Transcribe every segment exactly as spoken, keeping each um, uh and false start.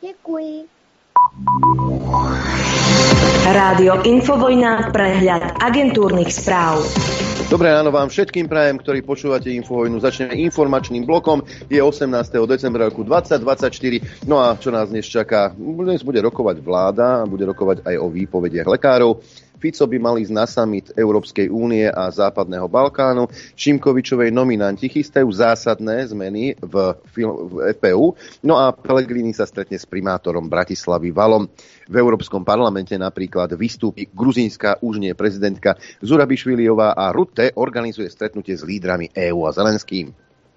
Děkuji. Rádio Infovojna, prehľad agentúrnych správ. Dobré ráno vám všetkým prajem, ktorí počúvate Infovojnu. Začneme informačným blokom. Je osemnásteho decembra roku dvetisícdvadsaťštyri. No a čo nás dnes čaká? Dnes bude rokovať vláda, bude rokovať aj o výpovediach lekárov. Fico by mal ísť na summit Európskej únie a Západného Balkánu. Šimkovičovej nominanti chystajú zásadné zmeny v, v ef pé ú. No a Pellegrini sa stretne s primátorom Bratislavy Valom. V Európskom parlamente napríklad vystúpi gruzínska už nie prezidentka Zurabišviliová a Rutte organizuje stretnutie s lídrami EÚ a Zelenským.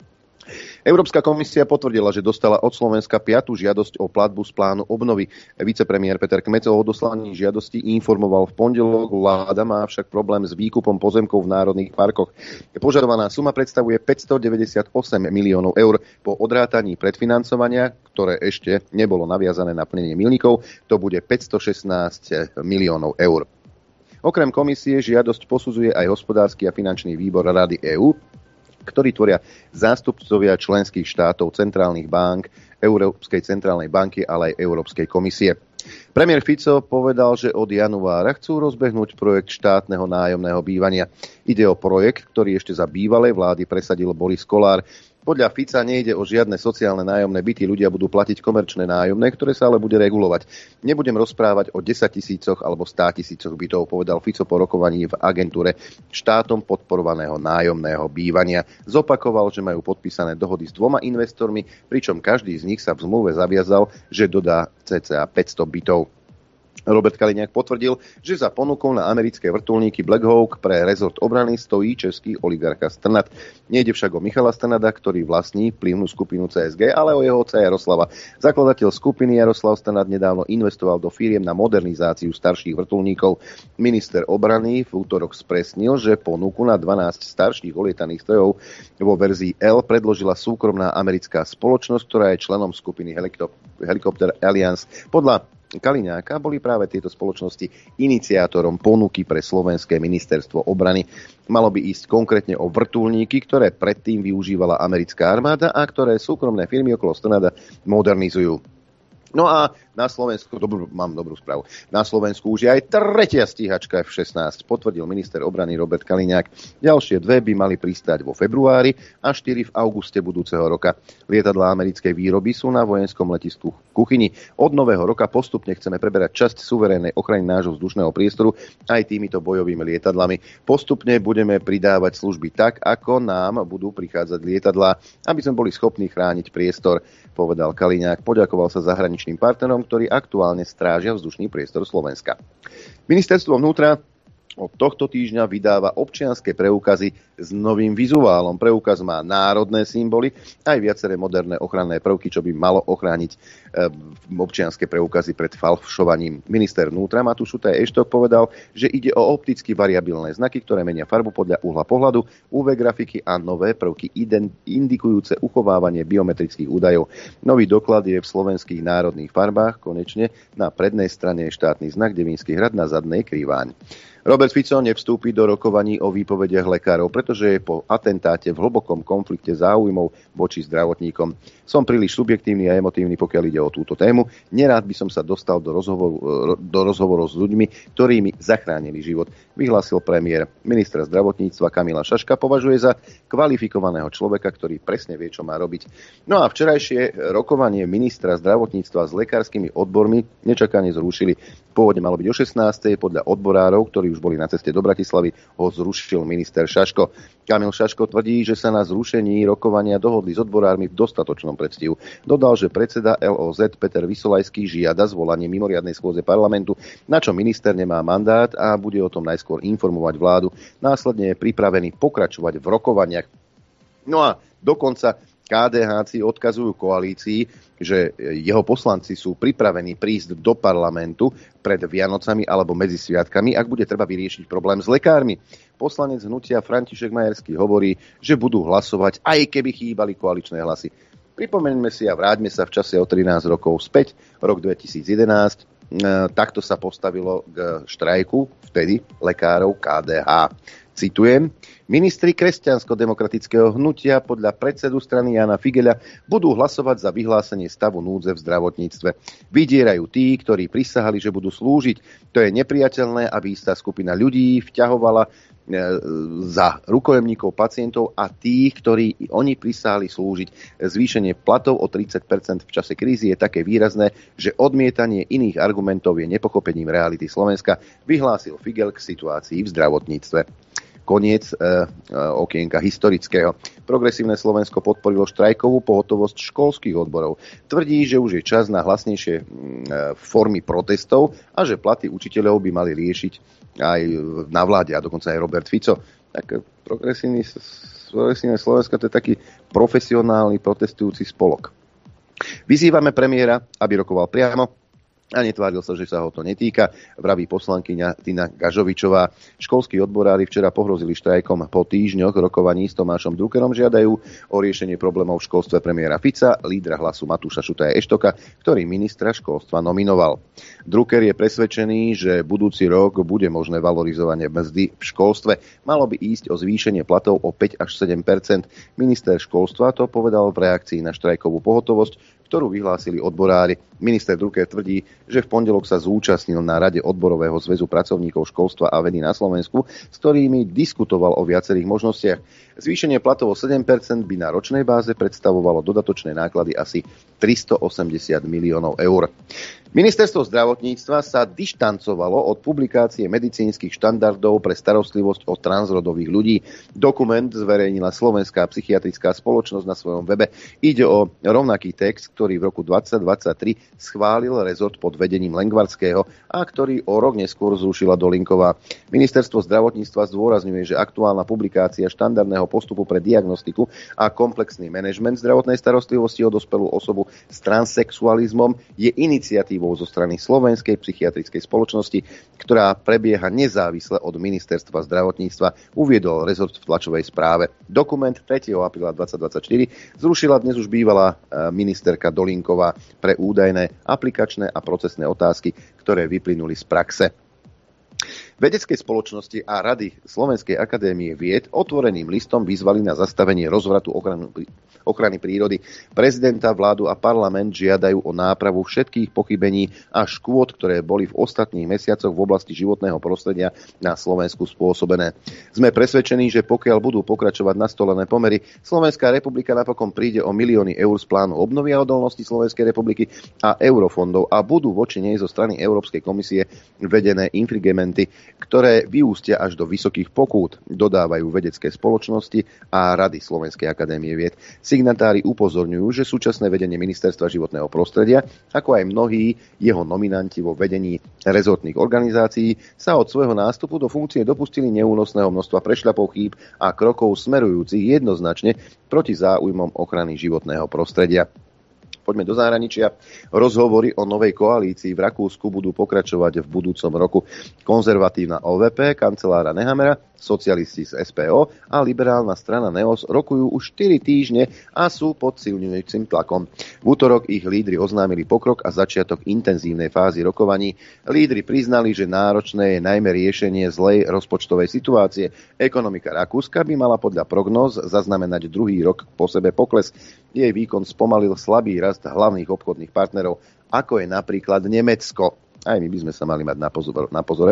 Európska komisia potvrdila, že dostala od Slovenska piatu žiadosť o platbu z plánu obnovy. Vicepremiér Peter Kmec o odoslaní žiadosti informoval v pondelok. Vláda má však problém s výkupom pozemkov v národných parkoch. Požadovaná suma predstavuje päťstodeväťdesiatosem miliónov eur. Po odrátaní predfinancovania, ktoré ešte nebolo naviazané na plnenie milníkov, to bude päťstošestnásť miliónov eur. Okrem komisie žiadosť posudzuje aj hospodársky a finančný výbor Rady EÚ, ktorí tvoria zástupcovia členských štátov, centrálnych bank, Európskej centrálnej banky, ale aj Európskej komisie. Premiér Fico povedal, že od januára chcú rozbehnúť projekt štátneho nájomného bývania. Ide o projekt, ktorý ešte za bývalej vlády presadil Boris Kollár. Podľa Fica nejde o žiadne sociálne nájomné byty, ľudia budú platiť komerčné nájomné, ktoré sa ale bude regulovať. Nebudem rozprávať o desaťtisícoch alebo státisícoch bytov, povedal Fico po rokovaní v agentúre štátom podporovaného nájomného bývania. Zopakoval, že majú podpísané dohody s dvoma investormi, pričom každý z nich sa v zmluve zaviazal, že dodá cca päťsto bytov. Robert Kaliňák potvrdil, že za ponukou na americké vrtuľníky Black Hawk pre rezort obrany stojí český oligarcha Strnad. Nejde však o Michala Strnada, ktorý vlastní vplyvnú skupinu cé es gé, ale o jeho otca Jaroslava. Zakladateľ skupiny Jaroslav Strnad nedávno investoval do firiem na modernizáciu starších vrtuľníkov. Minister obrany v útorok spresnil, že ponuku na dvanásť starších olietaných strojov vo verzii L predložila súkromná americká spoločnosť, ktorá je členom skupiny Helicopter Alliance. Podľa Kaliňáka boli práve tieto spoločnosti iniciátorom ponuky pre slovenské ministerstvo obrany. Malo by ísť konkrétne o vrtuľníky, ktoré predtým využívala americká armáda a ktoré súkromné firmy okolo Strnada modernizujú. No a na Slovensku, dobrú, mám dobrú správu, na Slovensku už je aj tretia stíhačka ef šestnásť, potvrdil minister obrany Robert Kaliňák. Ďalšie dve by mali pristáť vo februári a štyri v auguste budúceho roka. Lietadlá americkej výroby sú na vojenskom letisku v Kuchyni. Od nového roka postupne chceme preberať časť suverénnej ochrany nášho vzdušného priestoru aj týmito bojovými lietadlami. Postupne budeme pridávať služby tak, ako nám budú prichádzať lietadlá, aby sme boli schopní chrániť priestor, povedal Kaliňák. Poďakoval sa zahraničným partnerom, ktorí aktuálne strážia vzdušný priestor Slovenska. Ministerstvo vnútra od tohto týždňa vydáva občianske preukazy s novým vizuálom. Preukaz má národné symboly, aj viaceré moderné ochranné prvky, čo by malo ochrániť e, občianske preukazy pred falšovaním. Minister vnútra Matúš Šutaj Eštok povedal, že ide o opticky variabilné znaky, ktoré menia farbu podľa uhla pohľadu, ú vé grafiky a nové prvky indikujúce uchovávanie biometrických údajov. Nový doklad je v slovenských národných farbách, konečne na prednej strane je štátny znak Devínsky hrad, na zadnej Kriváň. Robert Fico nevstúpi do rokovaní o výpovediach lekárov, pretože je po atentáte v hlbokom konflikte záujmov voči zdravotníkom. Som príliš subjektívny a emotívny, pokiaľ ide o túto tému. Nerád by som sa dostal do rozhovoru, do rozhovoru s ľuďmi, ktorí mi zachránili život, vyhlásil premiér. Ministra zdravotníctva Kamila Šaška považuje za kvalifikovaného človeka, ktorý presne vie, čo má robiť. No a včerajšie rokovanie ministra zdravotníctva s lekárskymi odbormi nečakane zrušili. Pôvodne malo byť o šestnástej, podľa odborárov, ktorí už boli na ceste do Bratislavy, ho zrušil minister Šaško. Kamil Šaško tvrdí, že sa na zrušení rokovania dohodli s odborármi v dostatočnom predstihu. Dodal, že predseda el ó zet Peter Vysolajský žiada zvolanie mimoriadnej schôdze parlamentu, na čo minister nemá mandát a bude o tom najskôr informovať vládu. Následne je pripravený pokračovať v rokovaniach. No a dokonca ká dé háci odkazujú koalícii, že jeho poslanci sú pripravení prísť do parlamentu pred Vianocami alebo medzi sviatkami, ak bude treba vyriešiť problém s lekármi. Poslanec hnutia František Majerský hovorí, že budú hlasovať, aj keby chýbali koaličné hlasy. Pripomeňme si a vráťme sa v čase o trinásť rokov späť, rok dvetisíc jedenásť. E, takto sa postavilo k štrajku vtedy lekárov ká dé há. Citujem, ministri kresťansko-demokratického hnutia podľa predsedu strany Jána Figeľa budú hlasovať za vyhlásenie stavu núdze v zdravotníctve. Vydierajú tí, ktorí prisahali, že budú slúžiť. To je nepriateľné, aby istá skupina ľudí vťahovala za rukojemníkov pacientov a tých, ktorí oni prisahali slúžiť. Zvýšenie platov o tridsať percent v čase krízy je také výrazné, že odmietanie iných argumentov je nepochopením reality Slovenska, vyhlásil Figeľ k situácii v zdravotníctve. Koniec e, e, okienka historického. Progresívne Slovensko podporilo štrajkovú pohotovosť školských odborov. Tvrdí, že už je čas na hlasnejšie e, formy protestov a že platy učiteľov by mali riešiť aj na vláde a dokonca aj Robert Fico. Tak progresívne Slovensko to je taký profesionálny protestujúci spolok. Vyzývame premiéra, aby rokoval priamo a netváril sa, že sa ho to netýka, vraví poslankyňa Tina Gažovičová. Školskí odborári včera pohrozili štrajkom. Po týždňoch rokovaní s Tomášom Druckerom žiadajú o riešenie problémov v školstve premiéra Fica, lídra Hlasu Matúša Šutaja Eštoka, ktorý ministra školstva nominoval. Drucker je presvedčený, že budúci rok bude možné valorizovanie mzdy v školstve. Malo by ísť o zvýšenie platov o päť až sedem percent. Minister školstva to povedal v reakcii na štrajkovú pohotovosť, ktorú vyhlásili odborári. Minister Drucker tvrdí, že v pondelok sa zúčastnil na Rade odborového zväzu pracovníkov školstva a vedy na Slovensku, s ktorými diskutoval o viacerých možnostiach. Zvýšenie platov o sedem percent by na ročnej báze predstavovalo dodatočné náklady asi tristoosemdesiat miliónov eur. Ministerstvo zdravotníctva sa dištancovalo od publikácie medicínskych štandardov pre starostlivosť o transrodových ľudí. Dokument zverejnila Slovenská psychiatrická spoločnosť na svojom webe. Ide o rovnaký text, ktorý v roku dvadsať dvadsaťtri schválil rezort pod vedením Lengvarského a ktorý o rok neskôr zrušila Dolinková. Ministerstvo zdravotníctva zdôrazňuje, že aktuálna publikácia štandardného postupu pre diagnostiku a komplexný manažment zdravotnej starostlivosti o dospelú osobu s transsexualizmom je iniciatívou zo strany Slovenskej psychiatrickej spoločnosti, ktorá prebieha nezávisle od Ministerstva zdravotníctva, uviedol rezort v tlačovej správe. Dokument tretieho apríla dvadsať dvadsaťštyri zrušila dnes už bývalá ministerka Dolinková pre údajné aplikačné a procesné otázky, ktoré vyplynuli z praxe. Vedeckej spoločnosti a Rady Slovenskej akadémie vied otvoreným listom vyzvali na zastavenie rozvratu ochrany, ochrany prírody. Prezidenta, vládu a parlament žiadajú o nápravu všetkých pochybení a škôd, ktoré boli v ostatných mesiacoch v oblasti životného prostredia na Slovensku spôsobené. Sme presvedčení, že pokiaľ budú pokračovať nastolené pomery, Slovenská republika napokon príde o milióny eur z plánu obnovy a odolnosti Slovenskej republiky a eurofondov a budú voči nej zo strany Európskej komisie vedené infringementy, ktoré vyústia až do vysokých pokút, dodávajú vedecké spoločnosti a Rady Slovenskej akadémie vied. Signatári upozorňujú, že súčasné vedenie Ministerstva životného prostredia, ako aj mnohí jeho nominanti vo vedení rezortných organizácií, sa od svojho nástupu do funkcie dopustili neúnosného množstva prešľapov, chýb a krokov smerujúcich jednoznačne proti záujmom ochrany životného prostredia. Poďme do zahraničia. Rozhovory o novej koalícii v Rakúsku budú pokračovať v budúcom roku. Konzervatívna ó vé pé, kancelára Nehammera, socialisti z es pé ó a liberálna strana Neos rokujú už štyri týždne a sú pod silňujúcim tlakom. V útorok ich lídri oznámili pokrok a začiatok intenzívnej fázy rokovaní. Lídri priznali, že náročné je najmä riešenie zlej rozpočtovej situácie. Ekonomika Rakúska by mala podľa prognóz zaznamenať druhý rok po sebe pokles. Jej výkon spomalil slabý rast hlavných obchodných partnerov, ako je napríklad Nemecko. Aj my by sme sa mali mať na pozore. Na pozore.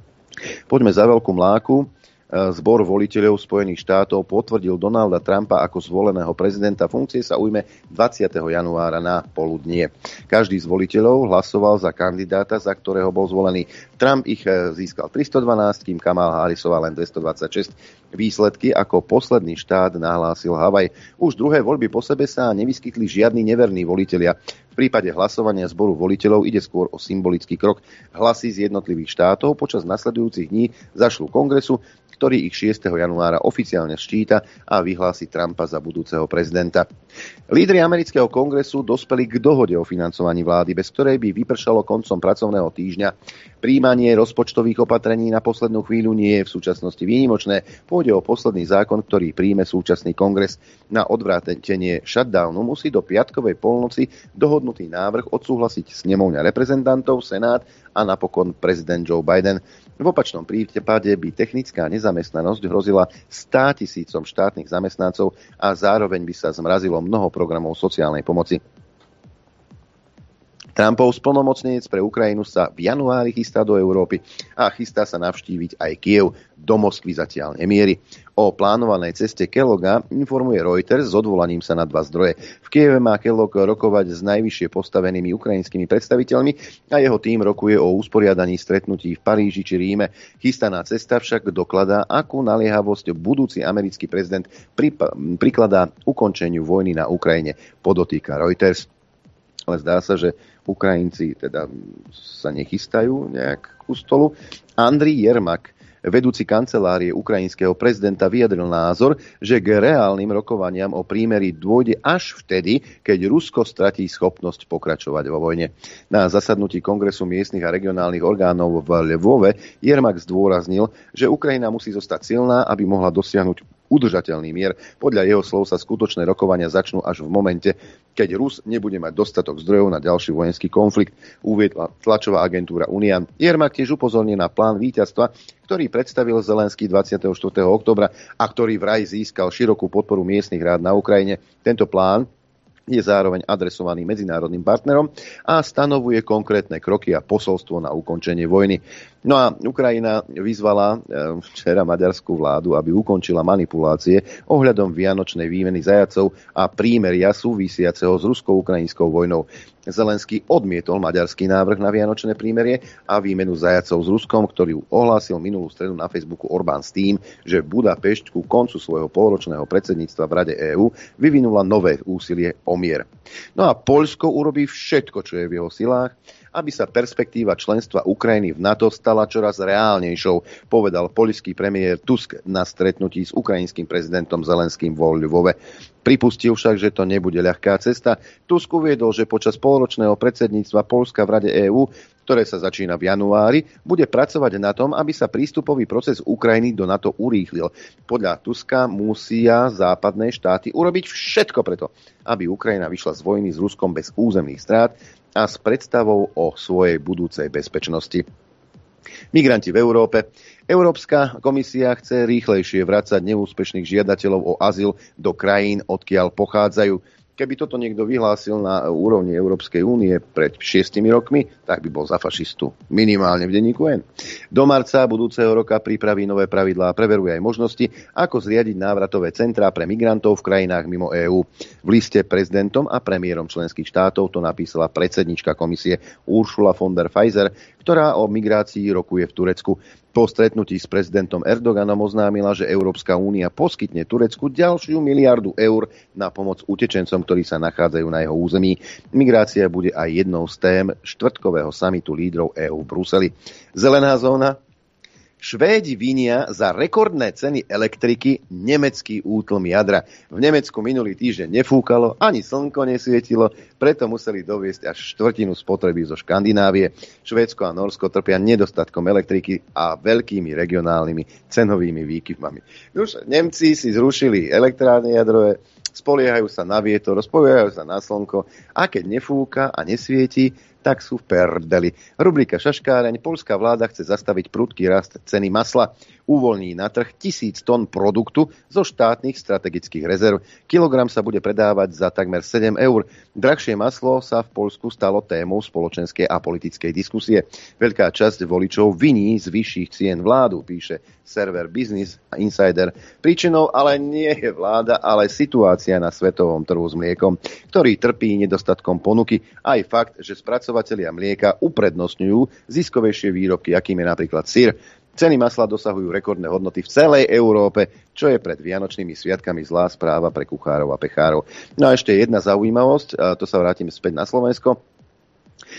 Poďme za veľkú mláku. Zbor voliteľov Spojených štátov potvrdil Donalda Trumpa ako zvoleného prezidenta. Funkcie sa ujme dvadsiateho januára na poludnie. Každý z voliteľov hlasoval za kandidáta, za ktorého bol zvolený. Trump ich získal tristodvanásť, kým Kamala Harrisová len dvestodvadsaťšesť. Výsledky ako posledný štát nahlásil Havaj. Už druhé voľby po sebe sa nevyskytli žiadni neverní volitelia. V prípade hlasovania zboru voliteľov ide skôr o symbolický krok. Hlasy z jednotlivých štátov počas nasledujúcich dní zašlú kongresu, ktorý ich šiesteho januára oficiálne sčíta a vyhlási Trumpa za budúceho prezidenta. Lídri amerického kongresu dospeli k dohode o financovaní vlády, bez ktorej by vypršalo koncom pracovného týždňa. Prijímanie rozpočtových opatrení na poslednú chvíľu nie je v súčasnosti výnimočné, Pôjde o posledný zákon, ktorý príjme súčasný kongres. Na odvrátenie shutdownu musí do piatkovej polnoci dohodnutý návrh odsúhlasiť snemovňa reprezentantov, senát a napokon prezident Joe Biden. V opačnom prípade by technická nezamestnanosť hrozila státisícom štátnych zamestnancov a zároveň by sa zmrazilo mnoho programov sociálnej pomoci. Trumpov splnomocnenec pre Ukrajinu sa v januári chystá do Európy a chystá sa navštíviť aj Kyjev. Do Moskvy zatiaľ nemierí. O plánovanej ceste Kelloga informuje Reuters s odvolaním sa na dva zdroje. V Kyjeve má Kellogg rokovať s najvyššie postavenými ukrajinskými predstaviteľmi a jeho tým rokuje o usporiadaní stretnutí v Paríži či Ríme. Chystaná cesta však dokladá, akú naliehavosť budúci americký prezident prikladá ukončeniu vojny na Ukrajine, podotýka Reuters. Ale zdá sa, že Ukrajinci teda sa nechystajú nejak ku stolu. Andriy Jermak, vedúci kancelárie ukrajinského prezidenta, vyjadril názor, že k reálnym rokovaniam o prímeri dôjde až vtedy, keď Rusko stratí schopnosť pokračovať vo vojne. Na zasadnutí Kongresu miestnych a regionálnych orgánov v Lvove Jermak zdôraznil, že Ukrajina musí zostať silná, aby mohla dosiahnuť udržateľný mier. Podľa jeho slov sa skutočné rokovania začnú až v momente, keď Rus nebude mať dostatok zdrojov na ďalší vojenský konflikt, uviedla tlačová agentúra Unian. Jermak tiež upozornil na plán víťazstva, ktorý predstavil Zelenský dvadsiateho štvrtého októbra a ktorý vraj získal širokú podporu miestnych rád na Ukrajine. Tento plán je zároveň adresovaný medzinárodným partnerom a stanovuje konkrétne kroky a posolstvo na ukončenie vojny. No a Ukrajina vyzvala včera maďarskú vládu, aby ukončila manipulácie ohľadom vianočnej výmeny zajacov a prímeria súvisiaceho s rusko-ukrajinskou vojnou. Zelenský odmietol maďarský návrh na vianočné prímerie a výmenu zajacov s Ruskom, ktorý ohlásil minulú stredu na Facebooku Orbán s tým, že Budapešť ku koncu svojho polročného predsedníctva v Rade EÚ vyvinula nové úsilie o mier. No a Poľsko urobí všetko, čo je v jeho silách, aby sa perspektíva členstva Ukrajiny v NATO stala čoraz reálnejšou, povedal poľský premiér Tusk na stretnutí s ukrajinským prezidentom Zelenským vo Lvove. Pripustil však, že to nebude ľahká cesta. Tusk uviedol, že počas polročného predsedníctva Poľska v Rade EÚ, ktoré sa začína v januári, bude pracovať na tom, aby sa prístupový proces Ukrajiny do NATO urýchlil. Podľa Tuska musia západné štáty urobiť všetko preto, aby Ukrajina vyšla z vojny s Ruskom bez územných strát a s predstavou o svojej budúcej bezpečnosti. Migranti v Európe. Európska komisia chce rýchlejšie vracať neúspešných žiadateľov o azyl do krajín, odkiaľ pochádzajú. Keby toto niekto vyhlásil na úrovni Európskej únie pred šiestimi rokmi, tak by bol za fašistu. Minimálne v denníku N. Do marca budúceho roka pripraví nové pravidlá a preveruje aj možnosti, ako zriadiť návratové centrá pre migrantov v krajinách mimo EÚ. V liste prezidentom a premiérom členských štátov to napísala predsednička komisie Ursula von der Leyen, ktorá o migrácii rokuje v Turecku. Po stretnutí s prezidentom Erdoganom oznámila, že Európska únia poskytne Turecku ďalšiu miliardu eur na pomoc utečencom, ktorí sa nachádzajú na jeho území. Migrácia bude aj jednou z tém štvrtkového samitu lídrov EÚ v Bruseli. Zelená zóna. Švédi vinia za rekordné ceny elektriky nemecký útlm jadra. V Nemecku minulý týždeň nefúkalo, ani slnko nesvietilo, preto museli doviesť až štvrtinu spotreby zo Škandinávie. Švédsko a Nórsko trpia nedostatkom elektriky a veľkými regionálnymi cenovými výkyvami. Už Nemci si zrušili elektrárne jadrové, spoliehajú sa na vietor, spoliehajú sa na slnko a keď nefúka a nesvieti, tak sú v perdeli. Rubrika Šaškáreň. Poľská vláda chce zastaviť prudký rast ceny masla. Uvoľní na trh tisíc tón produktu zo štátnych strategických rezerv. Kilogram sa bude predávať za takmer sedem eur. Drahšie maslo sa v Poľsku stalo témou spoločenskej a politickej diskusie. Veľká časť voličov viní z vyšších cien vládu, píše server Business Insider. Príčinou ale nie je vláda, ale situácia na svetovom trhu s mliekom, ktorý trpí nedostatkom ponuky. Aj fakt, že spracovatelia mlieka uprednostňujú ziskovejšie výrobky, akým je napríklad syr. Ceny masla dosahujú rekordné hodnoty v celej Európe, čo je pred vianočnými sviatkami zlá správa pre kuchárov a pechárov. No a ešte jedna zaujímavosť, a to sa vrátim späť na Slovensko.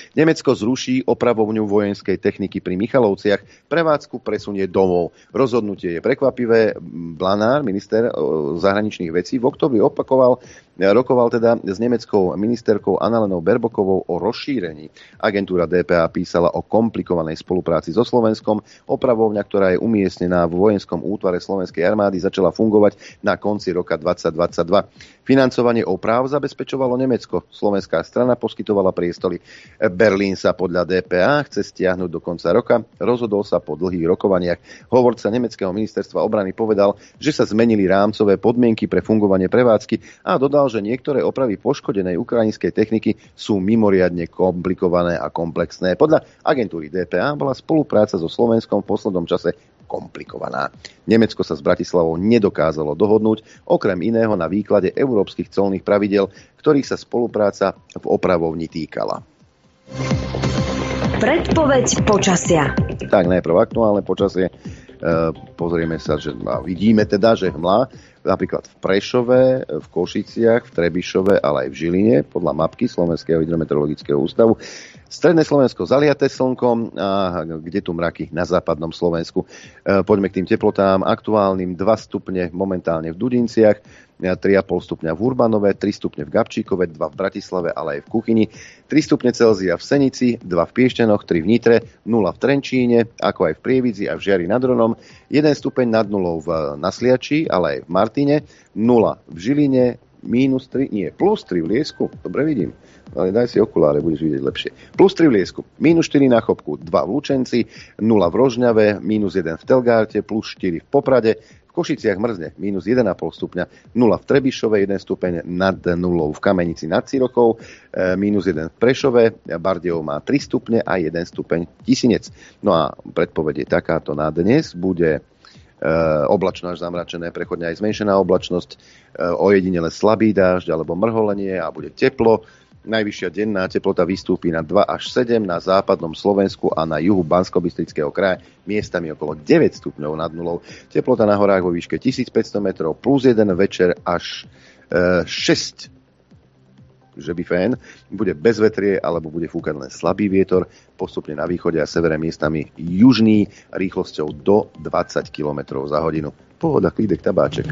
Nemecko zruší opravovňu vojenskej techniky pri Michalovciach, prevádzku presunie domov. Rozhodnutie je prekvapivé. Blanár, minister zahraničných vecí, v októbri opakoval, rokoval teda s nemeckou ministerkou Annalenou Baerbockovou o rozšírení. Agentúra dé pé á písala o komplikovanej spolupráci so Slovenskom. Opravovňa, ktorá je umiestnená v vojenskom útvare Slovenskej armády, začala fungovať na konci roka dvetisícdvadsaťdva. Financovanie oprav zabezpečovalo Nemecko. Slovenská strana poskytovala priestory. Berlín sa podľa dé pé á chce stiahnuť do konca roka. Rozhodol sa po dlhých rokovaniach. Hovorca nemeckého ministerstva obrany povedal, že sa zmenili rámcové podmienky pre fungovanie prevádzky a dodal, že niektoré opravy poškodenej ukrajinskej techniky sú mimoriadne komplikované a komplexné. Podľa agentúry dé pé á bola spolupráca so Slovenskom v poslednom čase komplikovaná. Nemecko sa s Bratislavou nedokázalo dohodnúť, okrem iného na výklade európskych colných pravidel, ktorých sa spolupráca v opravovni týkala. Predpoveď počasia. Tak najprv aktuálne počasie. Pozrieme sa, že vidíme teda, že hmla napríklad v Prešove, v Košiciach, v Trebišove, ale aj v Žiline, podľa mapky Slovenského hydrometeorologického ústavu. Stredné Slovensko zaliaté slnkom a kde tu mraky na západnom Slovensku. Poďme k tým teplotám. Aktuálnym dva stupne momentálne v Dudinciach, tri a pol stupňa v Urbanove, tri stupne v Gabčíkove, dva v Bratislave, ale aj v Kuchyni, tri stupne Celzia v Senici, dva v Piešťanoch, tri v Nitre, nula v Trenčíne, ako aj v Prievidzi a v Žiari nad Hronom, jeden stupeň nad nulou v Nasliači, ale aj v Martine, nula v Žiline, mínus tri, nie, plus tri v Liesku, dobre vidím, ale daj si okuláre, budeš vidieť lepšie. Plus tri v Liesku, mínus štyri na Chopku, dva v Lučenci, nula v Rožňave, mínus jeden v Telgárte, plus štyri v Poprade, v Košiciach mrzne, mínus jeden a pol stupňa, nula v Trebišove, jeden stupeň nad nulou v Kamenici nad Cirokou, mínus jeden v Prešove, Bardejov má tri stupne a jeden stupeň Tisinec. No a predpoveď je takáto na dnes, bude oblačno až zamračené, prechodne aj zmenšená oblačnosť, ojedinele slabý dážď alebo mrholenie a bude teplo. Najvyššia denná teplota vystúpi na dva až sedem na západnom Slovensku a na juhu Banskobystrického kraja, miestami okolo deväť stupňov nad nulou. Teplota na horách vo výške tisícpäťsto metrov plus jeden, večer až e, šesť, že by fén, bude bez vetrie alebo bude fúkať len slabý vietor, postupne na východe a severe miestami južný rýchlosťou do dvadsať kilometrov za hodinu. Pohoda, klídek, tabáček.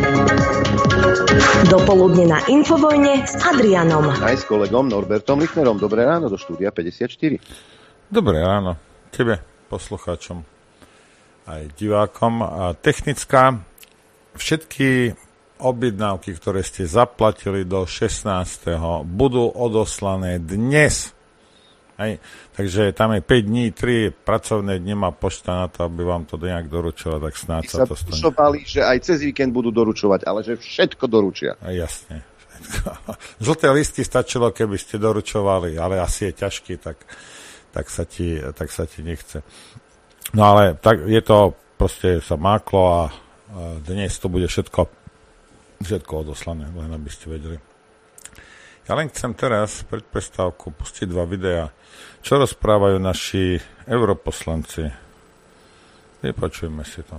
Dopoludne na Infovojne s Adrianom. Aj s kolegom Norbertom Lichnerom. Dobré ráno do štúdia päťdesiatštyri. Dobré ráno tebe, poslucháčom, aj divákom. A technická, všetky objednávky, ktoré ste zaplatili do šestnásteho budú odoslané dnes. Hej. Takže tam je päť dní, tri pracovné dni má pošta na to, aby vám to nejak doručila, tak snáď sa to stane. Doručovali, že aj cez víkend budú doručovať, ale že všetko doručia. A jasne. Všetko. Žlté listky stačilo, keby ste doručovali, ale asi je ťažký, tak, tak, sa ti, tak sa ti nechce. No ale tak je to, proste sa máklo a, a dnes to bude všetko, všetko odoslané, len aby ste vedeli. Ja len chcem teraz pred prestávku pustiť dva videá, čo rozprávajú naši europoslanci. Vypočujme si to.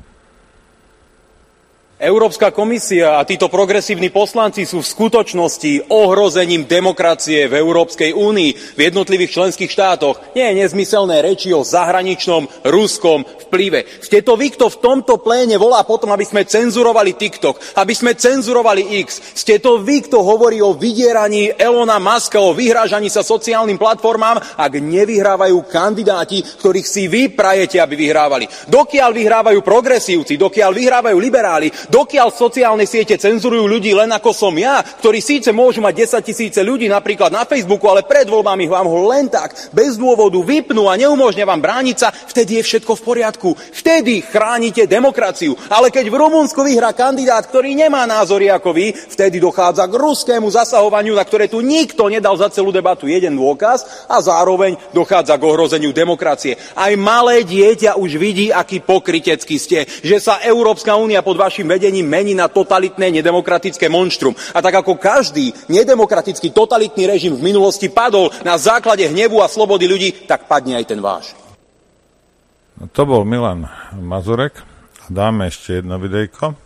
Európska komisia a títo progresívni poslanci sú v skutočnosti ohrozením demokracie v Európskej únii, v jednotlivých členských štátoch. Nie je nezmyselné reči o zahraničnom ruskom vplyve. Ste to vy, kto v tomto pléne volá potom, aby sme cenzurovali TikTok, aby sme cenzurovali X. Ste to vy, kto hovorí o vydieraní Elona Muska, o vyhrážaní sa sociálnym platformám, ak nevyhrávajú kandidáti, ktorých si vy prajete, aby vyhrávali. Dokiaľ vyhrávajú progresívci, dokiaľ vyhrávajú liberáli, dokiaľ sociálne siete cenzurujú ľudí len ako som ja, ktorí síce môžu mať desaťtisíce ľudí napríklad na Facebooku, ale pred voľbami vám ho len tak bez dôvodu vypnú a neumožnia vám brániť sa, vtedy je všetko v poriadku. Vtedy chránite demokraciu. Ale keď v Rumunsku vyhrá kandidát, ktorý nemá názory ako vy, vtedy dochádza k ruskému zasahovaniu, na ktoré tu nikto nedal za celú debatu jeden dôkaz a zároveň dochádza k ohrozeniu demokracie. Aj malé dieťa už vidí, aký pokrytecký ste, že sa Európska únia pod vašim vedením mení na totalitné nedemokratické monštrum. A tak ako každý nedemokratický totalitný režim v minulosti padol na základe hnevu a slobody ľudí, tak padne aj ten váš. No to bol Milan Mazurek. A dáme ešte jedno videjko.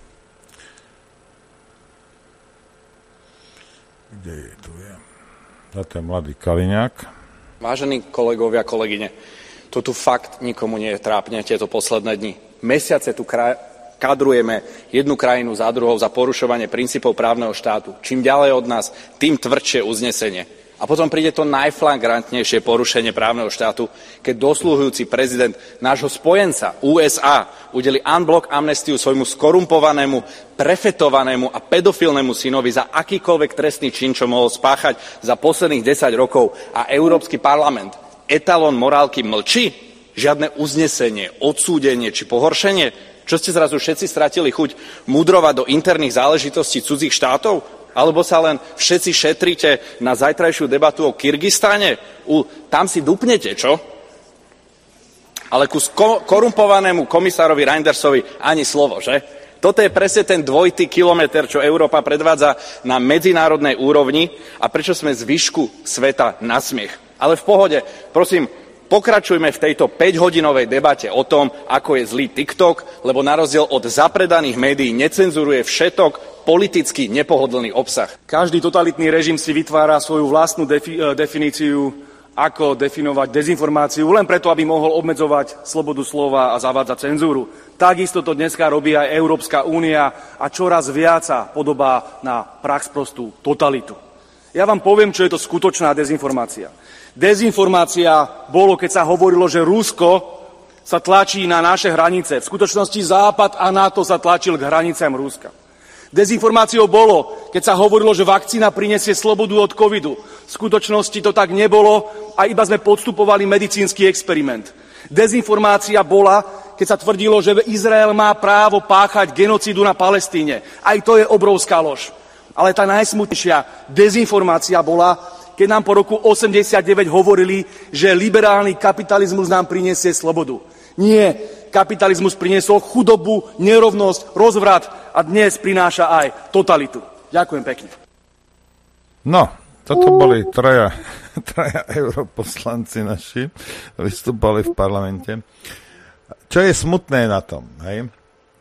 Kde je tu? Je? To je mladý Kaliňák. Vážení kolegovia, kolegyne, to tu fakt nikomu nie je trápne tieto posledné dni. Mesiace tu kraj... kadrujeme jednu krajinu za druhou za porušovanie princípov právneho štátu. Čím ďalej od nás, tým tvrdšie uznesenie. A potom príde to najflagrantnejšie porušenie právneho štátu, keď dosluhujúci prezident nášho spojenca ú es á udeli unblock amnestiu svojmu skorumpovanému, prefetovanému a pedofilnému synovi za akýkoľvek trestný čin, čo mohol spáchať za posledných desať rokov, a Európsky parlament, etalón morálky, mlčí? Žiadne uznesenie, odsúdenie či pohoršenie? Čo ste zrazu všetci stratili chuť mudrovať do interných záležitostí cudzích štátov? Alebo sa len všetci šetríte na zajtrajšiu debatu o Kyrgyzstane? U, tam si dupnete, čo? Ale ku sko- korumpovanému komisárovi Reindersovi ani slovo, že? Toto je presne ten dvojitý kilometer, čo Európa predvádza na medzinárodnej úrovni a prečo sme zvyšku sveta na smiech. Ale v pohode, prosím, pokračujme v tejto päťhodinovej debate o tom, ako je zlý TikTok, lebo na rozdiel od zapredaných médií necenzuruje všetok politicky nepohodlný obsah. Každý totalitný režim si vytvára svoju vlastnú defi- definíciu, ako definovať dezinformáciu, len preto, aby mohol obmedzovať slobodu slova a zavádzať cenzúru. Takisto to dneska robí aj Európska únia a čoraz viac sa podobá na praxprostú totalitu. Ja vám poviem, čo je to skutočná dezinformácia. Dezinformácia bolo, keď sa hovorilo, že Rusko sa tlačí na naše hranice. V skutočnosti Západ a NATO sa tlačil k hraniciam Ruska. Dezinformáciou bolo, keď sa hovorilo, že vakcína prinesie slobodu od covidu. V skutočnosti to tak nebolo a iba sme podstupovali medicínsky experiment. Dezinformácia bola, keď sa tvrdilo, že Izrael má právo páchať genocídu na Palestíne. Aj to je obrovská lož. Ale tá najsmutnejšia dezinformácia bola, keď nám po roku osemdesiatdeväť hovorili, že liberálny kapitalizmus nám prinesie slobodu. Nie, kapitalizmus priniesol chudobu, nerovnosť, rozvrat a dnes prináša aj totalitu. Ďakujem pekne. No, toto boli traja, traja europoslanci naši, vystúpali v parlamente. Čo je smutné na tom, hej?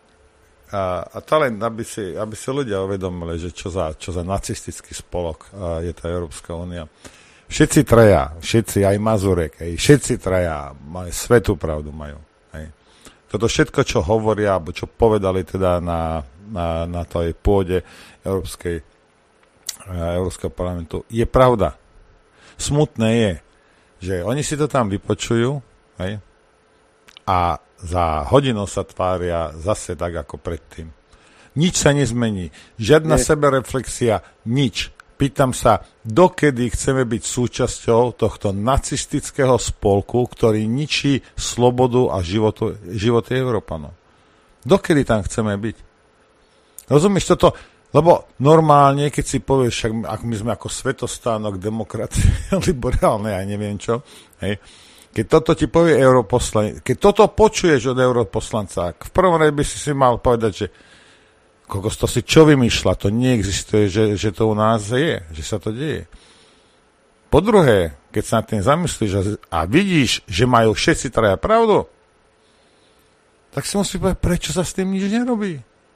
A, a to len, aby si, aby si ľudia uvedomili, že čo za, čo za nacistický spolok je tá Európska únia. Všetci traja, všetci, aj Mazurek, hej, všetci traja majú svetú pravdu, majú. Hej. Toto všetko, čo hovoria, alebo čo povedali teda na, na, na tej pôde Európskej, Európskeho parlamentu, je pravda. Smutné je, že oni si to tam vypočujú, hej, a za hodinu sa tvária zase tak, ako predtým. Nič sa nezmení. Žiadna Nie. sebereflexia, nič. Pýtam sa, dokedy chceme byť súčasťou tohto nacistického spolku, ktorý ničí slobodu a životu, životy Európanov. Dokedy tam chceme byť? Rozumieš toto? Lebo normálne, keď si povieš, však ak my sme ako svetostánok demokracie, liberálne, ja neviem čo, hej, keď toto ti povie europoslanec, keď toto počuješ od europoslanca, v prvom rade by si si mal povedať, že kokos, to si čo vymýšľa, to neexistuje, že, že to u nás je, že sa to deje. Po druhé, keď sa nad tým zamyslíš a, a vidíš, že majú všetci traja pravdu, tak si musíš povedať, prečo sa s tým nič nerobí.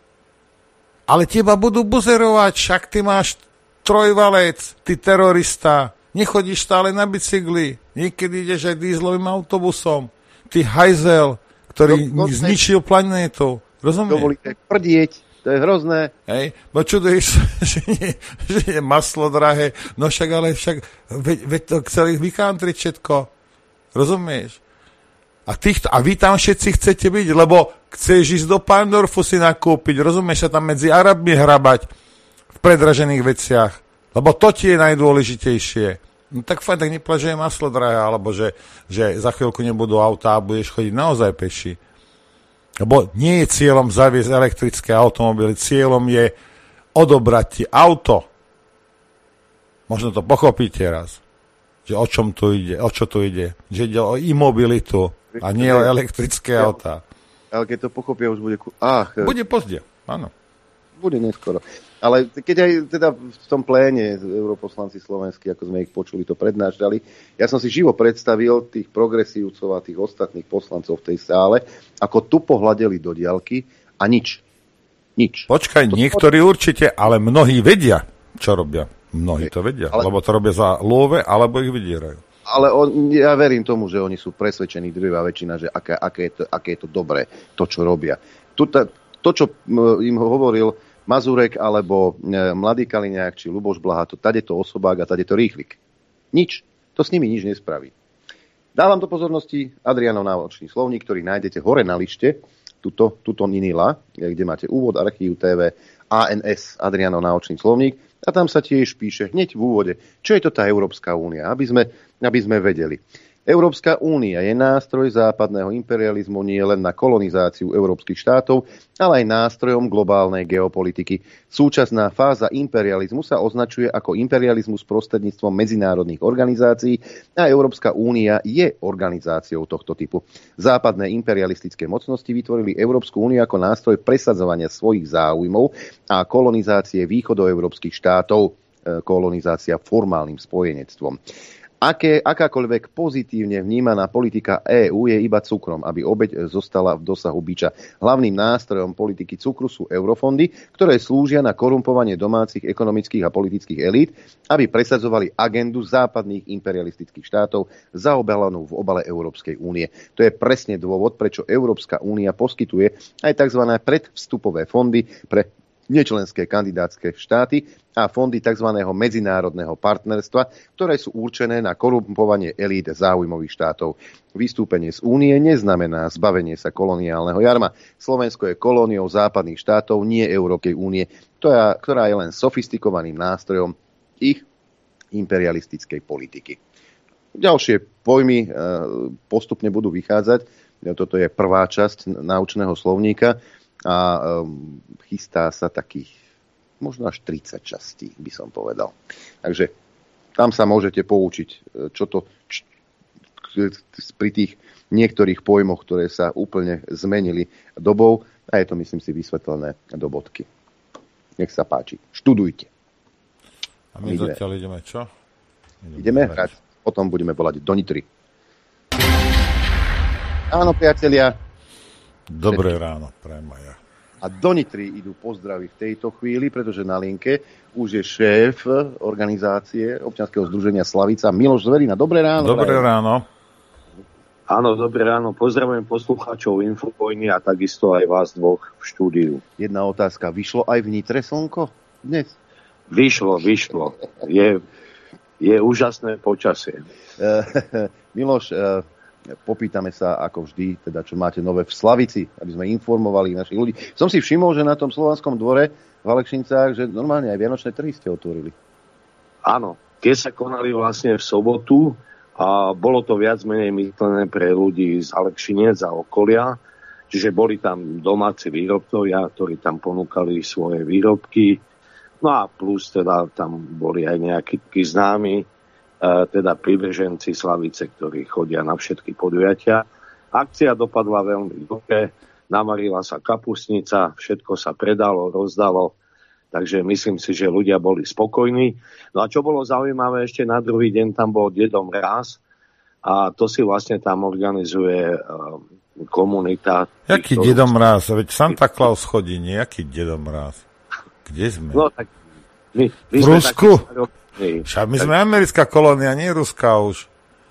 Ale teba budú buzerovať, však ty máš trojvalec, ty terorista, nechodíš stále na bicykli, niekedy ideš aj dízlovým autobusom. Ty hajzel, ktorý no, zničil planétu. Rozumieš? Dovolíte prdieť, to je hrozné. Hej, bo čuduješ, že, nie, že je maslo drahé, no však ale však, veď, veď to chceli vykantriť všetko. Rozumieš? A, týchto, a vy tam všetci chcete byť, lebo chceš ísť do Pandorfu si nakúpiť, rozumieš, sa tam medzi Arabmi hrabať v predražených veciach. Lebo to ti je najdôležitejšie. No tak fakt, tak neplač, že je maslo drahé, alebo že, že za chvíľku nebudú autá a budeš chodiť naozaj peši. Lebo nie je cieľom zaviesť elektrické automobily, cieľom je odobrať ti auto. Možno to pochopíte raz, že o čom tu ide, o čo tu ide. Že ide o imobilitu a nie o elektrické ja, autá. Ale keď to pochopia, už bude... Ach, bude pozde, áno. Bude neskoro. Ale keď aj teda v tom pléne europoslanci slovenskí, ako sme ich počuli, to prednášali, ja som si živo predstavil tých progresívcov a tých ostatných poslancov v tej sále, ako tu pohľadeli do diaľky a nič. Nič. Počkaj, to niektorí to... určite, ale mnohí vedia, čo robia. Mnohí to vedia, ale... lebo to robia za love, alebo ich vydierajú. Ale on, ja verím tomu, že oni sú presvedčení, drvivá väčšina, že aké, aké, je to, aké je to dobré, to, čo robia. To, to čo im hovoril Mazurek alebo Mladý Kaliňák či Ľuboš Blaha, to tade to Osobák a tade to Rýchlik. Nič. To s nimi nič nespraví. Dávam do pozornosti Adrianov náučný slovník, ktorý nájdete hore na lište, tuto, tuto Ninila, kde máte úvod, archív té vé, á en es, Adrianov náučný slovník, a tam sa tiež píše hneď v úvode, čo je to tá Európska únia, aby sme, aby sme vedeli. Európska únia je nástroj západného imperializmu nie len na kolonizáciu európskych štátov, ale aj nástrojom globálnej geopolitiky. Súčasná fáza imperializmu sa označuje ako imperializmus prostredníctvom medzinárodných organizácií a Európska únia je organizáciou tohto typu. Západné imperialistické mocnosti vytvorili Európsku úniu ako nástroj presadzovania svojich záujmov a kolonizácie východoeurópskych štátov, kolonizácia formálnym spojenectvom. Aké, akákoľvek pozitívne vnímaná politika EÚ je iba cukrom, aby obeť zostala v dosahu biča. Hlavným nástrojom politiky cukru sú eurofondy, ktoré slúžia na korumpovanie domácich ekonomických a politických elít, aby presadzovali agendu západných imperialistických štátov zaobalanú v obale Európskej únie. To je presne dôvod, prečo Európska únia poskytuje aj tzv. Predvstupové fondy pre nečlenské kandidátske štáty a fondy tzv. Medzinárodného partnerstva, ktoré sú určené na korumpovanie elít záujmových štátov. Vystúpenie z únie neznamená zbavenie sa koloniálneho jarma. Slovensko je kolóniou západných štátov, nie Európskej únie, ktorá je len sofistikovaným nástrojom ich imperialistickej politiky. Ďalšie pojmy postupne budú vychádzať. Toto je prvá časť náučného slovníka a um, chystá sa takých možno až tridsať častí, by som povedal. Takže tam sa môžete poučiť, čo to č, pri tých niektorých pojmoch, ktoré sa úplne zmenili dobou, a je to, myslím si, vysvetlené do bodky. Nech sa páči. Študujte. A my ideme. Zatiaľ ideme čo? Ideme, ideme hrať. Potom budeme volať do Nitry. Áno, priatelia. Dobré ráno, prajem aj ja. A do Nitry idú pozdravy v tejto chvíli, pretože na linke už je šéf organizácie občianskeho združenia Slavica Miloš Zverina. Dobré ráno. Dobré prajem. Ráno. Áno, dobré ráno. Pozdravujem poslucháčov Infovojny a takisto aj vás dvoch v štúdiu. Jedna otázka. Vyšlo aj v Nitre slnko dnes? Vyšlo, vyšlo. Je, je úžasné počasie. Miloš, popýtame sa, ako vždy, teda čo máte nové v Slavici, aby sme informovali našich ľudí. Som si všimol, že na tom Slovanskom dvore v Alekšincách, že normálne aj vianočné trhy ste otvorili. Áno, tie sa konali vlastne v sobotu a bolo to viac menej myslené pre ľudí z Alekšinec a okolia, čiže boli tam domáci výrobcovia, ktorí tam ponúkali svoje výrobky, no a plus teda tam boli aj nejakí známi, teda prívrženci Slavice, ktorí chodia na všetky podujatia. Akcia dopadla veľmi dobre, navarila sa kapustnica, všetko sa predalo, rozdalo, takže myslím si, že ľudia boli spokojní. No a čo bolo zaujímavé, ešte na druhý deň tam bol Dedo Mráz a to si vlastne tam organizuje komunita. Jaký ktorú... Dedo Mráz? Veď Santa Claus chodí, nejaký Dedo Mráz. Kde sme? No tak my, my v Rusku? Však my sme americká kolónia, nie ruská už.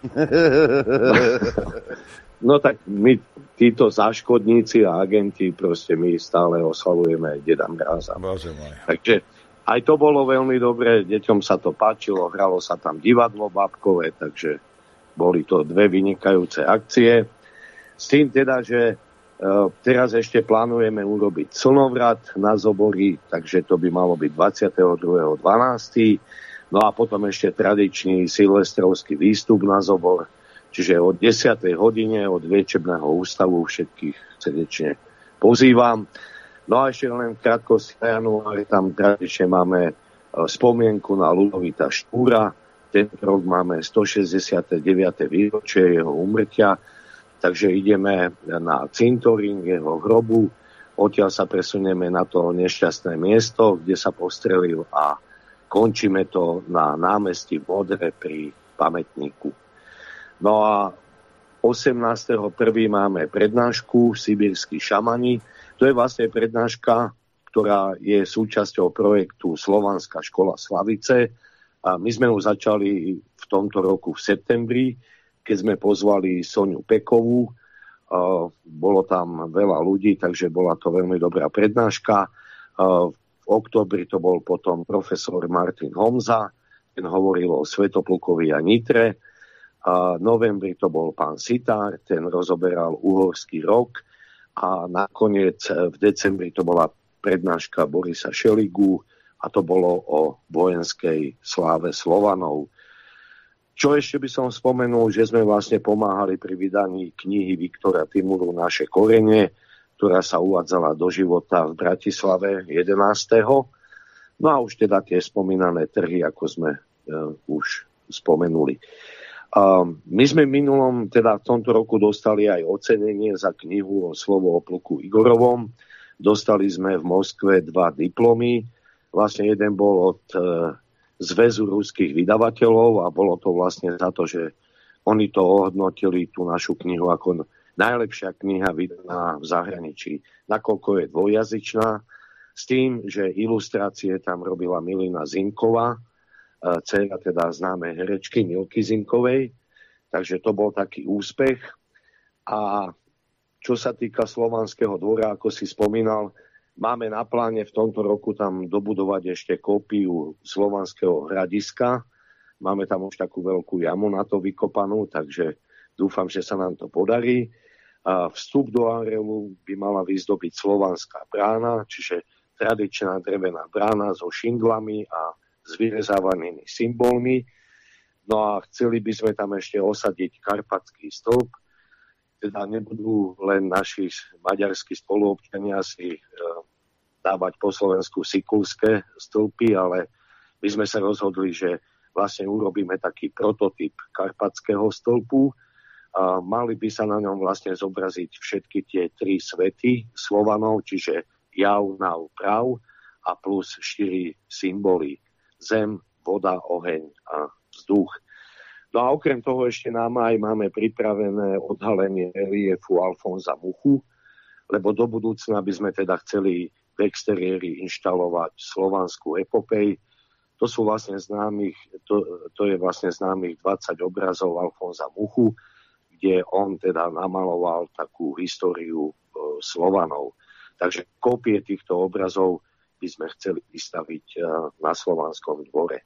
No tak my, títo záškodníci a agenti, proste my stále oslavujeme Deda Mráza. Takže aj to bolo veľmi dobre, deťom sa to páčilo, hralo sa tam divadlo bábkové, takže boli to dve vynikajúce akcie. S tým teda, že uh, teraz ešte plánujeme urobiť slnovrat na Zobori, takže to by malo byť dvadsiateho druhého decembra. No a potom ešte tradičný silvestrovský výstup na Zobor, čiže od desiatej hodine od liečebného ústavu všetkých srdečne pozývam. No a ešte len v krátkosti na januári tam tradične máme spomienku na Ľudovita Štúra. Tento rok máme stošesťdesiate deviate výročie jeho úmrtia, takže ideme na cintorín jeho hrobu. Odtiaľ sa presunieme na to nešťastné miesto, kde sa postrelil a končíme to na námestí v Modre pri pamätníku. No a osemnásteho prvého máme prednášku Sibírski šamani. To je vlastne prednáška, ktorá je súčasťou projektu Slovanská škola Slavice. A my sme ju začali v tomto roku v septembri, keď sme pozvali Soňu Pekovú. Bolo tam veľa ľudí, takže bola to veľmi dobrá prednáška. V októbri to bol potom profesor Martin Homza, ten hovoril o Svätoplukovi a Nitre. V novembri to bol pán Sitár, ten rozoberal uhorský rok. A nakoniec v decembri to bola prednáška Borisa Šeligu a to bolo o vojenskej sláve Slovanov. Čo ešte by som spomenul, že sme vlastne pomáhali pri vydaní knihy Viktora Timuru Naše korene, ktorá sa uvádzala do života v Bratislave jedenásteho No a už teda tie spomínané trhy, ako sme uh, už spomenuli. Uh, my sme minulom, teda v tomto roku dostali aj ocenenie za knihu o Slovo o pluku Igorovom. Dostali sme v Moskve dva diplomy. Vlastne jeden bol od uh, Zväzu ruských vydavateľov a bolo to vlastne za to, že oni to ohodnotili, tú našu knihu, ako najlepšia kniha vydaná v zahraničí, nakoľko je dvojjazyčná, s tým, že ilustrácie tam robila Milina Zinková, dcéra teda známej herečky Milky Zinkovej, takže to bol taký úspech. A čo sa týka Slovanského dvora, ako si spomínal, máme na pláne v tomto roku tam dobudovať ešte kópiu Slovanského hradiska. Máme tam už takú veľkú jamu na to vykopanú, takže dúfam, že sa nám to podarí. A vstup do areálu by mala vyzdobiť slovanská brána, čiže tradičná drevená brána so šinglami a s vyrezávanými symbolmi. No a chceli by sme tam ešte osadiť karpatský stĺp. Teda nebudú len naši maďarskí spoluobčania si e, dávať po Slovensku sikulské stĺpy, ale my sme sa rozhodli, že vlastne urobíme taký prototyp karpatského stĺpu. A mali by sa na ňom vlastne zobraziť všetky tie tri svety Slovanov, čiže jav, nav, prav a plus štyri symboly. Zem, voda, oheň a vzduch. No a okrem toho ešte nám aj máme pripravené odhalenie reliefu Alfonza Muchu, lebo do budúcna by sme teda chceli v exteriéri inštalovať slovanskú epopej. To sú vlastne známych, to, to je vlastne známych dvadsať obrazov Alfonza Muchu, kde on teda namaloval takú históriu e, Slovanov. Takže kópie týchto obrazov by sme chceli vystaviť e, na Slovanskom dvore.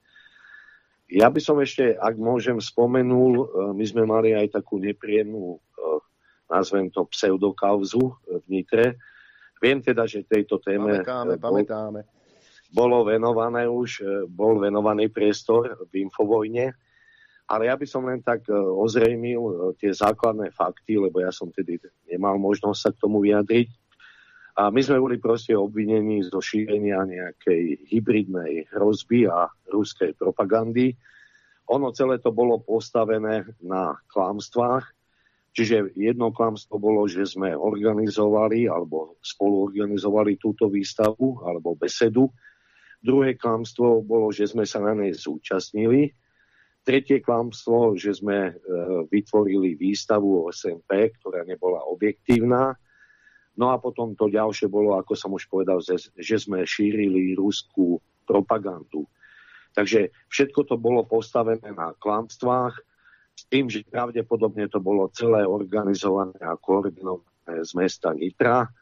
Ja by som ešte, ak môžem, spomenul, e, my sme mali aj takú nepríjemnú, e, nazvem to pseudokauzu v Nitre. Viem teda, že tejto téme pamätáme, bol, pamätáme. bolo venované už, bol venovaný priestor v Infovojne. Ale ja by som len tak ozrejmil tie základné fakty, lebo ja som tedy nemal možnosť sa k tomu vyjadriť. A my sme boli proste obvinení zo šírenia nejakej hybridnej hrozby a ruskej propagandy. Ono celé to bolo postavené na klamstvách. Čiže jedno klamstvo bolo, že sme organizovali alebo spoluorganizovali túto výstavu alebo besedu. Druhé klamstvo bolo, že sme sa na nej zúčastnili. Tretie klamstvo, že sme e, vytvorili výstavu o es en pé, ktorá nebola objektívna. No a potom to ďalšie bolo, ako som už povedal, že, že sme šírili ruskú propagandu. Takže všetko to bolo postavené na klamstvách, s tým, že pravdepodobne to bolo celé organizované a koordinované z mesta Nitra. E,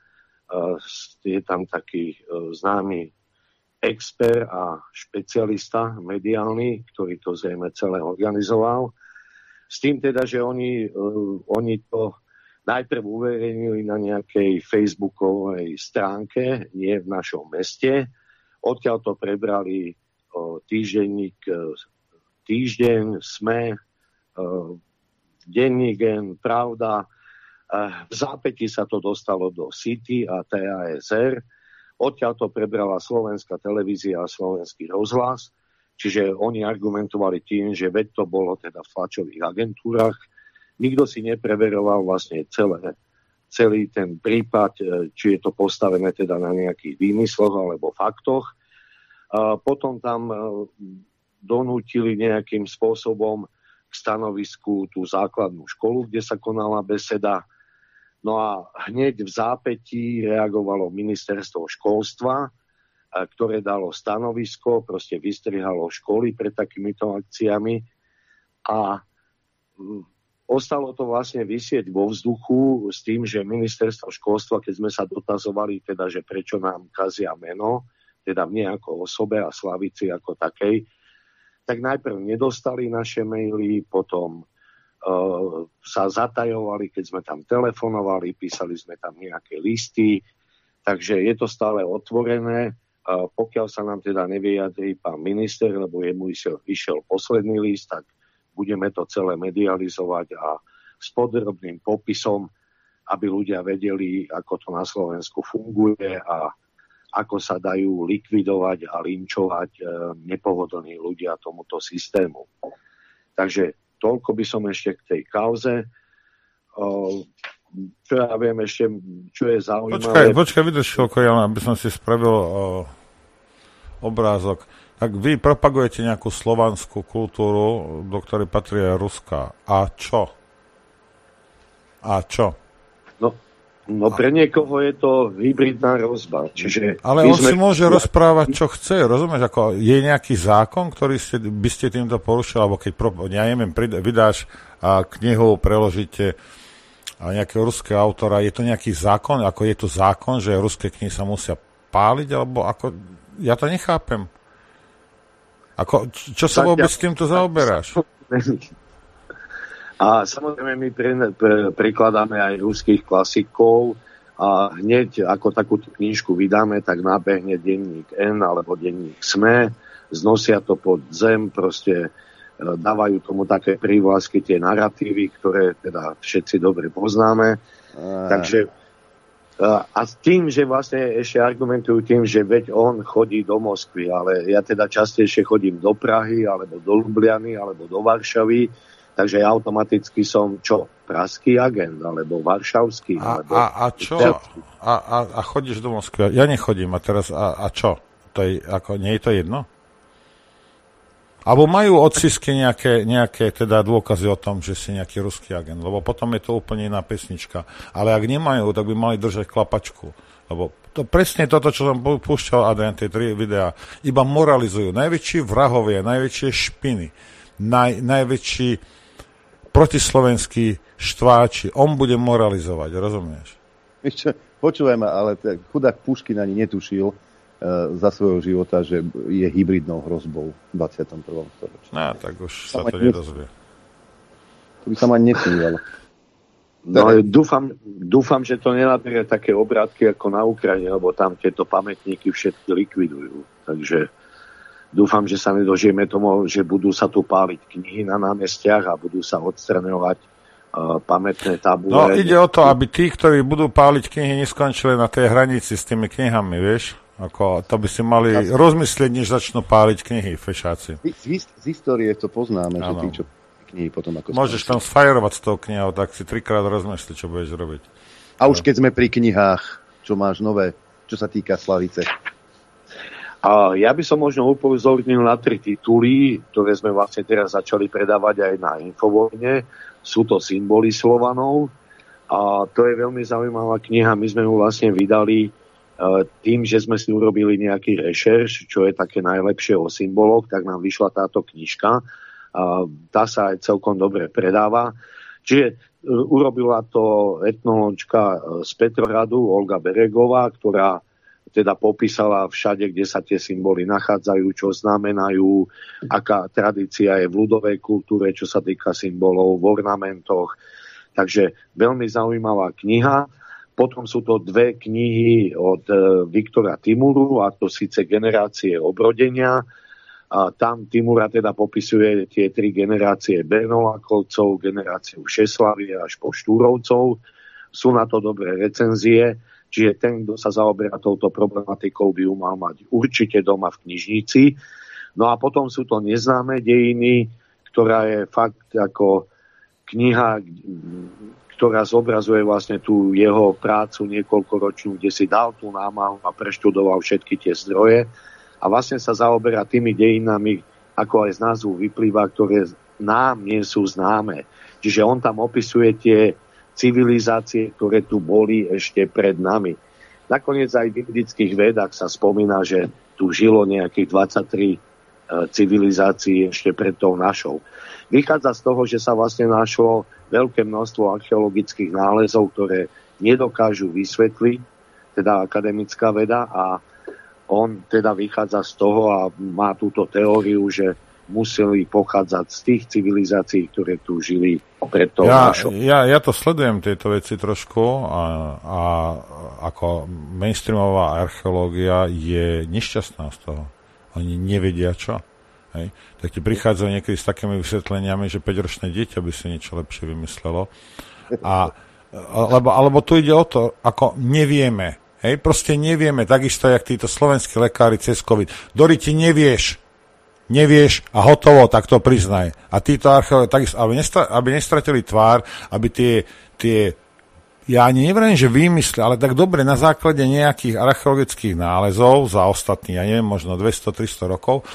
je tam taký e, známy expert a špecialista mediálny, ktorý to zrejme celé organizoval. S tým teda, že oni, uh, oni to najprv uverejnili na nejakej facebookovej stránke, nie v našom meste. Odtiaľ to prebrali uh, týždenník uh, Týždeň, SME, uh, denník N, Pravda. Uh, v zápäti sa to dostalo do City a té á es er. Odtiaľ to prebrala Slovenská televízia a Slovenský rozhlas, čiže oni argumentovali tým, že veď to bolo teda v tlačových agentúrach. Nikto si nepreveroval vlastne celé, celý ten prípad, či je to postavené teda na nejakých výmysloch alebo faktoch. A potom tam donútili nejakým spôsobom k stanovisku tú základnú školu, kde sa konala beseda. No a hneď v zápätí reagovalo ministerstvo školstva, ktoré dalo stanovisko, proste vystrihalo školy pred takýmito akciami. A ostalo to vlastne visieť vo vzduchu s tým, že ministerstvo školstva, keď sme sa dotazovali, teda, že prečo nám kazia meno, teda mne ako osobe a Slavici ako takej, tak najprv nedostali naše maily, potom uh, sa zatajovali, keď sme tam telefonovali, písali sme tam nejaké listy, takže je to stále otvorené. Uh, pokiaľ sa nám teda nevyjadrí pán minister, lebo jemu išiel, išiel posledný list, tak budeme to celé medializovať a s podrobným popisom, aby ľudia vedeli, ako to na Slovensku funguje a ako sa dajú likvidovať a linčovať e, nepohodlní ľudia tomuto systému. Takže toľko by som ešte k tej kauze. E, čo ja viem ešte, čo je zaujímavé... Počkaj, počkaj, vydrž chvíľko, ja aby som si spravil o, obrázok. Tak vy propagujete nejakú slovanskú kultúru, do ktorej patrí aj ruská. A čo? A čo? No, no pre niekoho je to hybridná hrozba. Čiže ale on sme... si môže rozprávať, čo chce. Rozumieš? Ako je nejaký zákon, ktorý ste, by ste týmto porušili, alebo keď, ja neviem, vydáš a knihu, preložíte a nejakého ruského autora, je to nejaký zákon? Ako je to zákon, že ruské knihy sa musia páliť? Alebo ako... Ja to nechápem. Ako, čo sa vôbec s týmto zaoberáš? A samozrejme my pre, pre, prekladáme aj ruských klasikov a hneď ako takúto knižku vydáme, tak nábehne denník N alebo denník es em e, znosia to pod zem, proste dávajú tomu také prívlasky, tie naratívy, ktoré teda všetci dobre poznáme. A... Takže a s tým, že vlastne ešte argumentujú tým, že veď on chodí do Moskvy, ale ja teda častejšie chodím do Prahy, alebo do Ljubljany, alebo do Varšavy, takže ja automaticky som čo? Pražský agent, alebo varšavský. A, alebo a, a čo? A, a, a chodíš do Moskvy? Ja nechodím, a teraz a, a čo? To je, ako, nie je to jedno? Alebo majú odcisky nejaké, nejaké teda dôkazy o tom, že si nejaký ruský agent, lebo potom je to úplne iná pesnička. Ale ak nemajú, tak by mali držať klapačku. Lebo to presne toto, čo som púšťal, Adrian, tie tri videá, iba moralizujú. Najväčší vrahovia, najväčšie špiny, naj, najväčší protislovenský štváči. On bude moralizovať, rozumieš? Počúvaj ma, ale chudák Puškin ani netušil za svojho života, že je hybridnou hrozbou v dvadsiatom prvom storočí. No, tak už sa, sa to nedozvie. To by sa ma nesmívalo. No, dúfam, dúfam, že to nenaberie také obrátky ako na Ukrajine, lebo tam tieto pamätníky všetky likvidujú. Takže dúfam, že sa nedožijeme tomu, že budú sa tu páliť knihy na námestiach a budú sa odstraňovať uh, pamätné tabule. No, ide o to, aby tí, ktorí budú páliť knihy, neskončili na tej hranici s tými knihami, vieš? Ako, to by si mali ja, rozmyslieť, než začnú páliť knihy, fešáci. Z, z, z histórie to poznáme, ano. Že tí, čo knihy potom ako... Môžeš tam sfajerovať s tou knihou, tak si trikrát rozmyslí, čo budeš robiť. A už keď sme pri knihách, čo máš nové, čo sa týka Slavice? A ja by som možno upozornil na tri tituly, ktoré sme vlastne teraz začali predávať aj na Infovojne. Sú to Symboly Slovanov a to je veľmi zaujímavá kniha. My sme ju vlastne vydali tým, že sme si urobili nejaký rešerš, čo je také najlepšie o symboloch, tak nám vyšla táto knižka. Tá sa aj celkom dobre predáva. Čiže urobila to etnoločka z Petrohradu, Olga Beregová, ktorá teda popísala všade, kde sa tie symboly nachádzajú, čo znamenajú, aká tradícia je v ľudovej kultúre, čo sa týka symbolov, v ornamentoch. Takže veľmi zaujímavá kniha. Potom sú to dve knihy od Viktora Timuru, a to síce Generácie obrodenia. A tam Timura teda popisuje tie tri generácie Bernolákovcov, generáciu Všeslavie až po Štúrovcov. Sú na to dobré recenzie, čiže ten, kto sa zaoberá touto problematikou, by ju mal mať určite doma v knižnici. No a potom sú to Neznáme dejiny, ktorá je fakt ako kniha, ktorá zobrazuje vlastne tú jeho prácu niekoľkoročnú, kde si dal tú námahu a preštudoval všetky tie zdroje a vlastne sa zaoberá tými dejinami, ako aj z názvu vyplýva, ktoré nám nie sú známe. Čiže on tam opisuje tie civilizácie, ktoré tu boli ešte pred nami. Nakoniec aj v indických vedách sa spomína, že tu žilo nejakých dvadsaťtri civilizácií ešte pred tou našou. vychádza z toho, že sa vlastne našlo veľké množstvo archeologických nálezov, ktoré nedokážu vysvetliť, teda akademická veda, a on teda vychádza z toho a má túto teóriu, že museli pochádzať z tých civilizácií, ktoré tu žili pred tou ja, našou. Ja, ja to sledujem, tieto veci trošku a, a ako mainstreamová archeológia je nešťastná z toho. Oni nevedia čo. Hej? Tak ti prichádzajú niekedy s takými vysvetleniami, že päťročné dieťa by si niečo lepšie vymyslelo. A, alebo, alebo tu ide o to, ako nevieme. Hej? Proste nevieme, takisto jak títo slovenskí lekári cez COVID. Dori, ti nevieš. Nevieš a hotovo, tak to priznaj. A títo archeológovia, takisto, aby, nestra, aby nestratili tvár, aby tie, tie ja ani neviem, že vymysli, ale tak dobre, na základe nejakých archeologických nálezov za ostatní, ja neviem, možno dvesto tristo rokov,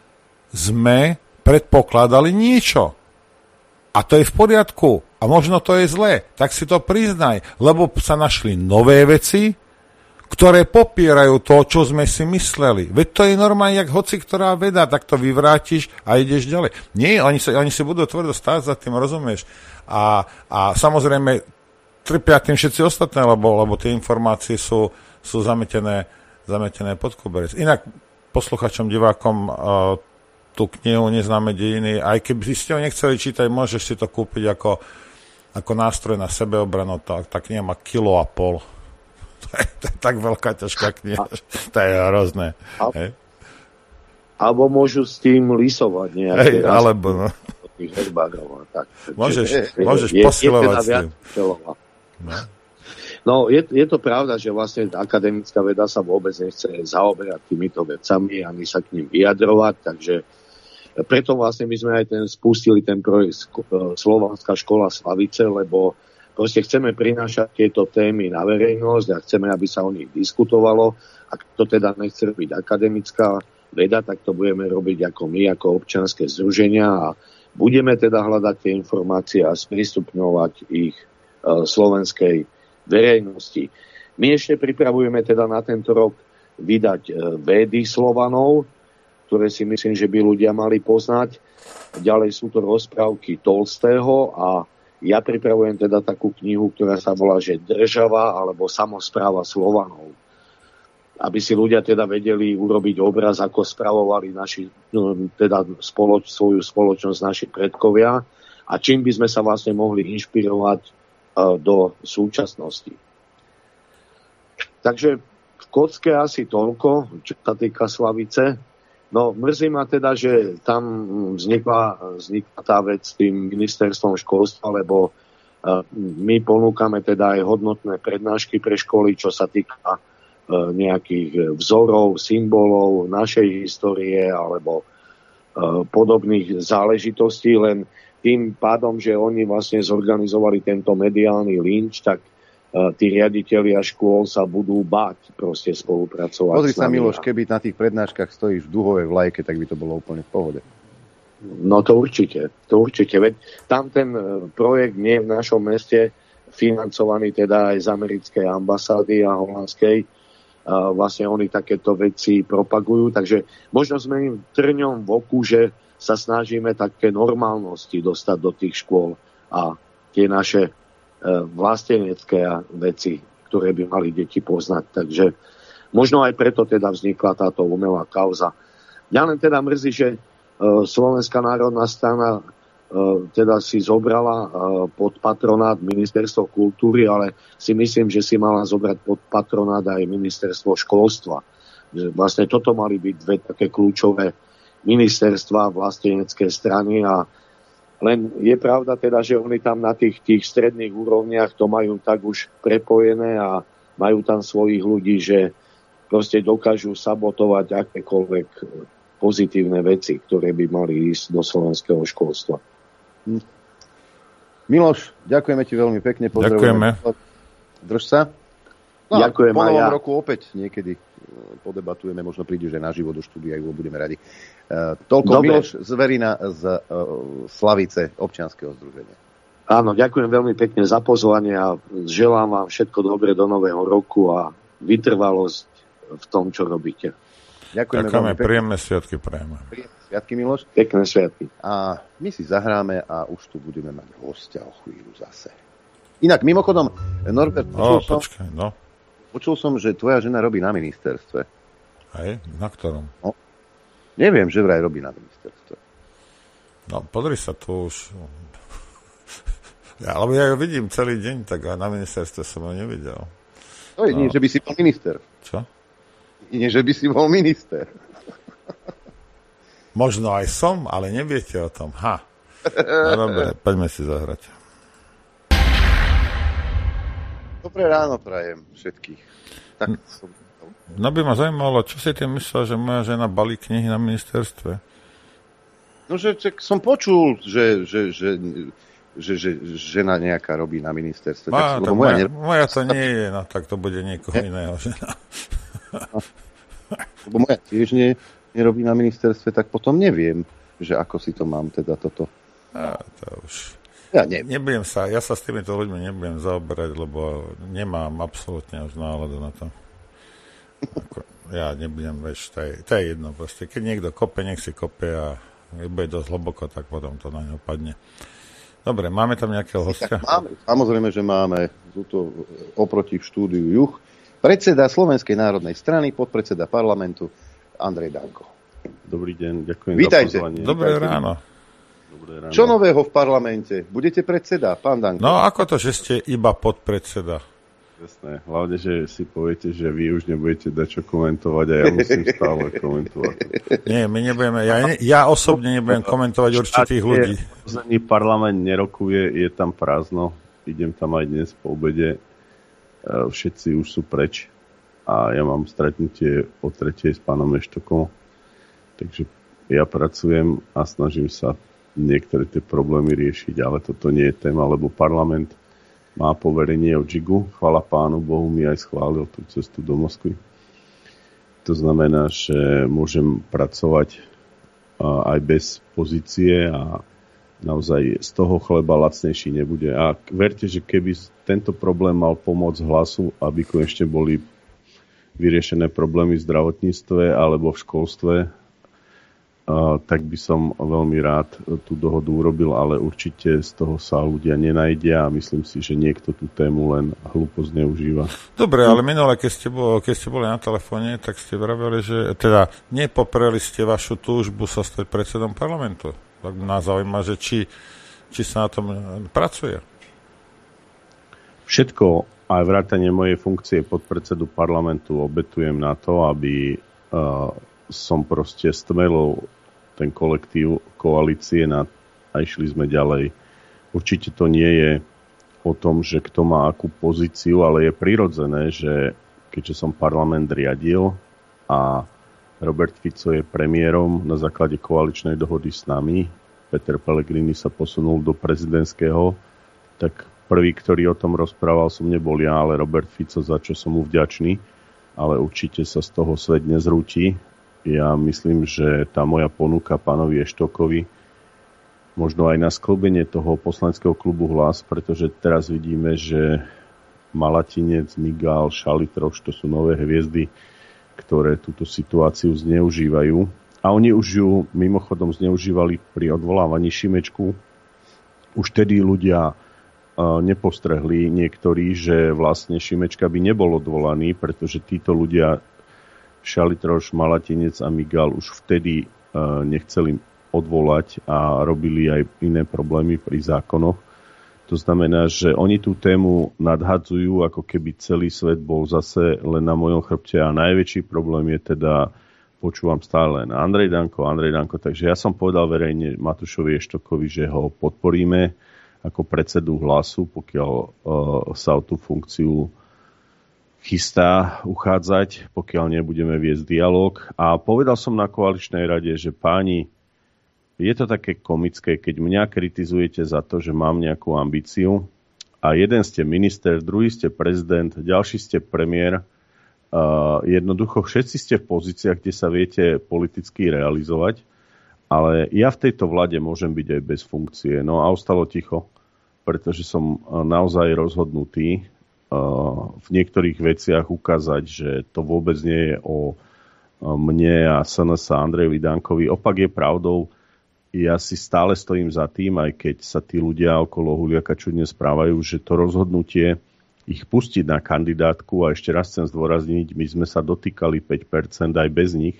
sme predpokladali niečo. A to je v poriadku. A možno to je zlé. Tak si to priznaj, lebo sa našli nové veci, ktoré popierajú to, čo sme si mysleli. Veď to je normálne, jak hoci ktorá veda, tak to vyvrátiš a ideš ďalej. Nie, oni, sa, oni si budú tvrdo stáť za tým, rozumieš? A, a samozrejme trpia tým všetci ostatné, lebo, lebo tie informácie sú, sú zametené, zametené pod koberec. Inak posluchačom, divákom uh, tú knihu Neznáme dejiny, aj keby ste ho nechceli čítať, môžeš si to kúpiť ako, ako nástroj na sebeobranu. Tá, tá kniha má kilo a pol. To je, to je tak veľká, ťažká kniha. To je hrozné. A, alebo môžu s tým lisovať nejaké. Hej, alebo no. Tak. Môžeš, je, môžeš je, posilovať je teda s tým. No, no je, je to pravda, že vlastne akademická veda sa vôbec nechce zaoberať týmito vecami ani sa k ním vyjadrovať, takže preto vlastne my sme aj ten spustili ten projekt Slovanská škola Slavice, lebo proste chceme prinášať tieto témy na verejnosť a chceme, aby sa o nich diskutovalo. Ak to teda nechce robiť akademická veda, tak to budeme robiť ako my, ako občianske združenia a budeme teda hľadať tie informácie a sprístupňovať ich e, slovenskej verejnosti. My ešte pripravujeme teda na tento rok vydať e, védy Slovanov, ktoré si myslím, že by ľudia mali poznať. Ďalej sú to rozprávky Tolstého a ja pripravujem teda takú knihu, ktorá sa volá, že Država alebo Samospráva Slovanov. Aby si ľudia teda vedeli urobiť obraz, ako spravovali naši, teda spoloč, svoju spoločnosť naši predkovia a čím by sme sa vlastne mohli inšpirovať uh, do súčasnosti. Takže v kocke asi toľko, čo sa týka Slavice. No, mrzí ma teda, že tam vznikla, vznikla tá vec s tým ministerstvom školstva, lebo uh, my ponúkame teda aj hodnotné prednášky pre školy, čo sa týka uh, nejakých vzorov, symbolov našej histórie alebo uh, podobných záležitostí, len tým pádom, že oni vlastne zorganizovali tento mediálny lynč, tak tí riaditelia škôl sa budú báť proste spolupracovať. Pozri sa, Miloš, keby na tých prednáškach stojíš v duhovej vlajke, tak by to bolo úplne v pohode. No to určite, to určite. Veď tam ten projekt nie je v našom meste financovaný teda aj z americkej ambasády a holandskej. A vlastne oni takéto veci propagujú, takže možno sme im trňom v oku, že sa snažíme také normálnosti dostať do tých škôl a tie naše vlastenecké veci, ktoré by mali deti poznať. Takže možno aj preto teda vznikla táto umelá kauza. Mňa len teda mrzí, že Slovenská národná strana teda si zobrala pod patronát Ministerstvo kultúry, ale si myslím, že si mala zobrať pod patronát aj Ministerstvo školstva. Vlastne toto mali byť dve také kľúčové ministerstva vlastenecké strany a len je pravda teda, že oni tam na tých, tých stredných úrovniach to majú tak už prepojené a majú tam svojich ľudí, že proste dokážu sabotovať akékoľvek pozitívne veci, ktoré by mali ísť do slovenského školstva. Miloš, ďakujeme ti veľmi pekne. Ďakujeme. Drž sa. No, ďakujem po novom ja. roku opäť niekedy podebatujeme, možno prídeš aj naživo do štúdia, aj budeme radi. Uh, toľko Dobre. Miloš Zverina z uh, Slavice občianskeho združenia. Áno, ďakujem veľmi pekne za pozvanie a želám vám všetko dobre do nového roku a vytrvalosť v tom, čo robíte. Ďakujeme. Ďakujeme, príjemné sviatky prejme. Príjemné sviatky, Miloš. Pekné sviatky. A my si zahráme a už tu budeme mať hostia o chvíľu zase. Inak, mimochodom, Norbert, počul, o, som, počkaj, no. počul som, že tvoja žena robí na ministerstve. Hej, na ktorom? No, neviem, že vraj robí na ministerstve. No, podri sa tu už. Ja, alebo ja ju vidím celý deň, tak na ministerstve som ho nevidel. To je, no. Nie, že by si bol minister. Čo? Nie, že by si bol minister. Možno aj som, ale neviete o tom. Ha. No dobre, poďme si zahrať. Dobré ráno prajem všetkých. Tak som... No by ma zaujímalo, čo si ty myslel, že moja žena balí knihy na ministerstve? No, že, že som počul, že, že, že, že, že žena nejaká robí na ministerstve. Má, tak, tak moja, moja, ner- moja to nie je, no tak to bude niekoho ne? iného žena. Lebo moja tiež nie, nerobí na ministerstve, tak potom neviem, že ako si to mám teda toto. A, to už... Ja neviem. Nebudem sa, ja sa s týmito ľuďmi nebudem zaoberať, lebo nemám absolútne už náladu na to. Ako, ja nebudem, vieš, to je, to je jedno proste. Keď niekto kope, nech si kope a bude dosť hlboko, tak potom to na ňo padne. Dobre, máme tam nejakého hostia? Tak máme, samozrejme, že máme tu oproti v štúdiu Juh predseda Slovenskej národnej strany, podpredseda parlamentu Andrej Danko. Dobrý deň, ďakujem Vítajte. za pozvanie. Dobré ráno. Dobré ráno. Čo nového v parlamente? Budete predseda, pán Danko? No, ako to, že ste iba podpredseda? Jasné, hlavne, že si poviete, že vy už nebudete dať čo komentovať a ja musím stále komentovať. Nie, my nebudeme, ja, ne, ja osobne nebudem komentovať určitých ľudí. Štátny parlament nerokuje, je tam prázdno, idem tam aj dnes po obede, všetci už sú preč a ja mám stretnutie o tretej s pánom Eštokom, takže ja pracujem a snažím sa niektoré tie problémy riešiť, ale toto nie je téma, lebo parlament má poverenie od džigu. Chvála pánu Bohu, mi aj schválil tú cestu do Moskvy. To znamená, že môžem pracovať aj bez pozície a naozaj z toho chleba lacnejší nebude. A verte, že keby tento problém mal pomôcť Hlasu, aby konečne boli vyriešené problémy v zdravotníctve alebo v školstve, Uh, tak by som veľmi rád tú dohodu urobil, ale určite z toho sa ľudia nenajdia a myslím si, že niekto tú tému len hlúpo zneužíva. Dobre, ale minule, keď ste, bol, keď ste boli na telefóne, tak ste vraveli, že teda nepopreli ste vašu túžbu sa stať predsedom parlamentu. Tak nás zaujíma, že či, či sa na tom pracuje. Všetko, aj vrátane mojej funkcie podpredsedu parlamentu obetujem na to, aby uh, som proste stmelil ten kolektív koalície na, a išli sme ďalej. Určite to nie je o tom, že kto má akú pozíciu, ale je prirodzené, že keďže som parlament riadil a Robert Fico je premiérom na základe koaličnej dohody s nami, Peter Pellegrini sa posunul do prezidentského, tak prvý, ktorý o tom rozprával, som nebol ja, ale Robert Fico, za čo som mu vďačný, ale určite sa z toho svet nezrúti. Ja myslím, že tá moja ponuka pánovi Eštokovi možno aj na sklbenie toho poslaneckého klubu Hlas, pretože teraz vidíme, že Malatinec, Migal, Šalitroš, to sú nové hviezdy, ktoré túto situáciu zneužívajú. A oni už ju mimochodom zneužívali pri odvolávaní Šimečku. Už tedy ľudia nepostrehli niektorí, že vlastne Šimečka by nebol odvolaný, pretože títo ľudia Šalitroš, Malatinec a Migal už vtedy uh, nechceli odvolať a robili aj iné problémy pri zákonoch. To znamená, že oni tú tému nadhadzujú, ako keby celý svet bol zase len na mojom chrbte a najväčší problém je teda, počúvam stále len Andrej Danko, Andrej Danko, takže ja som povedal verejne Matúšovi Eštokovi, že ho podporíme ako predsedu Hlasu, pokiaľ uh, sa o tú funkciu chystá uchádzať, pokiaľ nebudeme viesť dialog. A povedal som na koaličnej rade, že páni, je to také komické, keď mňa kritizujete za to, že mám nejakú ambíciu a jeden ste minister, druhý ste prezident, ďalší ste premiér. Uh, jednoducho všetci ste v pozíciách, kde sa viete politicky realizovať, ale ja v tejto vlade môžem byť aj bez funkcie. No a ostalo ticho, pretože som naozaj rozhodnutý v niektorých veciach ukázať, že to vôbec nie je o mne a es en es a Andrejovi Dankovi. Opak je pravdou. Ja si stále stojím za tým, aj keď sa tí ľudia okolo Huliaka čudne správajú, že to rozhodnutie ich pustiť na kandidátku, a ešte raz chcem zdôrazniť, my sme sa dotýkali päť percent aj bez nich.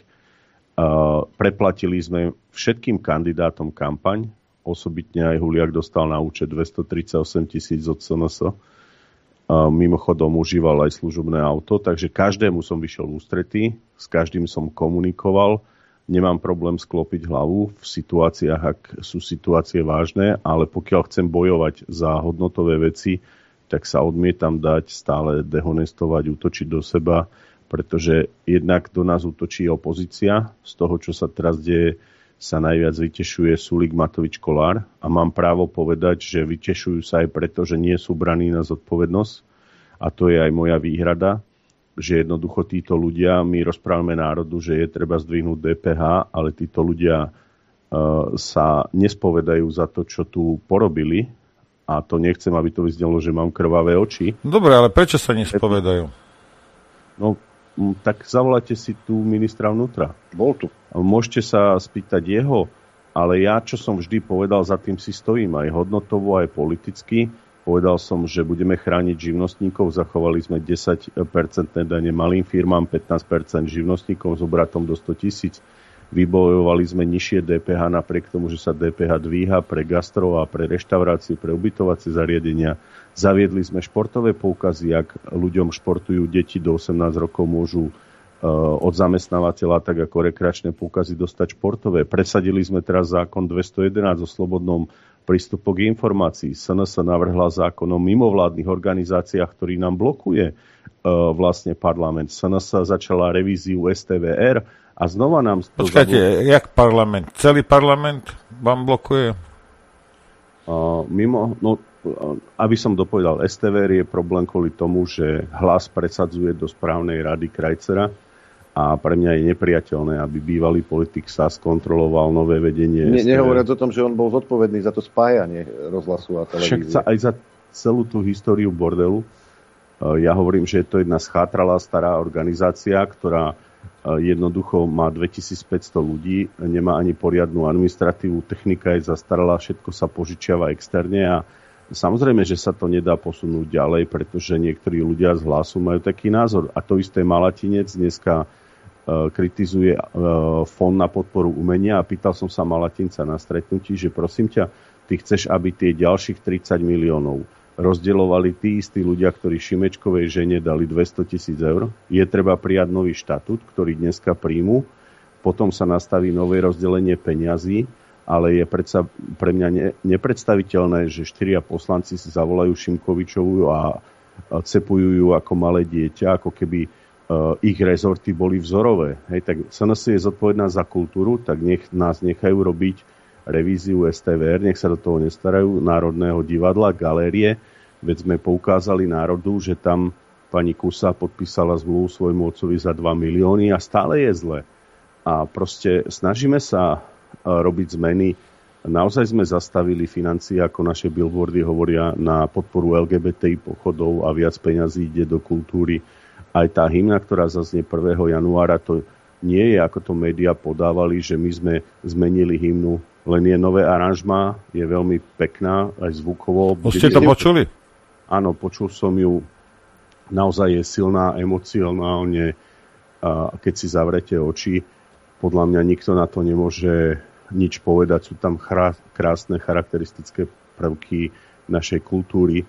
Uh, preplatili sme všetkým kandidátom kampaň, osobitne aj Huliak dostal na účet dvestotridsaťosem tisíc od es en es. Uh, mimochodom užíval aj služobné auto, takže každému som vyšiel v ústretí, s každým som komunikoval. Nemám problém sklopiť hlavu v situáciách, ak sú situácie vážne, ale pokiaľ chcem bojovať za hodnotové veci, tak sa odmietam dať stále dehonestovať, útočiť do seba, pretože jednak do nás útočí opozícia. Z toho, čo sa teraz deje, sa najviac vytešuje Sulík, Matovič, Kollár a mám právo povedať, že vytešujú sa aj preto, že nie sú braní na zodpovednosť a to je aj moja výhrada, že jednoducho títo ľudia, my rozprávame národu, že je treba zdvihnúť dé pé há, ale títo ľudia uh, sa nespovedajú za to, čo tu porobili a to nechcem, aby to vyznelo, že mám krvavé oči. Dobre, ale prečo sa nespovedajú? No, tak zavolajte si tu ministra vnútra. Bol tu. Môžete sa spýtať jeho, ale ja, čo som vždy povedal, za tým si stojím aj hodnotovo, aj politicky. Povedal som, že budeme chrániť živnostníkov, zachovali sme desať percent dane malým firmám, pätnásť percent živnostníkom s obratom do sto tisíc. Vybojovali sme nižšie dé pé há napriek tomu, že sa dé pé há dvíha pre gastro a pre reštaurácie, pre ubytovacie zariadenia. Zaviedli sme športové poukazy, ak ľuďom športujú deti do osemnásť rokov, môžu od zamestnávateľa tak ako rekreačné poukazy dostať športové. Presadili sme teraz zákon dvestojedenásť o slobodnom prístupu k informácii. es en es navrhla zákon o mimovládnych organizáciách, ktorý nám blokuje uh, vlastne parlament. es en es začala revíziu es té vé er a znova nám... Počkajte, zablok... jak parlament? Celý parlament vám blokuje? Uh, mimo, no, aby som dopovedal, es té vé er je problém kvôli tomu, že Hlas presadzuje do správnej rady Krajcera a pre mňa je nepriateľné, aby bývalý politik es á es kontroloval nové vedenie ne, es té vé er. Nehovoriac o tom, že on bol zodpovedný za to spájanie rozhlasu a televízie. Však aj za celú tú históriu bordelu. Ja hovorím, že je to jedna schátralá stará organizácia, ktorá jednoducho má dvetisícpäťsto ľudí, nemá ani poriadnu administratívu, technika je zastaralá, všetko sa požičiava externe a samozrejme, že sa to nedá posunúť ďalej, pretože niektorí ľudia z Hlasu majú taký názor. A to isté Malatinec dneska uh, kritizuje uh, fond na podporu umenia a pýtal som sa Malatinca na stretnutí, že prosím ťa, ty chceš, aby tie ďalších tridsať miliónov rozdielovali tí istí ľudia, ktorí Šimečkovej žene dali dvesto tisíc eur. Je treba prijať nový štatút, ktorý dneska príjmu, potom sa nastaví nové rozdelenie peňazí, ale je predsa pre mňa ne, nepredstaviteľné, že štyria poslanci si zavolajú Šimkovičovú a, a cepujú ju ako malé dieťa, ako keby uh, ich rezorty boli vzorové. Hej, tak es en es je zodpovedná za kultúru, tak nech nás nechajú robiť revíziu es té vé er, nech sa do toho nestarajú, Národného divadla, galérie, veď sme poukázali národu, že tam pani Kusa podpísala zmluvu svojmu otcovi za dva milióny a stále je zle. A proste snažíme sa robiť zmeny. Naozaj sme zastavili financie, ako naše billboardy hovoria, na podporu el gé bé té í pochodov a viac peňazí ide do kultúry. Aj tá hymna, ktorá zaznie prvého januára, to nie je, ako to médiá podávali, že my sme zmenili hymnu, len je nové aranžmá, je veľmi pekná, aj zvukovo. Už ste to počuli? Áno, počul som ju. Naozaj je silná, emocionálne. A keď si zavrete oči, podľa mňa nikto na to nemôže nič povedať. Sú tam krásne, charakteristické prvky našej kultúry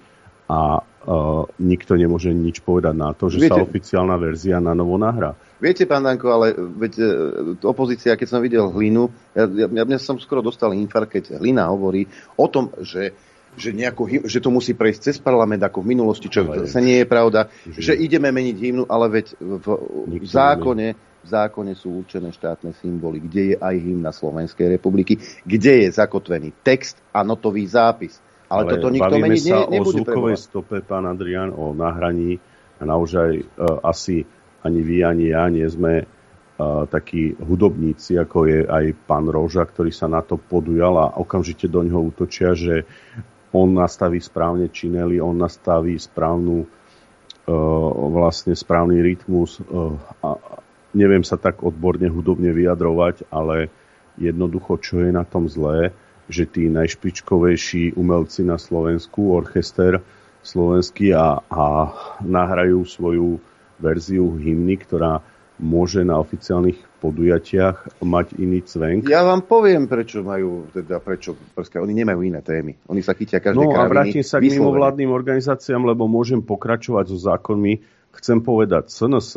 a uh, nikto nemôže nič povedať na to, že Viete, sa oficiálna verzia na novo nahrá. Viete, pán Danko, ale veď opozícia, keď som videl Hlinu, ja, ja, ja som skoro dostal infarkt, keď Hlina hovorí o tom, že Že, nejako, že to musí prejsť cez parlament ako v minulosti, čo sa nie je pravda, že, že ideme meniť hymnu, ale veď v, v, zákone, v zákone sú určené štátne symboly, kde je aj hymna Slovenskej republiky, kde je zakotvený text a notový zápis. Ale, ale toto nikto meniť ne, nebude. Bavíme sa o zvukovej stope, pán Adrián, o nahraní a naozaj uh, asi ani vy, ani ja nie sme uh, takí hudobníci, ako je aj pán Roža, ktorý sa na to podujal a okamžite do ňoho útočia, že on nastaví správne činely, on nastaví správnu, uh, vlastne správny rytmus uh, a, neviem sa tak odborne hudobne vyjadrovať, ale jednoducho, čo je na tom zlé, že tí najšpičkovejší umelci na Slovensku, orchester slovenský a, a nahrajú svoju verziu hymny, ktorá môže na oficiálnych podujatiach mať iný cvenk. Ja vám poviem, prečo majú, teda prečo, prska, oni nemajú iné témy. Oni sa chytia každej kraviny. No a vrátim sa k vyslovene. mimovládnym organizáciám, lebo môžem pokračovať so zákonmi. Chcem povedať es en es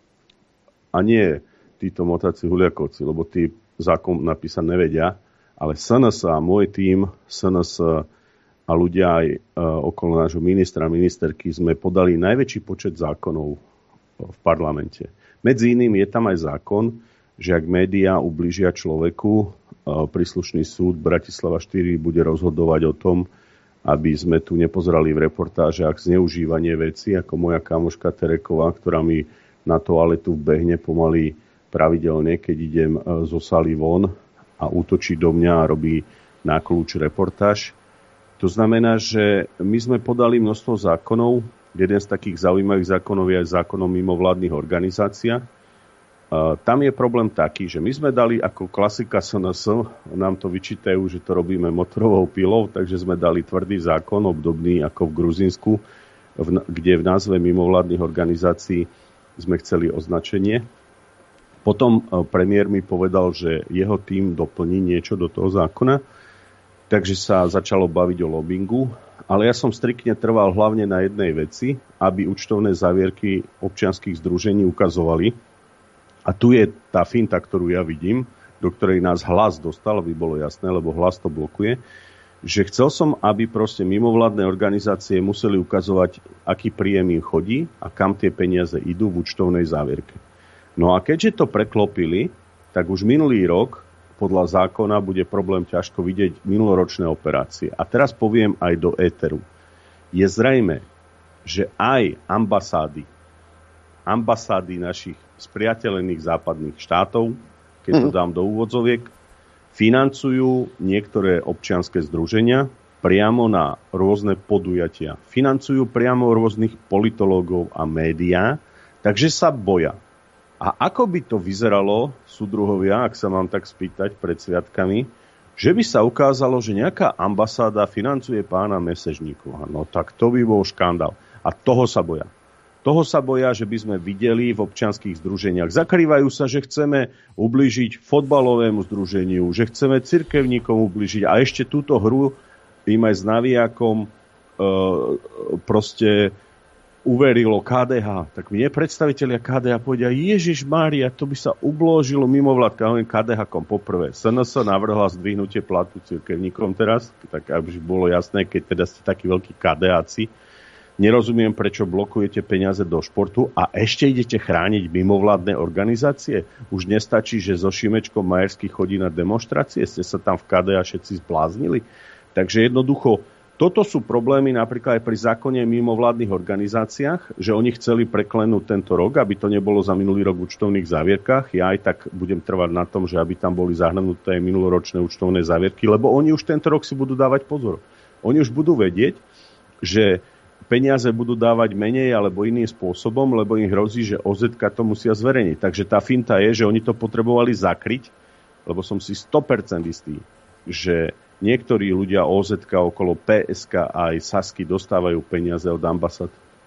a nie títo motáci huliakovci, lebo tí zákon napísať nevedia, ale es en es a môj tím, es en es a ľudia aj e, okolo nášho ministra a ministerky sme podali najväčší počet zákonov v parlamente. Medzi iným je tam aj zákon, že ak médiá ublížia človeku, e, príslušný súd Bratislava štyri bude rozhodovať o tom, aby sme tu nepozerali v reportážach zneužívanie veci, ako moja kamoška Tereková, ktorá mi na toaletu vbehne pomaly pravidelne, keď idem zo sály von a útočí do mňa a robí na kľúč reportáž. To znamená, že my sme podali množstvo zákonov. Jeden z takých zaujímavých zákonov je aj zákon o mimovládnych organizáciách. Tam je problém taký, že my sme dali ako klasika es en es, nám to vyčítajú, že to robíme motorovou pilou, takže sme dali tvrdý zákon, obdobný ako v Gruzínsku, kde v názve mimovládnych organizácií sme chceli označenie. Potom premiér mi povedal, že jeho tím doplní niečo do toho zákona, takže sa začalo baviť o lobbingu, ale ja som striktne trval hlavne na jednej veci, aby účtovné závierky občianskych združení ukazovali. A tu je tá finta, ktorú ja vidím, do ktorej nás Hlas dostal, aby bolo jasné, lebo Hlas to blokuje, že chcel som, aby proste mimovládne organizácie museli ukazovať, aký príjem im chodí a kam tie peniaze idú v účtovnej závierke. No a keďže to preklopili, tak už minulý rok podľa zákona bude problém ťažko vidieť minuloročné operácie. A teraz poviem aj do éteru. Je zrejme, že aj ambasády, ambasády našich spriateľených západných štátov, keď to dám do úvodzoviek, financujú niektoré občianske združenia priamo na rôzne podujatia. Financujú priamo rôznych politológov a médiá, takže sa boja. A ako by to vyzeralo, súdruhovia, ak sa mám tak spýtať pred sviatkami, že by sa ukázalo, že nejaká ambasáda financuje pána Mesežníkova. No tak to by bol škandál. A toho sa boja. Toho sa boja, že by sme videli v občianskych združeniach. Zakrývajú sa, že chceme ublížiť fotbalovému združeniu, že chceme cirkevníkom ublížiť. A ešte túto hru im aj s navijakom e, proste uverilo ká dé há. Tak mne predstavitelia ká dé há povedia, Ježiš Mária, to by sa ublížilo mimovládka. Hovorím ká dé há kom poprvé. es en es navrhla zdvihnutie platu cirkevníkom teraz, tak aby bolo jasné, keď teda ste takí veľkí KDáci. Nerozumiem, prečo blokujete peniaze do športu a ešte idete chrániť mimovládne organizácie. Už nestačí, že so Šimečkom Majerský chodí na demonštrácie, ste sa tam v ká dé há všetci zbláznili. Takže jednoducho toto sú problémy napríklad aj pri zákone mimovládnych organizáciách, že oni chceli preklenúť tento rok, aby to nebolo za minulý rok v účtovných závierkách. Ja aj tak budem trvať na tom, že aby tam boli zahrnuté minuloročné účtovné závierky, lebo oni už tento rok si budú dávať pozor. Oni už budú vedieť, že peniaze budú dávať menej alebo iným spôsobom, lebo im hrozí, že ó zet ká to musia zverejniť. Takže tá finta je, že oni to potrebovali zakryť, lebo som si sto percent istý, že niektorí ľudia ó zet ká okolo pé es ká a aj Sasky dostávajú peniaze od ambasád.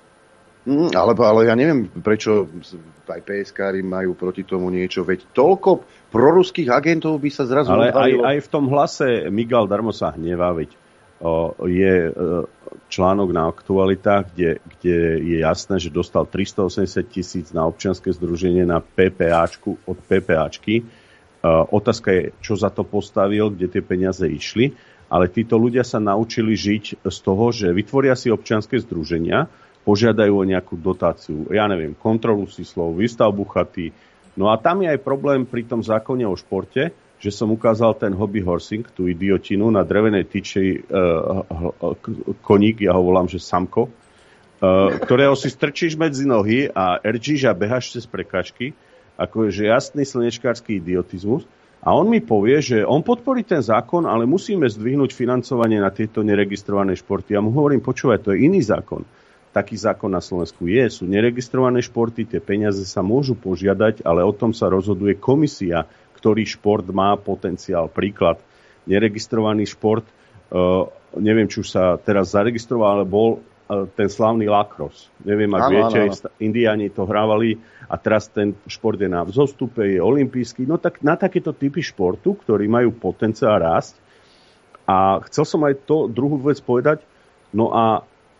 Mm, ale, ale ja neviem, prečo aj pé es kári majú proti tomu niečo. Veď toľko proruských agentov by sa zrazu ale odvalilo. aj, aj v tom hlase Migal darmo sa hnevá, veď o, je o, článok na aktualitách, kde, kde je jasné, že dostal tristoosemdesiat tisíc na občianske združenie na PPAčku od PPAčky. Uh, otázka je, čo za to postavil, kde tie peniaze išli, ale títo ľudia sa naučili žiť z toho, že vytvoria si občianske združenia, požiadajú o nejakú dotáciu, ja neviem, kontrolu síslov, výstavbu chaty. No a tam je aj problém pri tom zákone o športe, že som ukázal ten hobby horsing, tú idiotinu na drevenej tyči uh, koník, ja ho volám, že samko, uh, ktorého si strčíš medzi nohy a erčíš a beháš cez prekažky, ako je, že jasný slnečkársky idiotizmus. A on mi povie, že on podporí ten zákon, ale musíme zdvihnúť financovanie na tieto neregistrované športy. Ja mu hovorím, počúvaj, to je iný zákon. taký zákon na Slovensku je. Sú neregistrované športy, tie peniaze sa môžu požiadať, ale o tom sa rozhoduje komisia, ktorý šport má potenciál. Príklad, neregistrovaný šport, uh, neviem, či už sa teraz zaregistroval, ale bol uh, ten slavný lacrosse. Neviem, ak áno, viete, áno, áno. Indiáni to hrávali a teraz ten šport je na vzostupe, je olympijský. No tak na takéto typy športu, ktorí majú potenciál rásť. A chcel som aj to druhú vec povedať, no a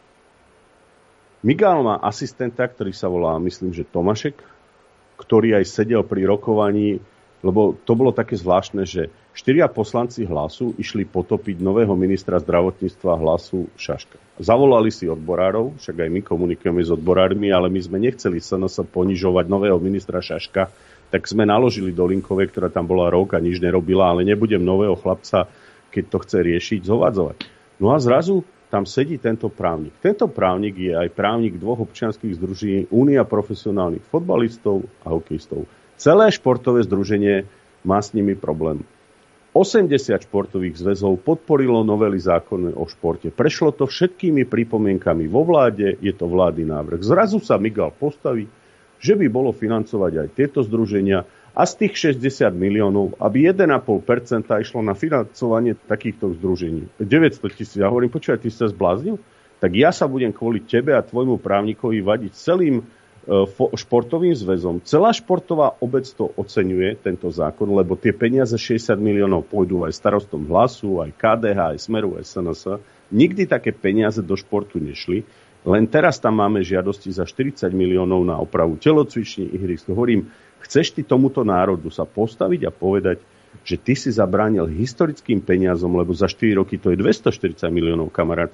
Migal má asistenta, ktorý sa volá, myslím, že Tomášek, ktorý aj sedel pri rokovaní, lebo to bolo také zvláštne, že štyria poslanci Hlasu išli potopiť nového ministra zdravotníctva Hlasu Šaška. Zavolali si odborárov, však aj my komunikujeme s odborármi, ale my sme nechceli es en es ponižovať nového ministra Šaška, tak sme naložili do Linkovej, ktorá tam bola rok a nič nerobila, ale nebudem nového chlapca, keď to chce riešiť, zhovadzovať. No a zrazu tam sedí tento právnik. Tento právnik je aj právnik dvoch občianskych združení Únia profesionálnych fotbalistov a hokejistov. Celé športové združenie má s nimi problém. osemdesiat športových zväzov podporilo novely zákony o športe. Prešlo to všetkými pripomienkami vo vláde, je to vládny návrh. Zrazu sa Migal postaví, že by bolo financovať aj tieto združenia a z tých šesťdesiat miliónov, aby jeden celá päť percenta išlo na financovanie takýchto združení. deväťsto tisíc. Ja hovorím, počúvaj, ty sa zbláznil? Tak ja sa budem kvôli tebe a tvojmu právnikovi vadiť celým uh, fo- športovým zväzom. Celá športová obec to oceňuje, tento zákon, lebo tie peniaze šesťdesiat miliónov pôjdu aj starostom Hlasu, aj ká dé há, aj Smeru, aj es en es. Nikdy také peniaze do športu nešli. Len teraz tam máme žiadosti za štyridsať miliónov na opravu telocviční, ihrisk. Hovorím, chceš ty tomuto národu sa postaviť a povedať, že ty si zabránil historickým peniazom, lebo za štyri roky to je dvestoštyridsať miliónov, kamarát.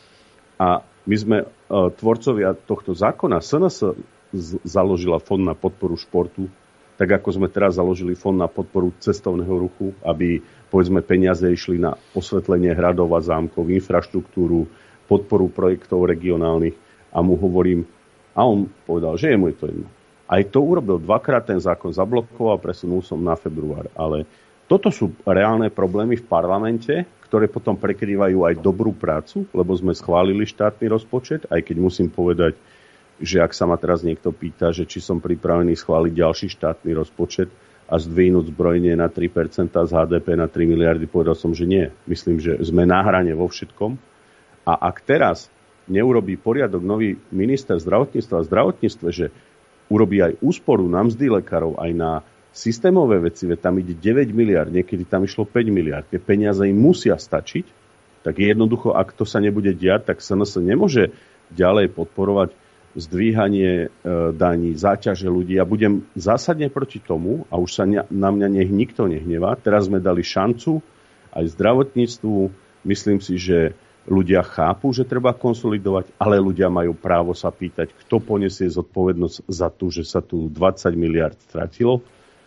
A my sme uh, tvorcovia tohto zákona. es en es z- založila fond na podporu športu, tak ako sme teraz založili fond na podporu cestovného ruchu, aby, povedzme, peniaze išli na osvetlenie hradov a zámkov, infraštruktúru, podporu projektov regionálnych. A mu hovorím, a on povedal, že je mu to jedno. Aj to urobil dvakrát, ten zákon zablokoval, presunul som na február. Ale toto sú reálne problémy v parlamente, ktoré potom prekrývajú aj dobrú prácu, lebo sme schválili štátny rozpočet, aj keď musím povedať, že ak sa ma teraz niekto pýta, že či som pripravený schváliť ďalší štátny rozpočet a zdvihnúť zbrojenie na tri percentá z há dé pé na tri miliardy, povedal som, že nie. Myslím, že sme na hrane vo všetkom. A ak teraz neurobí poriadok nový minister zdravotníctva a zdravotníctve, že urobí aj úsporu na mzdy lekárov, aj na systémové veci, veď tam ide deväť miliárd, niekedy tam išlo päť miliárd. Tie peniaze im musia stačiť, tak jednoducho, ak to sa nebude diať, tak es en es nemôže ďalej podporovať zdvíhanie e, daní, záťaže ľudí. Ja budem zásadne proti tomu, a už sa ne, na mňa nech nikto nehnevá. Teraz sme dali šancu aj zdravotníctvu. Myslím si, že ľudia chápu, že treba konsolidovať, ale ľudia majú právo sa pýtať, kto poniesie zodpovednosť za to, že sa tu dvadsať miliárd stratilo.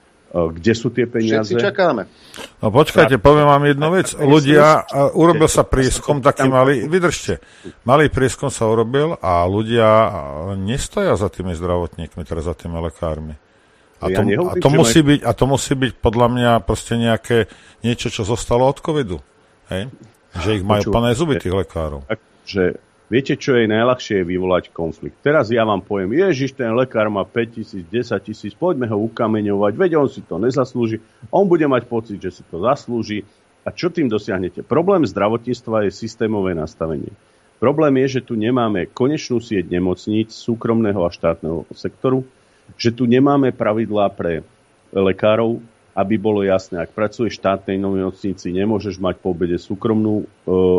Kde sú tie peniaze? Všetci čakáme. No počkajte, poviem vám jednu vec. Ľudia, urobil sa prieskum, taký malý, vydržte, malý prieskum sa urobil a ľudia nestoja za tými zdravotníkmi, teda za tými lekármi. A to, ja a to, musí, byť, a to musí byť podľa mňa proste nejaké niečo, čo zostalo od covidu. Hej? Že ich majú plné zuby tých lekárov. Že viete, čo je najľahšie vyvolať konflikt. Teraz ja vám poviem, ježiš, ten lekár má päť tisíc, desať tisíc, poďme ho ukameňovať, veď on si to nezaslúži, on bude mať pocit, že si to zaslúži. A čo tým dosiahnete? Problém zdravotníctva je systémové nastavenie. Problém je, že tu nemáme konečnú sieť nemocníc súkromného a štátneho sektoru, že tu nemáme pravidlá pre lekárov, aby bolo jasné, ak pracuješ v štátnej nemocnici, nemôžeš mať po obede súkromnú e,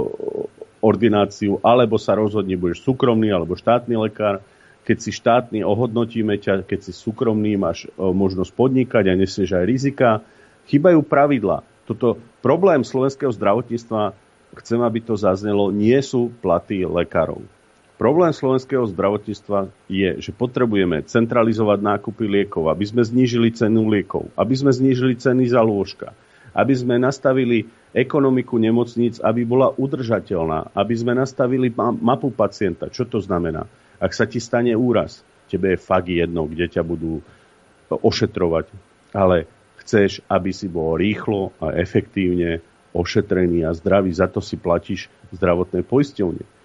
ordináciu, alebo sa rozhodne, budeš súkromný alebo štátny lekár. Keď si štátny, ohodnotíme ťa, keď si súkromný, máš e, možnosť podnikať a nesieš aj rizika. Chýbajú pravidlá. Toto problém slovenského zdravotníctva, chcem, aby to zaznelo, nie sú platy lekárov. Problém slovenského zdravotníctva je, že potrebujeme centralizovať nákupy liekov, aby sme znížili cenu liekov, aby sme znížili ceny za lôžka, aby sme nastavili ekonomiku nemocníc, aby bola udržateľná, aby sme nastavili mapu pacienta. Čo to znamená? Ak sa ti stane úraz, tebe je fakt jedno, kde ťa budú ošetrovať, ale chceš, aby si bol rýchlo a efektívne ošetrený a zdravý, za to si platíš zdravotné poisťovne.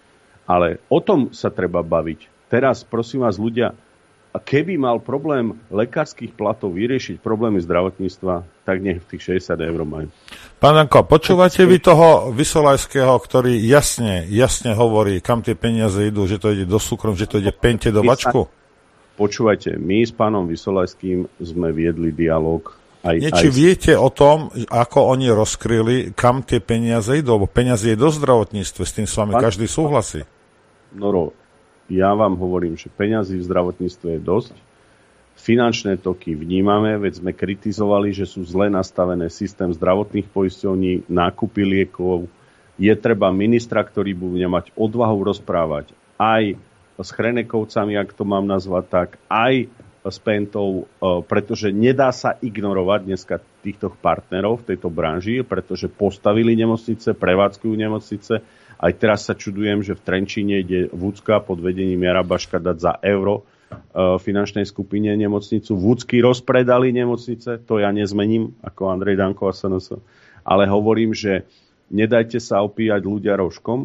Ale o tom sa treba baviť. Teraz, prosím vás, ľudia, keby mal problém lekárskych platov vyriešiť problémy zdravotníctva, tak nech v tých šesťdesiat eur majú. Pán Danko, počúvate vy toho Vysolajského, ktorý jasne, jasne hovorí, kam tie peniaze idú, že to ide do súkrom, že to ide pente do vačku? Počúvajte, my s pánom Vysolajským sme viedli dialog. Aj, Nie, či aj... viete o tom, ako oni rozkryli, kam tie peniaze idú, lebo peniaze je do zdravotníctva, s tým s vami Pán... každý súhlasí. Noro, ja vám hovorím, že peňazí v zdravotníctve je dosť. Finančné toky vnímame, veď sme kritizovali, že sú zle nastavené systém zdravotných poisťovní, nákupy liekov. Je treba ministra, ktorý bude mať odvahu rozprávať aj s Chrenekovcami, ak to mám nazvať tak, aj s Pentou, pretože nedá sa ignorovať dneska týchto partnerov v tejto branži, pretože postavili nemocnice, prevádzkujú nemocnice. Aj teraz sa čudujem, že v Trenčíne ide Vúcka pod vedením Jara Baška dať za euro finančnej skupine nemocnicu. Vúcky rozpredali nemocnice, to ja nezmením, ako Andrej Danko a es en es. Ale hovorím, že nedajte sa opíjať ľudia rožkom,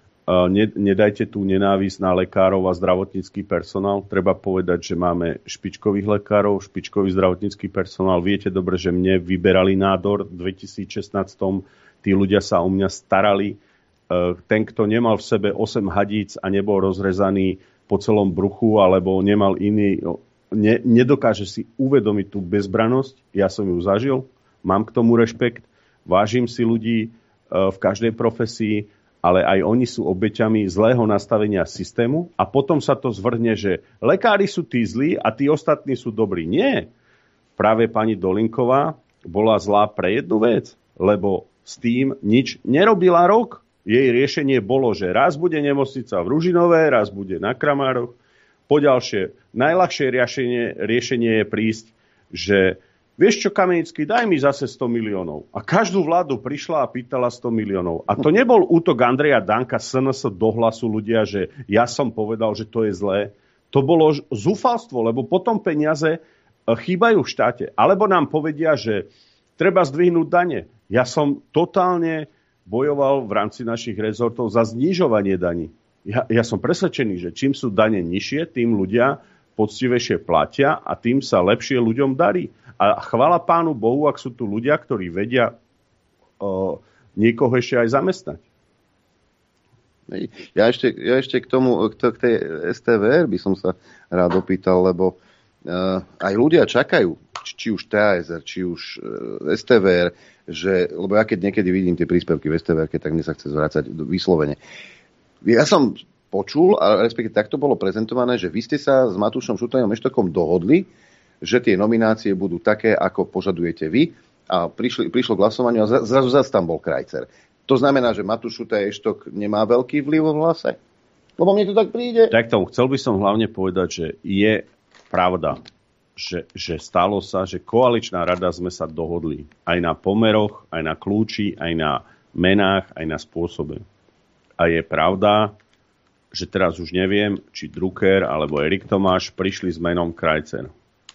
nedajte tú nenávisť na lekárov a zdravotnícky personál. Treba povedať, že máme špičkových lekárov, špičkový zdravotnícky personál. Viete dobre, že mne vyberali nádor v dvetisícšestnásť. Tí ľudia sa o mňa starali. Ten, kto nemal v sebe osem hadíc a nebol rozrezaný po celom bruchu, alebo nemal iný, ne, nedokáže si uvedomiť tú bezbranosť. Ja som ju zažil, mám k tomu rešpekt, vážim si ľudí v každej profesii, ale aj oni sú obeťami zlého nastavenia systému a potom sa to zvrhne, že lekári sú tí zlí a tí ostatní sú dobrí. Nie. Práve pani Dolinková bola zlá pre jednu vec, lebo s tým nič nerobila rok. Jej riešenie bolo, že raz bude nemocnica v Ružinové, raz bude na Kramároch. Poďalšie, najľahšie riešenie, riešenie je prísť, že vieš čo, Kamenický, daj mi zase sto miliónov. A každú vládu prišla a pýtala sto miliónov. A to nebol útok Andreja Danka z es en es do Hlasu ľudia, že ja som povedal, že to je zlé. To bolo zúfalstvo, lebo potom peniaze chýbajú v štáte. Alebo nám povedia, že treba zdvihnúť dane. Ja som totálne bojoval v rámci našich rezortov za znižovanie daní. Ja, ja som presvedčený, že čím sú dane nižšie, tým ľudia poctivejšie platia a tým sa lepšie ľuďom darí. A chvála Pánu Bohu, ak sú tu ľudia, ktorí vedia uh, niekoho ešte aj zamestnať. Ja ešte, ja ešte k tomu, k tej es té vé er by som sa rád opýtal, lebo uh, aj ľudia čakajú, či už té á es er, či už uh, es té vé er, že, lebo ja keď niekedy vidím tie príspevky v es té vé erke, tak mne sa chce zvrácať vyslovene. Ja som počul, a respektíve takto bolo prezentované, že vy ste sa s Matúšom Šutaňom Eštokom dohodli, že tie nominácie budú také, ako požadujete vy, a prišli, prišlo k hlasovaniu a zrazu zase tam bol Krajcer. To znamená, že Matúš Šutaj Eštok nemá veľký vplyv vo Hlase? Lebo mne to tak príde. Tak tomu chcel by som hlavne povedať, že je pravda, že, že stalo sa, že koaličná rada sme sa dohodli aj na pomeroch, aj na kľúči, aj na menách, aj na spôsobe. A je pravda, že teraz už neviem, či Drucker alebo Erik Tomáš prišli s menom Krajcer.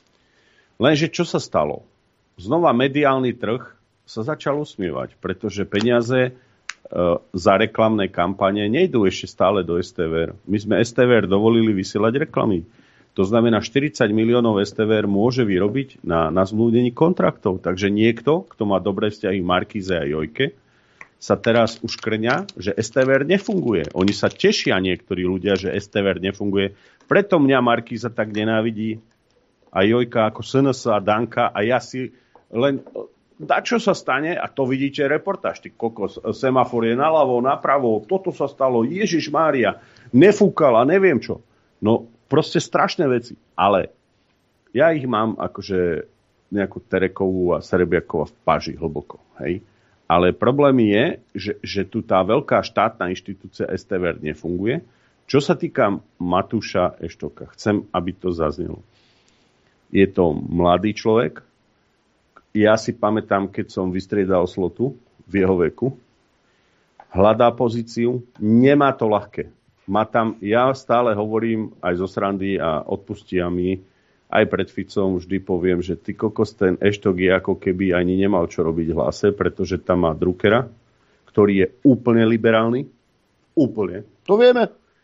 Lenže čo sa stalo? Znova mediálny trh sa začal usmievať, pretože peniaze e, za reklamné kampane nejdú ešte stále do es té vé er. My sme es té vé er dovolili vysielať reklamy. To znamená, štyridsať miliónov es té vé er môže vyrobiť na, na zmluvnení kontraktov. Takže niekto, kto má dobré vzťahy Markíze a Jojke, sa teraz už krňa, že es té vé er nefunguje. Oni sa tešia niektorí ľudia, že es té vé er nefunguje. Preto mňa Markíza tak nenávidí a Jojka ako es en es a Danka a ja si len... Da, čo sa stane, a to vidíte reportáž, ty kokos, semafor je naľavo, napravo, toto sa stalo, Ježiš Mária, nefúkala, neviem čo. No, proste strašné veci. Ale ja ich mám akože nejakú Terekovú a Serebiakovú v paži hlboko, hej. Ale problém je, že, že tu tá veľká štátna inštitúcia es té vé er nefunguje. Čo sa týka Matúša Eštoka, chcem, aby to zaznelo. Je to mladý človek. Ja si pamätám, keď som vystriedal Slotu v jeho veku. Hľadá pozíciu, nemá to ľahké. Má tam, ja stále hovorím aj zo srandy a odpustia mi, aj pred Ficom vždy poviem, že ty kokos, ten Eštok je ako keby ani nemal čo robiť v Hlase, pretože tam má Druckera, ktorý je úplne liberálny. Úplne. To vieme.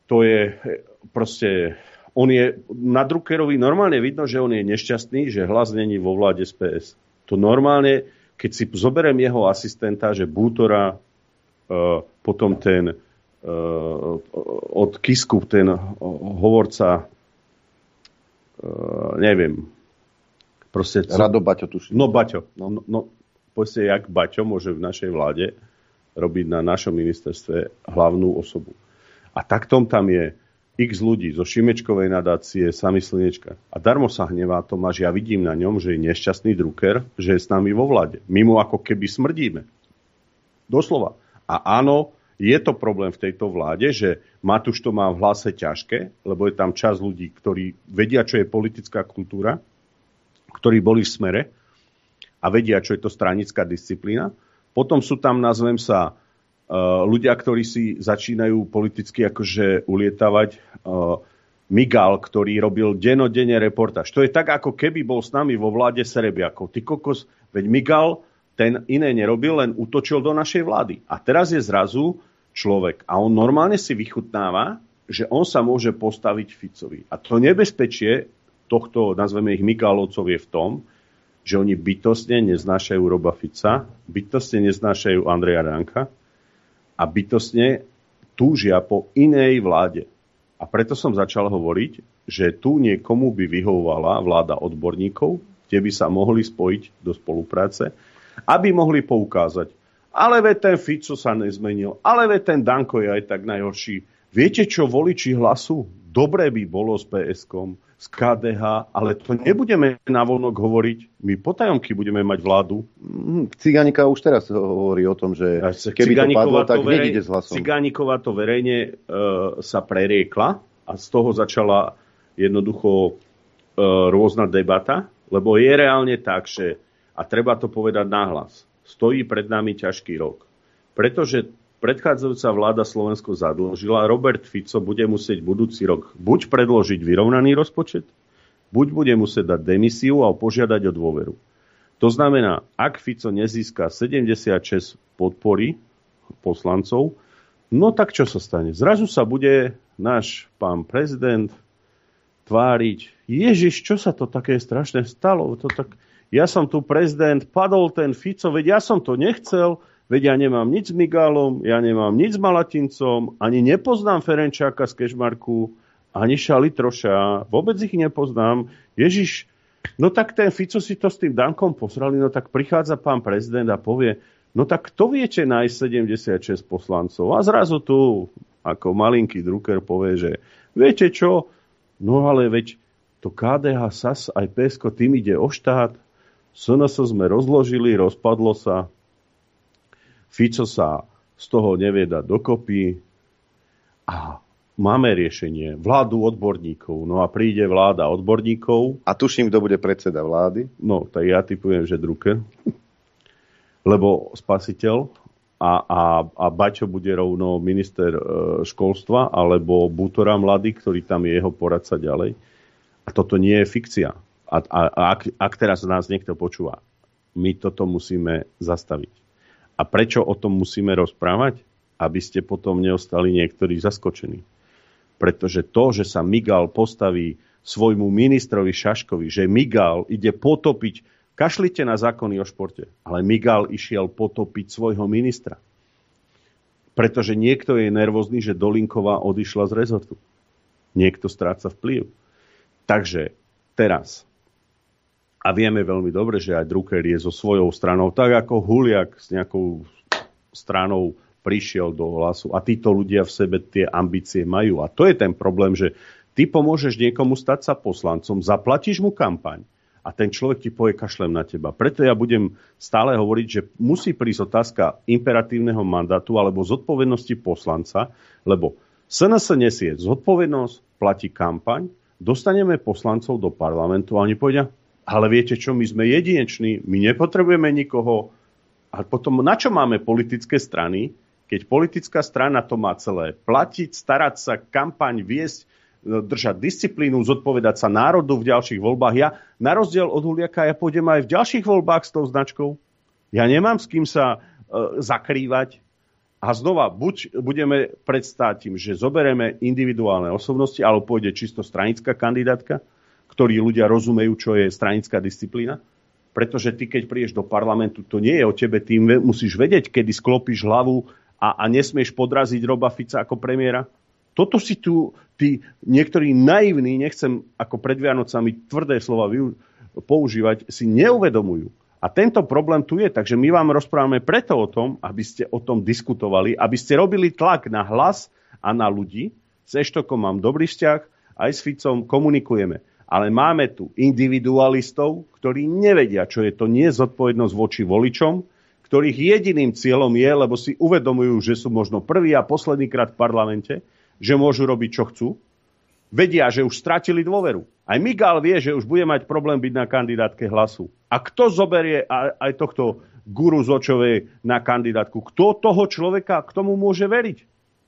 to je proste... On je, na Druckerovi normálne vidno, že on je nešťastný, že hlas není vo vláde z pé es. To normálne, keď si zoberiem jeho asistenta, že Bútora, uh, potom ten uh, od Kisku, ten hovorca, uh, neviem, proste... Rado Baťo, tuším. No Baťo, no, no, no povedzte, jak Baťo môže v našej vláde robiť na našom ministerstve hlavnú osobu. A taktom tam je x ľudí zo Šimečkovej nadácie, Sami Slnečka. A darmo sa hnevá Tomáš, ja vidím na ňom, že je nešťastný Drucker, že je s nami vo vláde. My mu ako keby smrdíme. Doslova. A áno, je to problém v tejto vláde, že Matúš to má v hlase ťažké, lebo je tam časť ľudí, ktorí vedia, čo je politická kultúra, ktorí boli v Smere a vedia, čo je to stranická disciplína. Potom sú tam, nazvem sa, Uh, ľudia, ktorí si začínajú politicky akože ulietavať. Uh, Migal, ktorý robil denodenne reportáž. To je tak, ako keby bol s nami vo vláde Serebiakov. Ty kokos, veď Migal ten iné nerobil, len útočil do našej vlády. A teraz je zrazu človek. A on normálne si vychutnáva, že on sa môže postaviť Ficovi. A to nebezpečie tohto, nazveme ich Migalovcov, je v tom, že oni bytostne neznášajú Roba Fica, bytostne neznášajú Andreja Danka, a bytostne túžia po inej vláde. A preto som začal hovoriť, že tu niekomu by vyhovovala vláda odborníkov, kde by sa mohli spojiť do spolupráce, aby mohli poukázať, ale veď ten Fico sa nezmenil, ale veď ten Danko je aj tak najhorší. Viete, čo voliči Hlasu? Dobre by bolo s pé eskom, z ká dé há, ale to nebudeme navonok hovoriť. My potajomky budeme mať vládu. Cigánika už teraz hovorí o tom, že keby to padlo, tak hneď ide s Hlasom. Cigániková to verejne uh, sa preriekla a z toho začala jednoducho uh, rôzna debata, lebo je reálne tak, že, a treba to povedať nahlas, stojí pred nami ťažký rok. Pretože predchádzajúca vláda Slovensko zadlžila. Robert Fico bude musieť budúci rok buď predložiť vyrovnaný rozpočet, buď bude musieť dať demisiu a požiadať o dôveru. To znamená, ak Fico nezíska sedemdesiatšesť podpory poslancov, no tak čo sa stane? Zrazu sa bude náš pán prezident tváriť, Ježiš, čo sa to také strašné stalo? To tak... Ja som tu prezident, padol ten Fico, veď ja som to nechcel, veď ja nemám nič s Migálom, ja nemám nič s Malatincom, ani nepoznám Ferenčáka z Kežmarku, ani Šalitroša, vôbec ich nepoznám. Ježiš, no tak ten Fico si to s tým Dankom posrali, no tak prichádza pán prezident a povie, no tak to viete nájsť sedemdesiatšesť poslancov. A zrazu tu, ako malinký Drucker povie, že viete čo, no ale veď to ká dé há, es á es, aj pé esko, tým ide o štát, es en es sme rozložili, rozpadlo sa, Fico sa z toho nevie dať dokopy a máme riešenie. Vládu odborníkov. No a príde vláda odborníkov. A tuším, kto bude predseda vlády. No, tak ja tipujem, že Drucker. Lebo spasiteľ a, a, a Baťo bude rovno minister e, školstva alebo Bútora mladý, ktorý tam je jeho poradca ďalej. A toto nie je fikcia. A, a, a ak, ak teraz nás niekto počúva, my toto musíme zastaviť. A prečo o tom musíme rozprávať? Aby ste potom neostali niektorí zaskočení. Pretože to, že sa Migal postaví svojmu ministrovi Šaškovi, že Migal ide potopiť, kašlite na zákony o športe, ale Migal išiel potopiť svojho ministra. Pretože niekto je nervózny, že Dolinková odišla z rezortu. Niekto stráca vplyv. Takže teraz... A vieme veľmi dobre, že aj Drucker je so svojou stranou, tak ako Huliak s nejakou stranou prišiel do Hlasu. A títo ľudia v sebe tie ambície majú. A to je ten problém, že ty pomôžeš niekomu stať sa poslancom, zaplatíš mu kampaň a ten človek ti povie, kašlem na teba. Preto ja budem stále hovoriť, že musí prísť otázka imperatívneho mandátu alebo zodpovednosti poslanca, lebo es en es nesie zodpovednosť, platí kampaň, dostaneme poslancov do parlamentu a oni povedia, ale viete čo, my sme jedineční, my nepotrebujeme nikoho. A potom na čo máme politické strany, keď politická strana to má celé platiť, starať sa, kampaň viesť, držať disciplínu, zodpovedať sa národu v ďalších voľbách. Ja, na rozdiel od Huliaka, ja pôjdem aj v ďalších voľbách s tou značkou. Ja nemám s kým sa e, zakrývať. A znova, buď budeme predstáť tým, že zoberieme individuálne osobnosti, alebo pôjde čisto stranická kandidátka, ktorí ľudia rozumejú, čo je stranická disciplína. Pretože ty, keď prídeš do parlamentu, to nie je o tebe, ty musíš vedieť, kedy sklopíš hlavu a, a nesmieš podraziť Roba Fica ako premiéra. Toto si tu tí niektorí naivní, nechcem ako pred Vianocami tvrdé slova používať, si neuvedomujú. A tento problém tu je, takže my vám rozprávame preto o tom, aby ste o tom diskutovali, aby ste robili tlak na hlas a na ľudí. S Eštokom mám dobrý vzťah, aj s Ficom komunikujeme. Ale máme tu individualistov, ktorí nevedia, čo je to nezodpovednosť voči voličom, ktorých jediným cieľom je, lebo si uvedomujú, že sú možno prvý a posledný krát v parlamente, že môžu robiť, čo chcú. Vedia, že už stratili dôveru. Aj Migal vie, že už bude mať problém byť na kandidátke Hlasu. A kto zoberie aj tohto guru z Očovej na kandidátku? Kto toho človeka k tomu môže veriť?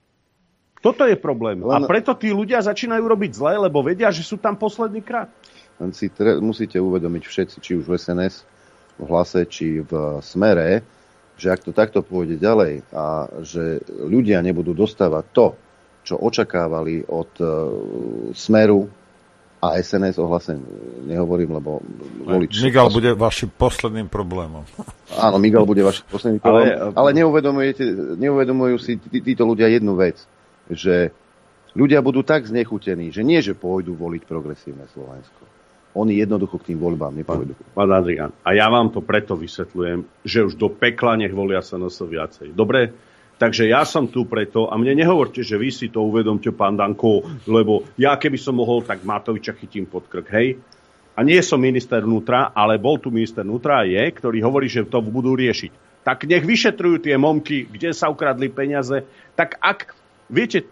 Toto je problém. A preto tí ľudia začínajú robiť zle, lebo vedia, že sú tam posledný krát. Len si tre- musíte uvedomiť všetci, či už v es en es, v Hlase, či v Smere, že ak to takto pôjde ďalej a že ľudia nebudú dostávať to, čo očakávali od uh, Smeru a es en es, ohlasem nehovorím, lebo volič... Migal pas... bude vašim posledným problémom. Áno, Migal bude vašim posledným problémom, ale, ale neuvedomujete, neuvedomujú si tí, títo ľudia jednu vec, že ľudia budú tak znechutení, že nie, že pôjdu voliť progresívne Slovensko. Oni jednoducho k tým voľbám nepôjdu. Pán Adrián, a ja vám to preto vysvetľujem, že už do pekla nech volia es en es viacej. Dobre? Takže ja som tu preto, a mne nehovorte, že vy si to uvedomte, pán Danko, lebo ja keby som mohol, tak Matoviča chytím pod krk, hej? A nie som minister vnútra, ale bol tu minister vnútra, je, ktorý hovorí, že to budú riešiť. Tak nech vyšetrujú tie momky, kde sa ukradli peniaze. Tak ak, viete,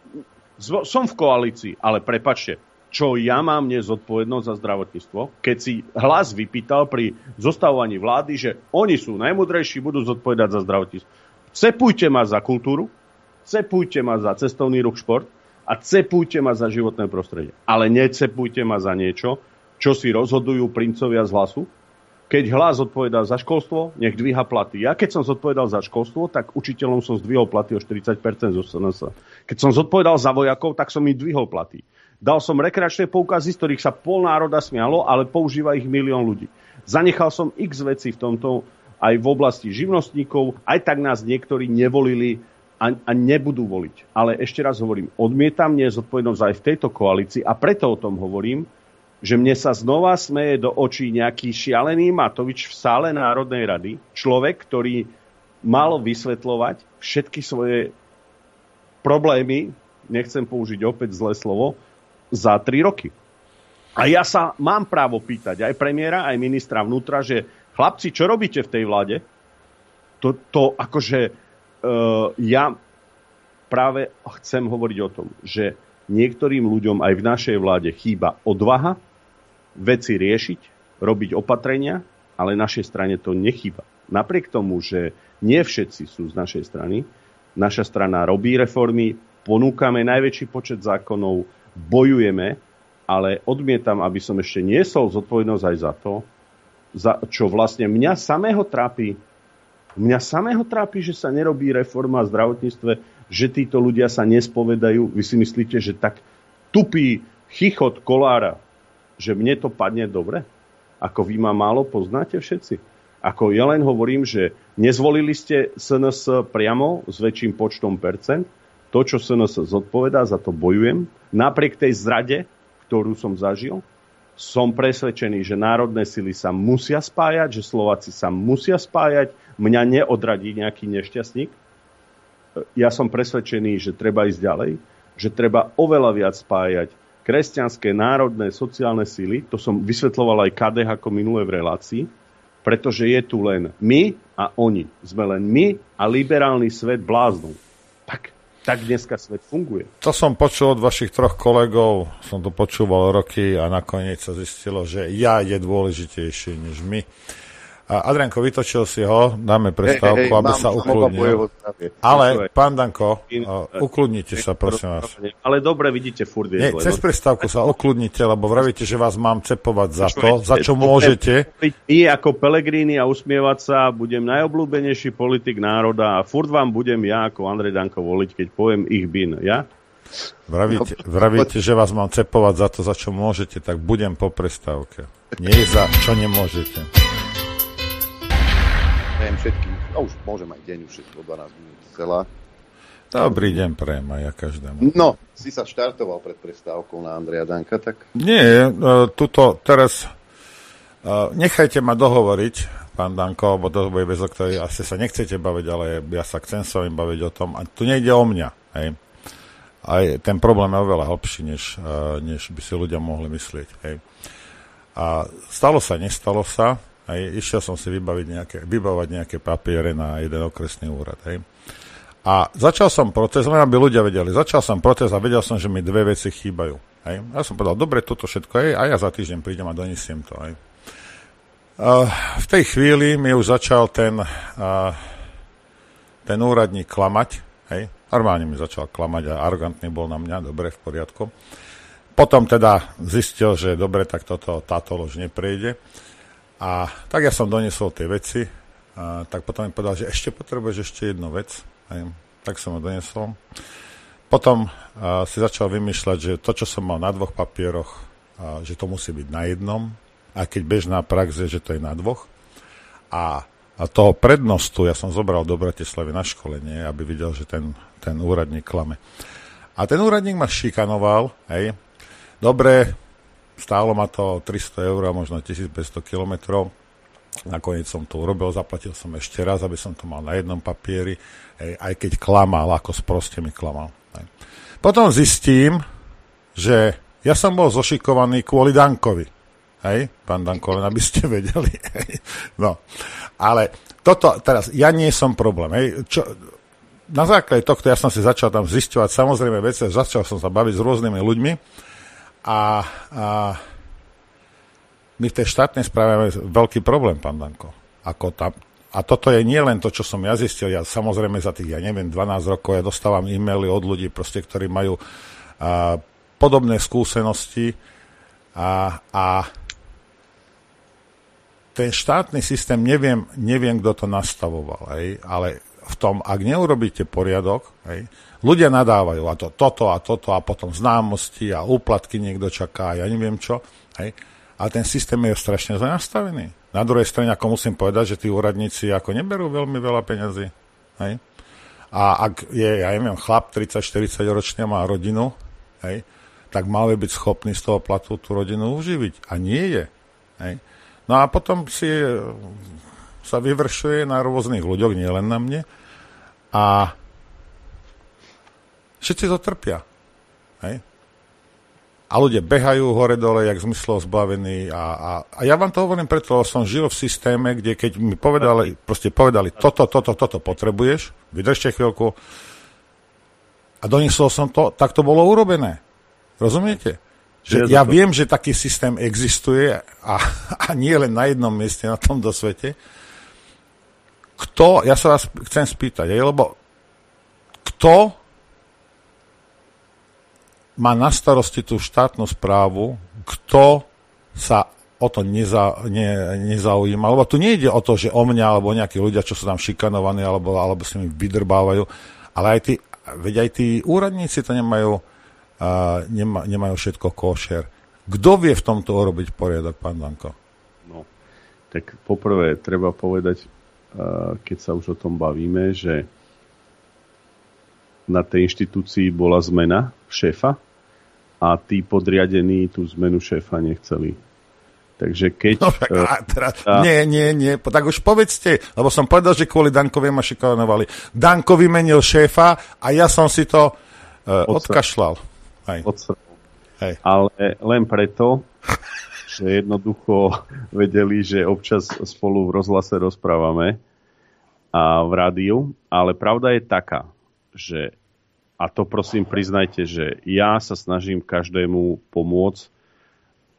som v koalícii, ale prepáčte, čo ja mám dnes zodpovednosť za zdravotníctvo, keď si Hlas vypýtal pri zostavovaní vlády, že oni sú najmudrejší, budú zodpovedať za zdravotníctvo. Cepujte ma za kultúru, cepujte ma za cestovný ruch, šport a cepujte ma za životné prostredie. Ale necepujte ma za niečo, čo si rozhodujú princovia z Hlasu. Keď Hlas zodpovedal za školstvo, nech dvíha platy. Ja keď som zodpovedal za školstvo, tak učiteľom som zdvihol platy o štyridsať percent zo es en es. Keď som zodpovedal za vojakov, tak som im dvihol platy. Dal som rekreačné poukazy, z ktorých sa pol národa smialo, ale používa ich milión ľudí. Zanechal som x vecí v tomto, aj v oblasti živnostníkov, aj tak nás niektorí nevolili a, a nebudú voliť. Ale ešte raz hovorím, odmietam nezodpovednosť aj v tejto koalícii a preto o tom hovorím, že mne sa znova smeje do očí nejaký šialený Matovič v sále Národnej rady, človek, ktorý mal vysvetľovať všetky svoje problémy, nechcem použiť opäť zlé slovo, za tri roky. A ja sa mám právo pýtať aj premiéra, aj ministra vnútra, že chlapci, čo robíte v tej vláde? To, to akože uh, ja práve chcem hovoriť o tom, že niektorým ľuďom aj v našej vláde chýba odvaha veci riešiť, robiť opatrenia, ale našej strane to nechýba. Napriek tomu, že nie všetci sú z našej strany, naša strana robí reformy, ponúkame najväčší počet zákonov, bojujeme, ale odmietam, aby som ešte niesol zodpovednosť aj za to, za čo vlastne mňa samého trápi, mňa samého trápi, že sa nerobí reforma v zdravotníctve, že títo ľudia sa nespovedajú. Vy si myslíte, že tak tupý chichot Kolára, že mne to padne dobre? Ako vy ma málo poznáte všetci? Ako ja len hovorím, že nezvolili ste es en es priamo s väčším počtom percent, to, čo es en es zodpovedá, za to bojujem. Napriek tej zrade, ktorú som zažil, som presvedčený, že národné sily sa musia spájať, že Slováci sa musia spájať. Mňa neodradí nejaký nešťastník. Ja som presvedčený, že treba ísť ďalej, že treba oveľa viac spájať kresťanské, národné, sociálne sily. To som vysvetľoval aj ká dé há ako minulé v relácii, pretože je tu len my a oni. Sme len my a liberálny svet bláznov. Tak Tak dneska svet funguje. To som počul od vašich troch kolegov, som to počúval roky a nakoniec sa zistilo, že ja je dôležitejší než my. Adrianko, vytočil si ho, dáme prestávku, hey, hey, aby sa ukludnil. Ale, pán Danko, uh, ukludnite sa, prosím vás. Ale dobre, vidíte, furt je Nie, cez prestávku sa ukludnite, lebo vravíte, že vás mám cepovať za to, za čo môžete. My ako Pellegrini a usmievať sa, budem najobľúbenejší politik národa a furt vám budem ja ako Andrej Danko voliť, keď poviem ich bin, ja? Vravíte, vravíte, že vás mám cepovať za to, za čo môžete, tak budem po prestávke. Nie za čo nemôžete. Prajem všetkým, no už môžem aj deň, už všetko dvanásť minút celá. Dobrý deň prajem aj ja každému. No, si sa štartoval pred prestávkou na Andreja Danka, tak... Nie, tuto teraz nechajte ma dohovoriť, pán Danko, lebo to bude vec, o ktorej asi sa nechcete baviť, ale ja sa chcem s vami baviť o tom. A tu nejde o mňa, hej. Aj ten problém je oveľa hlbší, než, než by si ľudia mohli myslieť, hej. A stalo sa, nestalo sa, hej. Išiel som si vybaviť nejaké, vybavovať nejaké papiere na jeden okresný úrad, hej. A začal som proces, len aby ľudia vedeli, začal som proces a vedel som, že mi dve veci chýbajú, hej. Ja som povedal, dobre, toto všetko, hej, a ja za týždeň prídem a donesiem to, hej. Uh, v tej chvíli mi už začal ten, uh, ten úradník klamať, hej. Normálne mi začal klamať a arrogantný bol na mňa, dobre, v poriadku. Potom teda zistil, že dobre, tak toto, táto lož neprejde. A tak ja som doniesol tie veci, a tak potom mi povedal, že ešte potrebuješ ešte jednu vec. Hej. Tak som ho doniesol. Potom a, si začal vymýšľať, že to, čo som mal na dvoch papieroch, a, že to musí byť na jednom, a keď bežná prax je, že to je na dvoch. A, a toho prednostu ja som zobral do Bratislavy na školenie, aby videl, že ten, ten úradník klame. A ten úradník ma šikanoval, hej. Dobre, stálo ma to tristo eur a možno tisícpäťsto kilometrov. Nakoniec som to urobil, zaplatil som ešte raz, aby som to mal na jednom papieri, hej, aj keď klamal, ako sproste mi klamal. Hej. Potom zistím, že ja som bol zošikovaný kvôli Dankovi. Hej, pán Danko, len aby ste vedeli. Hej. No, ale toto, teraz, ja nie som problém. Hej. Čo, na základe tohto ja som si začal tam zisťovať samozrejme veci, začal som sa baviť s rôznymi ľuďmi a, a my v tej štátnej správe máme veľký problém, pán Danko. Ako tam, a toto je nie len to, čo som ja zistil, ja samozrejme za tých, ja neviem, dvanásť rokov, ja dostávam e-maily od ľudí, proste, ktorí majú a, podobné skúsenosti a, a ten štátny systém, neviem, neviem kto to nastavoval, hej, ale v tom, ak neurobíte poriadok, hej, ľudia nadávajú a to, toto a toto a potom známosti a úplatky niekto čaká, ja neviem čo, hej, ale ten systém je strašne zle nastavený. Na druhej strane, ako musím povedať, že tí úradníci ako neberú veľmi veľa peňazí, hej, a ak je, ja neviem, chlap tridsať štyridsať ročný má rodinu, hej, tak mal by byť schopný z toho platu tú rodinu uživiť. A nie je, hej. No a potom si sa vyvršuje na rôznych ľuďoch, nie len na mne. A všetci to trpia. Hej? A ľudia behajú hore-dole, jak zmyslov zbavení. A, a, a ja vám to hovorím preto, lebo som žil v systéme, kde keď mi povedali, proste povedali, toto, toto, toto potrebuješ, vydržte chvíľku. A doniesol som to, tak to bolo urobené. Rozumiete? Že ja viem, že taký systém existuje a, a nie len na jednom mieste na tomto svete. Kto, ja sa vás chcem spýtať, lebo kto má na starosti tú štátnu správu, kto sa o to neza, ne, nezaujíma, lebo tu nejde o to, že o mňa, alebo nejakí ľudia, čo sú tam šikanovaní, alebo, alebo si mi vydrbávajú, ale aj tí, veď aj tí úradníci to nemajú a nema, nemajú všetko košer. Kto vie v tomto urobiť poriadok, pán Danko? No, tak poprvé treba povedať, keď sa už o tom bavíme, že na tej inštitúcii bola zmena šéfa a tí podriadení tú zmenu šéfa nechceli. Takže keď... No, tak, a teraz, tá... Nie, nie, nie, tak už povedzte, lebo som povedal, že kvôli Dankovi ma šikanovali. Danko vymenil šéfa a ja som si to uh, odkašľal. Hej. Hej. Ale len preto, že jednoducho vedeli, že občas spolu v rozhlase rozprávame a v rádiu, ale pravda je taká, že, a to prosím priznajte, že ja sa snažím každému pomôcť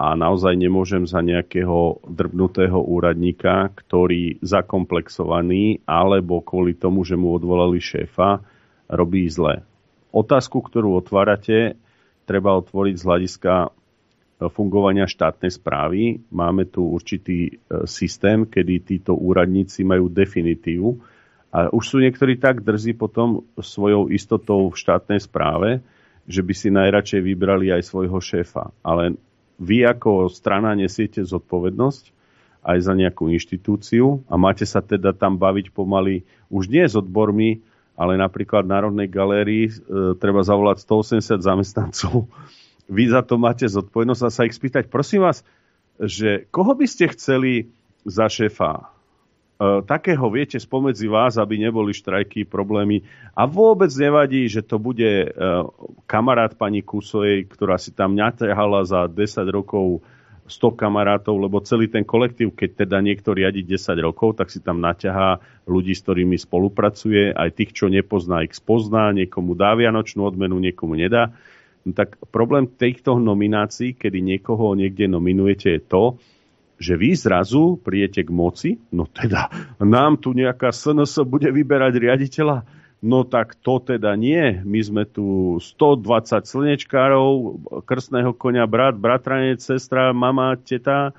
a naozaj nemôžem za nejakého drbnutého úradníka, ktorý zakomplexovaný alebo kvôli tomu, že mu odvolali šéfa, robí zle. Otázku, ktorú otvárate, treba otvoriť z hľadiska fungovania štátnej správy. Máme tu určitý systém, kedy títo úradníci majú definitívu a už sú niektorí tak drzí potom svojou istotou v štátnej správe, že by si najradšej vybrali aj svojho šéfa. Ale vy ako strana nesiete zodpovednosť aj za nejakú inštitúciu a máte sa teda tam baviť pomaly už nie s odbormi, ale napríklad v Národnej galérii e, treba zavolať stoosemdesiat zamestnancov. Vy za to máte zodpovednosť a sa ich spýtať, prosím vás, že koho by ste chceli za šéfa? Takého, viete, spomedzi vás, aby neboli štrajky, problémy. A vôbec nevadí, že to bude kamarát pani Kusovej, ktorá si tam naťahala za desať rokov sto kamarátov, lebo celý ten kolektív, keď teda niekto riadi desať rokov, tak si tam naťahá ľudí, s ktorými spolupracuje, aj tých, čo nepozná, ich spozná, niekomu dá vianočnú odmenu, niekomu nedá. No tak problém týchto nominácií, kedy niekoho niekde nominujete, je to, že vy zrazu príjete k moci, no teda nám tu nejaká es en es bude vyberať riaditeľa, no tak to teda nie. My sme tu stodvadsať slnečkárov, krstného koňa, brat, bratranec, sestra, mama, teta,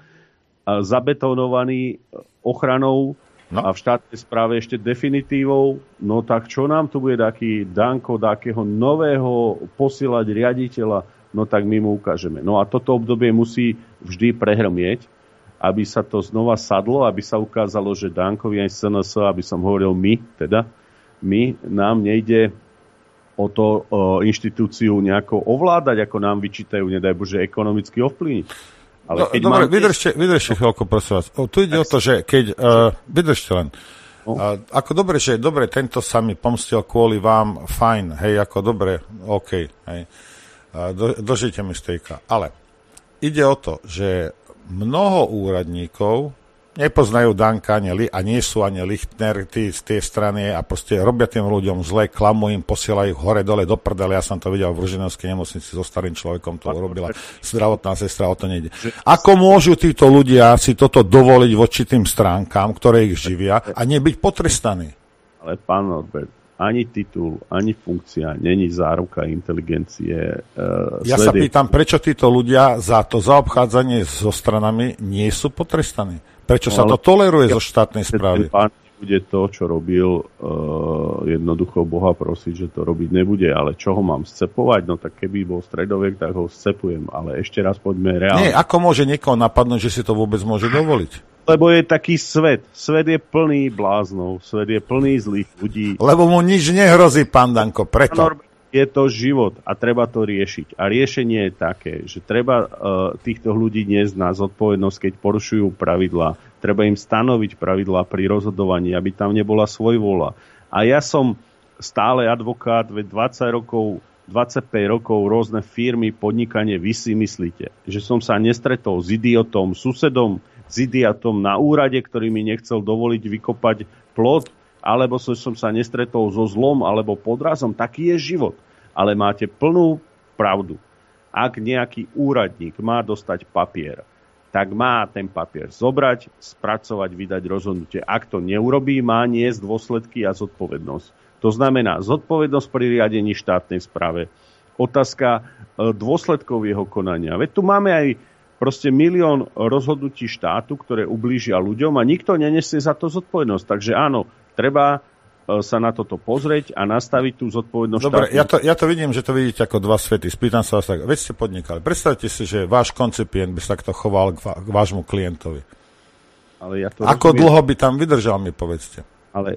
zabetonovaný ochranou no. a v štátnej správe ešte definitívou. No tak čo nám tu bude taký Danko, takého nového posielať riaditeľa, no tak my mu ukážeme. No a toto obdobie musí vždy prehrmieť, aby sa to znova sadlo, aby sa ukázalo, že Dankovi aj es en es, aby som hovoril my, teda, my, nám nejde o to o inštitúciu nejako ovládať, ako nám vyčítajú, nedaj Bože, ekonomicky ovplyvniť. Ale no, dobre, mám... vydržte, vydržte no. chvíľku, prosím vás. O, tu ide tak o to, že keď... Uh, vydržte len. No. Uh, ako dobre, že dobre, tento sa mi pomstil kvôli vám, fajn, hej, ako dobre, OK, hej. Uh, do, dožite mi stejka. Ale ide o to, že mnoho úradníkov nepoznajú Danka ani li, a nie sú ani Lichtner tí z tej strany a proste robia tým ľuďom zle, klamú im, posielajú ich hore, dole, do prdele. Ja som to videl v Ružinovskej nemocnici so starým človekom, to urobila zdravotná sestra, o to nejde. Ako môžu títo ľudia si toto dovoliť voči tým stránkám, ktoré ich živia a nebyť potrestaní? Ale pán Norbert, ani titul, ani funkcia, není záruka inteligencie. Uh, ja sa pýtam, prečo títo ľudia za to zaobchádzanie so stranami nie sú potrestaní? Prečo no, sa to toleruje ja, zo štátnej správy? Pán bude to, čo robil, uh, jednoducho Boha prosiť, že to robiť nebude. Ale čo ho mám scepovať? No tak keby bol stredovek, tak ho scepujem. Ale ešte raz poďme reálne. Nie, ako môže niekoho napadnúť, že si to vôbec môže dovoliť? Lebo je taký svet. Svet je plný bláznov. Svet je plný zlých ľudí. Lebo mu nič nehrozí, pán Danko, preto. Je to život a treba to riešiť. A riešenie je také, že treba uh, týchto ľudí niesť na zodpovednosť, keď porušujú pravidlá. Treba im stanoviť pravidlá pri rozhodovaní, aby tam nebola svojvoľa. A ja som stále advokát, veď dvadsať rokov, dvadsaťpäť rokov rôzne firmy, podnikanie, vy si myslíte, že som sa nestretol s idiotom, susedom, s idiotom na úrade, ktorý mi nechcel dovoliť vykopať plot, alebo som sa nestretol so zlom alebo podrazom. Taký je život. Ale máte plnú pravdu. Ak nejaký úradník má dostať papier, tak má ten papier zobrať, spracovať, vydať rozhodnutie. Ak to neurobí, má niesť dôsledky a zodpovednosť. To znamená zodpovednosť pri riadení štátnej správe. Otázka dôsledkov jeho konania. Veď tu máme aj proste milión rozhodnutí štátu, ktoré ublížia ľuďom a nikto nenesie za to zodpovednosť. Takže áno, treba sa na toto pozrieť a nastaviť tú zodpovednosť. Dobre, ja to, ja to vidím, že to vidíte ako dva svety. Spýtam sa vás tak, veď ste podnikali. Predstavte si, že váš koncipient by sa takto choval k, k vášmu klientovi. Ale ja to ako rozumiem. Dlho by tam vydržal, mi povedzte. Ale...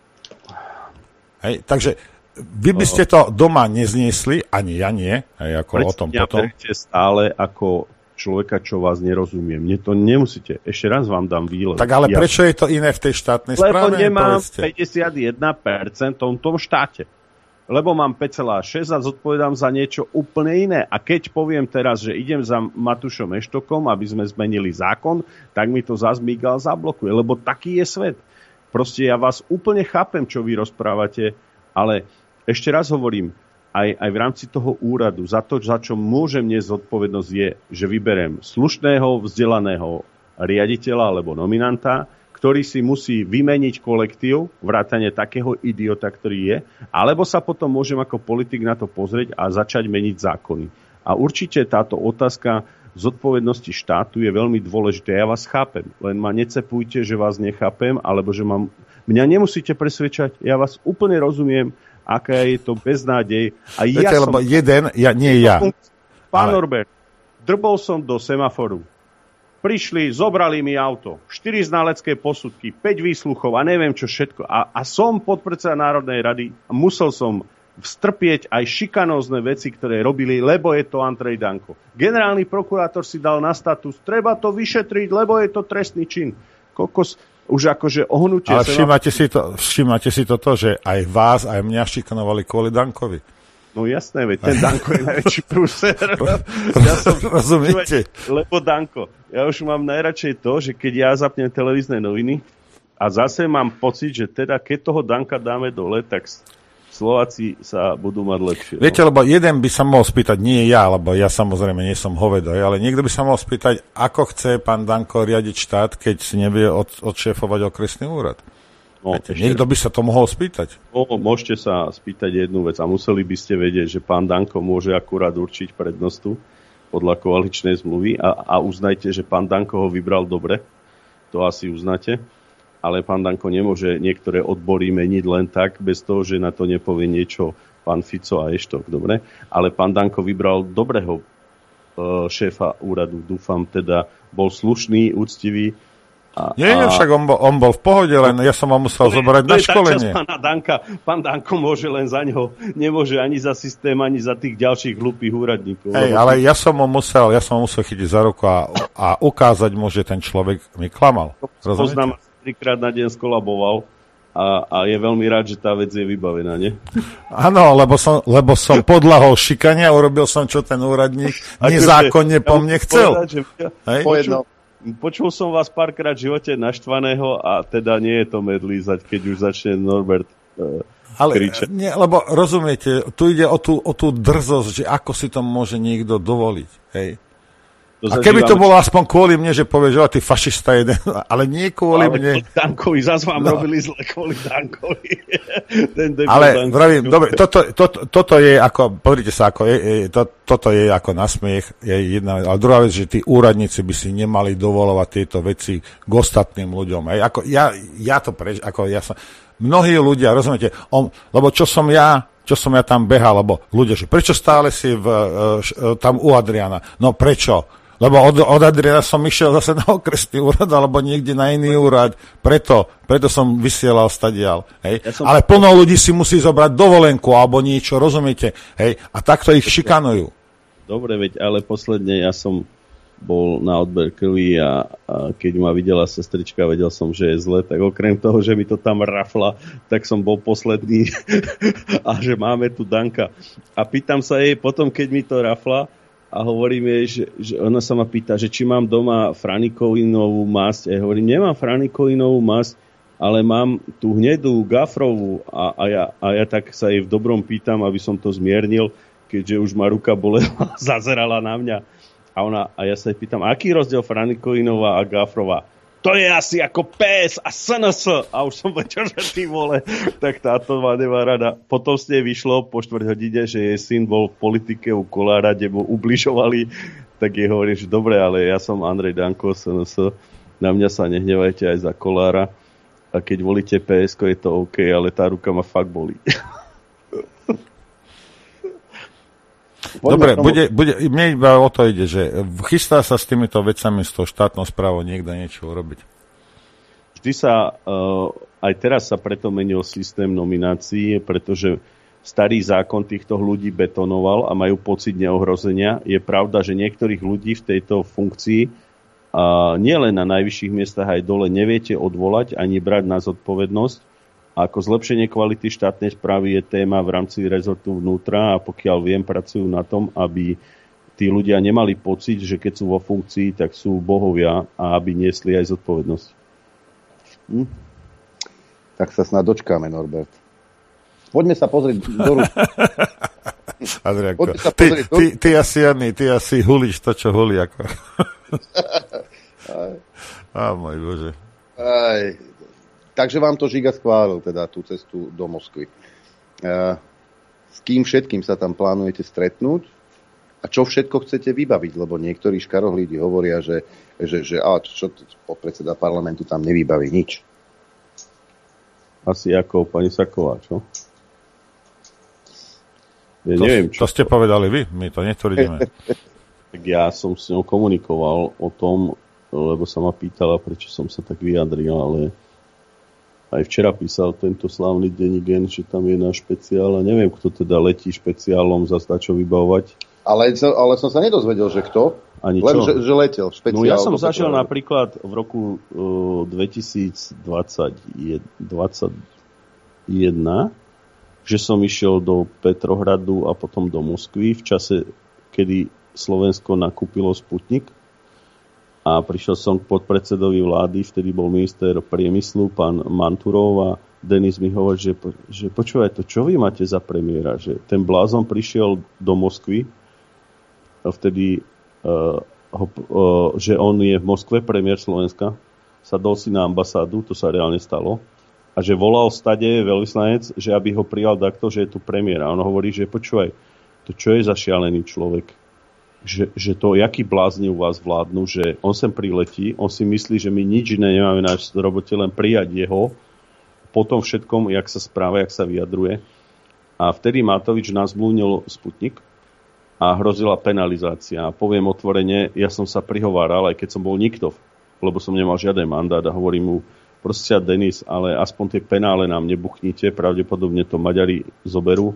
Hej, takže vy by ste to doma nezniesli, ani ja nie, hej, ako o tom ja potom. Prečo stále ako človeka, čo vás nerozumie. Mne to nemusíte. Ešte raz vám dám výlet. Tak ale ja. Prečo je to iné v tej štátnej Lebo správe? Lebo nemám päťdesiatjeden percent v tom štáte. Lebo mám päť celá šesť a zodpovedám za niečo úplne iné. A keď poviem teraz, že idem za Matušom Eštokom, aby sme zmenili zákon, tak mi to zás Migal zablokuje. Lebo taký je svet. Proste ja vás úplne chápem, čo vy rozprávate, ale ešte raz hovorím, aj, aj v rámci toho úradu, za to, za čo môžem niesť zodpovednosť, je, že vyberem slušného, vzdelaného riaditeľa alebo nominanta, ktorý si musí vymeniť kolektív, vrátane takého idiota, ktorý je, alebo sa potom môžem ako politik na to pozrieť a začať meniť zákony. A určite táto otázka zodpovednosti štátu je veľmi dôležitá. Ja vás chápem, len ma necepujte, že vás nechápem, alebo že mám... Mňa nemusíte presvedčať, ja vás úplne rozumiem, aká je to beznádej. A Viete, ja lebo som... jeden, ja, nie ja. Pán ale... Norbert, drbol som do semaforu. Prišli, zobrali mi auto, štyri znalecké posudky, päť výsluchov a neviem čo všetko. A, a som podpredseda Národnej rady a musel som strpieť aj šikanózne veci, ktoré robili, lebo je to Andrej Danko. Generálny prokurátor si dal na status, treba to vyšetriť, lebo je to trestný čin. Kokos, už akože ohnutie... Ale všímate si, to, všímate si to, to, že aj vás, aj mňa šikanovali kvôli Dankovi. No jasné, veď ten Danko je najväčší prúser. Ja som, rozumiete? Lebo Danko, ja už mám najradšej to, že keď ja zapnem televízne noviny a zase mám pocit, že teda keď toho Danka dáme dole, tak Slováci sa budú mať lepšie. No. Viete, lebo jeden by sa mohol spýtať, nie ja, lebo ja samozrejme nie som hovedo, ale niekto by sa mohol spýtať, ako chce pán Danko riadiť štát, keď si nevie od, odšéfovať okresný úrad. No, Viete, niekto by sa to mohol spýtať. No, môžete sa spýtať jednu vec a museli by ste vedieť, že pán Danko môže akurát určiť prednostu podľa koaličnej zmluvy a, a uznajte, že pán Danko ho vybral dobre. To asi uznáte. Ale pán Danko nemôže niektoré odbory meniť len tak, bez toho, že na to nepovie niečo pán Fico a Eštok. Dobre? Ale pán Danko vybral dobrého e, šéfa úradu. Dúfam teda, bol slušný, úctivý. A, nie, nie, však on bol, on bol v pohode, len ja som ho musel zobrať na školenie. Pána Danka, pán Danko môže len za ňo, nemôže ani za systém, ani za tých ďalších hlúpých úradníkov. Hej, ale ja som ho musel, ja som ho musel chytiť za ruku a, a ukázať mu, že ten človek mi klamal. Rozumiete? Poznám, trikrát na deň skolaboval a, a je veľmi rád, že tá vec je vybavená, nie? Áno, lebo som, lebo som podľahol šikane a urobil som, čo ten úradník nezákonne po mne chcel. Povedať, hej? Počul, počul som vás párkrát v živote naštvaného a teda nie je to medlízať, keď už začne Norbert uh, ale kričať. Nie, lebo rozumiete, tu ide o tú, o tú drzosť, že ako si to môže niekto dovoliť, hej? A keby to bolo aspoň kvôli mne, že povie, že ty fašista jeden, ale nie kvôli ale mne. Ale kvôli Dankovi, zase vám no. robili zle kvôli Dankovi. Ten ale vravím, dobre, toto, toto, toto je ako, pozrite sa, ako je, je, to, toto je ako nasmiech, je jedna vec, ale druhá vec, že tí úradníci by si nemali dovolovať tieto veci k ostatným ľuďom. Hej. Ako ja, ja to preč, ako ja som, mnohí ľudia, rozumiete, on, lebo čo som ja, čo som ja tam behal, lebo ľudia, že prečo stále si v, tam u Adriana? No prečo? Lebo od, od Adriana som išiel zase na okresný úrad alebo niekde na iný úrad. Preto, preto som vysielal stadiaľ. Hej. Ja som... Ale plno ľudí si musí zobrať dovolenku alebo niečo, rozumiete? Hej. A takto ich šikanujú. Dobre, veď, ale posledne ja som bol na odber krvi a, a keď ma videla sestrička, vedel som, že je zle, tak okrem toho, že mi to tam rafla, tak som bol posledný a že máme tu Danka. A pýtam sa jej potom, keď mi to rafla, a hovorím jej, že, že ona sa ma pýta, že či mám doma franikovinovú masť. A ja hovorím, nemám franikovinovú masť, ale mám tú hnedú gafrovú. A, a, ja, a ja tak sa jej v dobrom pýtam, aby som to zmiernil, keďže už ma ruka bolela, zazerala na mňa. A, ona, a ja sa jej pýtam, aký rozdiel franikovinová a gafrová? To je asi ako pé es a es en es. A už som vedel, že ty vole. Tak táto ma nemá rada. Potom s nej vyšlo po štvrť hodine, že jej syn bol v politike u Kolára, kde mu ubližovali. Tak jej hovorím, že dobre, ale ja som Andrej Danko, es en es. Na mňa sa nehnevajte aj za Kolára. A keď volíte pé esko, je to OK, ale tá ruka ma fakt bolí. Dobre, bude, bude, mne iba o to ide, že chystá sa s týmito vecami, s tou štátnou správou niekto niečo urobiť. Vždy sa, uh, aj teraz sa preto menil systém nominácií, pretože starý zákon týchto ľudí betonoval a majú pocit neohrozenia. Je pravda, že niektorých ľudí v tejto funkcii uh, nielen na najvyšších miestach aj dole neviete odvolať ani brať na zodpovednosť. A ako zlepšenie kvality štátnej správy je téma v rámci rezortu vnútra a pokiaľ viem, pracujú na tom, aby tí ľudia nemali pocit, že keď sú vo funkcii, tak sú bohovia a aby niesli aj zodpovednosť. Hm? Tak sa snad dočkáme, Norbert. Poďme sa pozrieť do rúk. Adrianko, ty, ty, ty asi, Janný, ty asi hulíš to, čo hulí. Ako. Á, môj Bože. Aj, takže vám to Žiga schválil, teda tú cestu do Moskvy. Uh, s kým všetkým sa tam plánujete stretnúť a čo všetko chcete vybaviť, lebo niektorí škarohlídi hovoria, že, že, že a čo podpredseda parlamentu tam nevybaví nič. Asi ako pani Saková, čo? Ja to, neviem, čo to ste povedali vy, my to netvrdíme. Tak ja som s ňou komunikoval o tom, lebo sa ma pýtala, prečo som sa tak vyjadril, ale aj včera písal tento slávny Denigen, že tam je náš špeciál a neviem, kto teda letí špeciálom za čo vybavovať. Ale, ale som sa nedozvedel, že kto. Ani len, čo? Že, že letel špeciál. No ja som zažil napríklad v roku uh, dvetisícdvadsaťjeden, že som išiel do Petrohradu a potom do Moskvy v čase, kedy Slovensko nakúpilo Sputnik a prišiel som k podpredsedovi vlády, vtedy bol minister priemyslu, pán Manturov a Denis mi hovorí, že, že počúvaj to, čo vy máte za premiéra, že ten blázon prišiel do Moskvy a vtedy Uh, ho, uh, že on je v Moskve, premiér Slovenska, sadol si na ambasádu, to sa reálne stalo, a že volal stade veľvyslanec, že aby ho prijal takto, že je tu premiér. A on hovorí, že počúvaj, to čo je za šialený človek, že, že to, jaký blázni u vás vládnu, že on sem priletí, on si myslí, že my nič iné nemáme na robote, len prijať jeho, po tom všetkom, jak sa správa, jak sa vyjadruje. A vtedy Matovič nazblúnil Sputnik, a hrozila penalizácia. A poviem otvorene, ja som sa prihováral, aj keď som bol Niktov, lebo som nemal žiaden mandát a hovorím mu, proste Denis, ale aspoň tie penále nám nebuchnite, pravdepodobne to Maďari zoberú,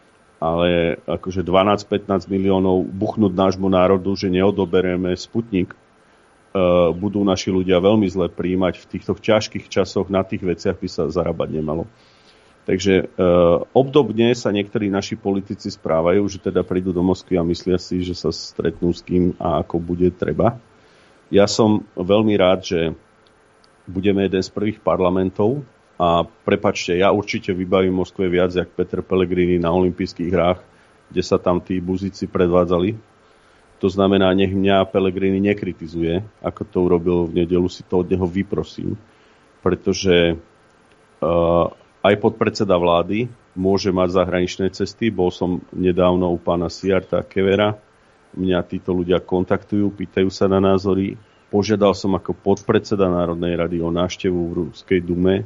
ale akože dvanásť pätnásť miliónov buchnúť nášmu národu, že neodoberieme Sputnik, uh, budú naši ľudia veľmi zle príjmať v týchto ťažkých časoch, na tých veciach by sa zarábať nemalo. Takže e, obdobne sa niektorí naši politici správajú, že teda prídu do Moskvy a myslia si, že sa stretnú s kým a ako bude treba. Ja som veľmi rád, že budeme jeden z prvých parlamentov a prepáčte, ja určite vybavím Moskve viac, jak Peter Pellegrini na olympijských hrách, kde sa tam tí buzíci predvádzali. To znamená, nech mňa Pellegrini nekritizuje, ako to urobil v nedeľu, si to od neho vyprosím, pretože Uh, aj podpredseda vlády môže mať zahraničné cesty. Bol som nedávno u pána Siarta Kevera. Mňa títo ľudia kontaktujú, pýtajú sa na názory. Požiadal som ako podpredseda Národnej rady o návštevu v Ruskej dume.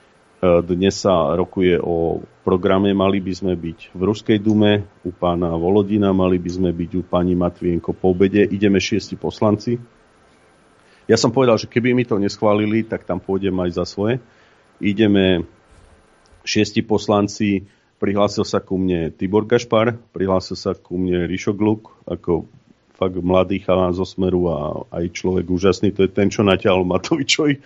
Dnes sa rokuje o programe. Mali by sme byť v Ruskej dume u pána Volodina, mali by sme byť u pani Matvienko po obede. Ideme šiesti poslanci. Ja som povedal, že keby mi to neschválili, tak tam pôjdem aj za svoje. Ideme šiesti poslanci, prihlásil sa ku mne Tibor Gašpar, prihlásil sa ku mne Rišo Gluk, ako fakt mladý chalán zo Smeru a aj človek úžasný, to je ten, čo natiahol Matovičovi.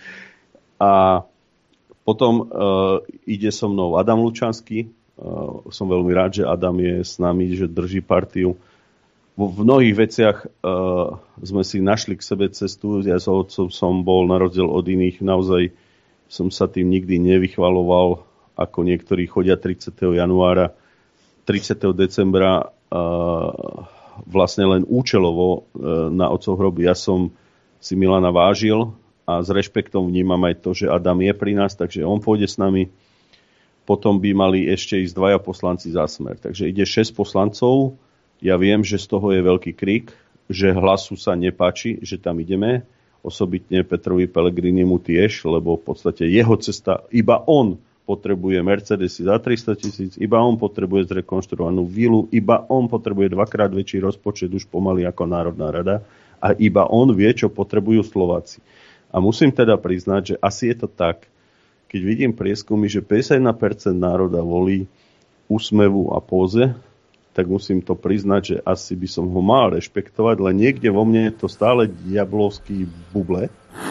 A potom uh, ide so mnou Adam Lučanský, uh, som veľmi rád, že Adam je s nami, že drží partiu. V mnohých veciach uh, sme si našli k sebe cestu, ja so otcom som bol na rozdiel od iných, naozaj som sa tým nikdy nevychvaloval, ako niektorí chodia tridsiateho januára, tridsiateho decembra uh, vlastne len účelovo uh, na otcov hroby. Ja som si Milana vážil a s rešpektom vnímam aj to, že Adam je pri nás, takže on pôjde s nami. Potom by mali ešte ísť dvaja poslanci za Smer. Takže ide šesť poslancov. Ja viem, že z toho je veľký krik, že Hlasu sa nepáči, že tam ideme. Osobitne Petrovi Pellegrinimu tiež, lebo v podstate jeho cesta, iba on potrebuje Mercedesy za tristo tisíc, iba on potrebuje zrekonštruovanú vilu, iba on potrebuje dvakrát väčší rozpočet už pomaly ako Národná rada a iba on vie, čo potrebujú Slováci. A musím teda priznať, že asi je to tak, keď vidím prieskumy, že päťdesiatjeden percent národa volí Úsmevu a Póze, tak musím to priznať, že asi by som ho mal rešpektovať, len niekde vo mne je to stále diablovský buble,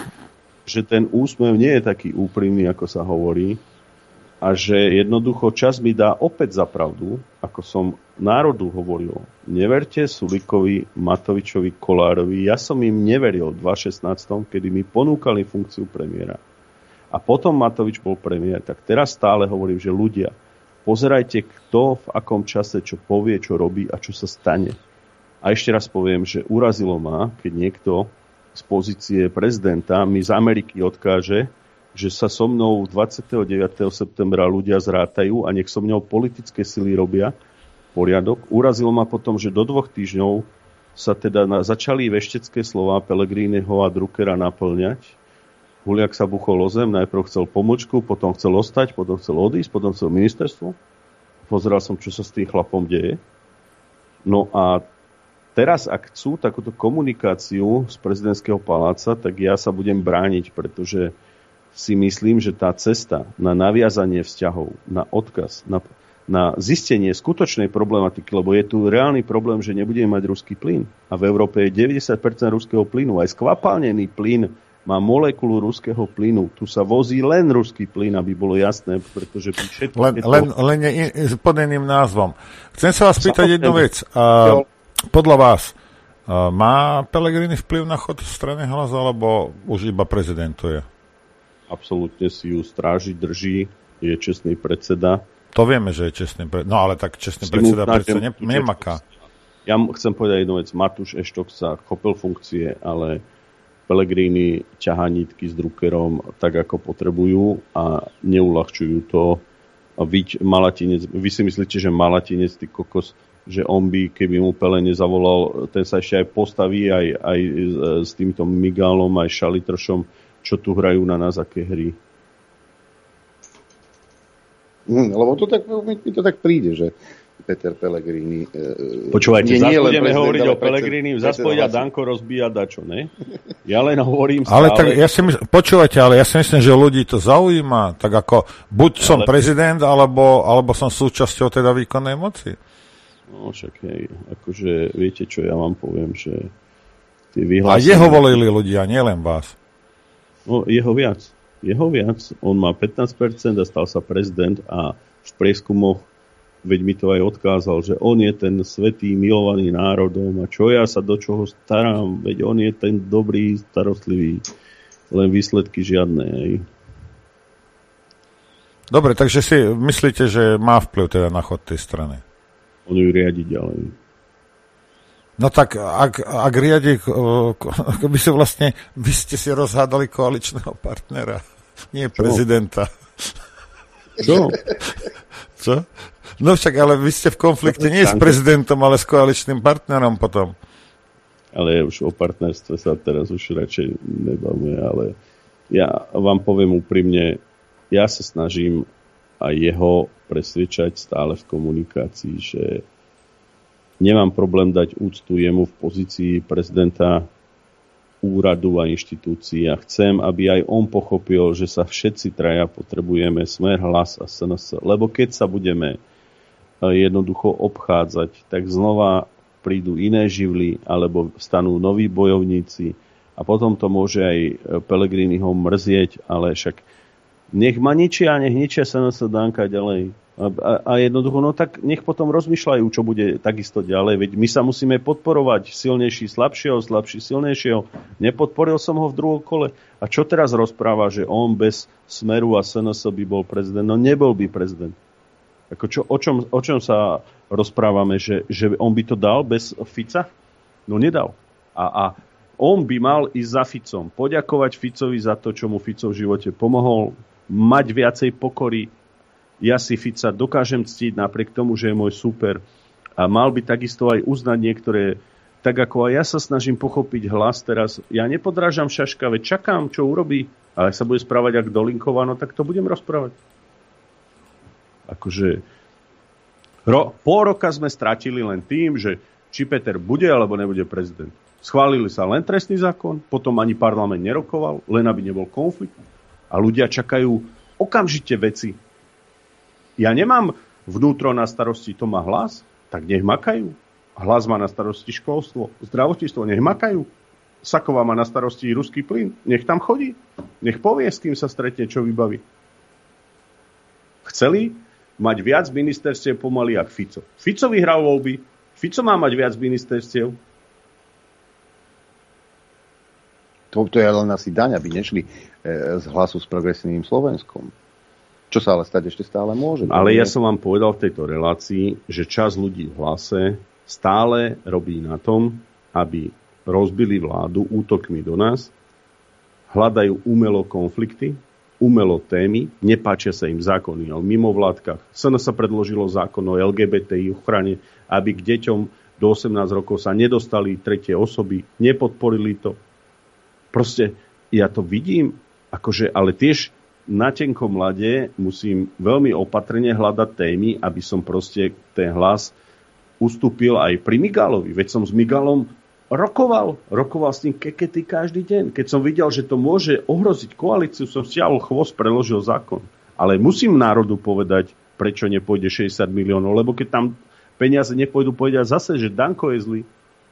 že ten úsmev nie je taký úprimný, ako sa hovorí, a že jednoducho čas mi dá opäť za pravdu, ako som národu hovoril. Neverte Sulíkovi, Matovičovi, Kollárovi. Ja som im neveril v dvetisícšestnásť, kedy mi ponúkali funkciu premiéra. A potom Matovič bol premiér. Tak teraz stále hovorím, že ľudia, Pozerajte, kto v akom čase čo povie, čo robí a čo sa stane. A ešte raz poviem, že urazilo ma, keď niekto z pozície prezidenta mi z Ameriky odkáže, že sa so mnou dvadsiateho deviateho septembra ľudia zrátajú a nech so mnou politické sily robia poriadok. Urazilo ma potom, že do dvoch týždňov sa teda na, začali veštecké slová Pellegriniho a Druckera naplňať. Huliak sa buchol o zem, najprv chcel pomočku, potom chcel ostať, potom chcel odísť, potom chcel ministerstvo. Pozeral som, čo sa s tým chlapom deje. No a teraz, ak chcú takúto komunikáciu z prezidentského paláca, tak ja sa budem brániť, pretože si myslím, že tá cesta na naviazanie vzťahov, na odkaz, na, na zistenie skutočnej problematiky, lebo je tu reálny problém, že nebudeme mať ruský plyn. A v Európe je deväťdesiat percent ruského plynu. Aj skvapalnený plyn má molekulu ruského plynu. Tu sa vozí len ruský plyn, aby bolo jasné, pretože pri všetkých... Len, len, len je pod iným názvom. Chcem sa vás pýtať jednu vec. Uh, podľa vás, uh, má Pellegrini vplyv na chod strany Hlas, alebo už iba prezidentuje? Absolútne si ju stráži, drží, je čestný predseda. To vieme, že je čestný predseda. No ale tak čestný predseda predsa ne, nemaká. Ja chcem povedať jednu vec. Matúš Eštok sa chopil funkcie, ale Pellegrini ťahá nitky s Druckerom tak, ako potrebujú a neulahčujú to. A vy, Malatinec, vy si myslíte, že Malatinec, ty kokos, že on by, keby mu Pele nezavolal, ten sa ešte aj postaví aj, aj s týmto Migálom, aj Šalitršom, čo tu hrajú na nás, aké hry. Hm, lebo to tak, mi, mi to tak príde, že Peter Pellegrini... E, Počúvajte, zase budeme hovoriť o Pellegrini, zase povedia Danko rozbíja dačo, ne? Ja len hovorím stále... Ale tak ja si mysl, počúvajte, ale ja si myslím, že ľudí to zaujíma, tak ako buď ale... som prezident, alebo, alebo som súčasťou teda výkonnej moci. No však hej, akože viete čo, ja vám poviem, že tie vyhlásenia... A jeho volili ľudia, nielen vás. No, jeho viac. Jeho viac. On má pätnásť percent a stal sa prezident a v prieskumoch, veď mi to aj odkázal, že on je ten svätý, milovaný národom a čo ja sa do čoho starám, veď on je ten dobrý, starostlivý. Len výsledky žiadne. Aj. Dobre, takže si myslíte, že má vplyv teda na chod tej strany? On ju riadi ďalej. No tak, ak, ak riadi, by si vlastne, vy ste si rozhádali koaličného partnera, nie prezidenta. Čo? Čo? No však, ale vy ste v konflikte nie s prezidentom, ale s koaličným partnerom potom. Ale už o partnerstve sa teraz už radšej nebavíme, ale ja vám poviem úprimne, ja sa snažím aj jeho presvedčať stále v komunikácii, že nemám problém dať úctu jemu v pozícii prezidenta úradu a inštitúcií a chcem, aby aj on pochopil, že sa všetci traja potrebujeme, Smer, Hlas a es en es. Lebo keď sa budeme jednoducho obchádzať, tak znova prídu iné živly alebo stanú noví bojovníci a potom to môže aj Pellegriniho mrzieť, ale však nech ma ničia, nech ničia es en es Danka ďalej. A, a, a jednoducho, no tak nech potom rozmýšľajú, čo bude takisto ďalej. Veď my sa musíme podporovať, silnejší slabšieho, slabší silnejšieho. Nepodporil som ho v druhom kole. A čo teraz rozpráva, že on bez Smeru a es en es by bol prezident? No nebol by prezident. Ako čo, o, čom, o čom sa rozprávame, že, že on by to dal bez Fica? No nedal. A, a on by mal ísť za Ficom, poďakovať Ficovi za to, čo mu Fico v živote pomohol, mať viacej pokory. Ja si Fica dokážem ctiť napriek tomu, že je môj super. A mal by takisto aj uznať niektoré, tak ako aj ja sa snažím pochopiť Hlas teraz. Ja nepodrážam Šaška, veď čakám, čo urobí. Ale ak sa bude správať ako Dolinková, no tak to budem rozprávať. Akože ro, pol roka sme stratili len tým, že či Peter bude alebo nebude prezident. Schválili sa len trestný zákon, potom ani parlament nerokoval, len aby nebol konflikt. A ľudia čakajú okamžite veci. Ja nemám vnútro na starosti, to má Hlas, tak nech makajú. Hlas má na starosti školstvo, zdravotníctvo, nech makajú. Saková má na starosti ruský plyn, nech tam chodí. Nech povie, s kým sa stretne, čo vybaví. Chceli mať viac ministerstiev pomaly jak Fico. Fico vyhral voľby, Fico má mať viac ministerstiev. To, to je len asi daň, aby nešli e, z Hlasu s progresívnym Slovenskom. Čo sa ale stať ešte stále môže. Ale ja som vám povedal v tejto relácii, že časť ľudí v Hlase stále robí na tom, aby rozbili vládu útokmi do nás, hľadajú umelo konflikty, umelo témy, nepáčia sa im zákony o mimovládkach. es en es sa predložilo zákon o el gé bé té í ochrane, aby k deťom do osemnásť rokov sa nedostali tretie osoby, nepodporili to. Proste ja to vidím, akože, ale tiež na tenkom ľade musím veľmi opatrne hľadať témy, aby som proste ten hlas ustúpil aj pri Migálovi. Veď som s Migálom rokoval. Rokoval s ním kekety každý deň. Keď som videl, že to môže ohroziť koalíciu, som stiahol chvost, preložil zákon. Ale musím národu povedať, prečo nepôjde šesťdesiat miliónov, lebo keď tam peniaze nepôjdu, povedať zase, že Danko je zlý.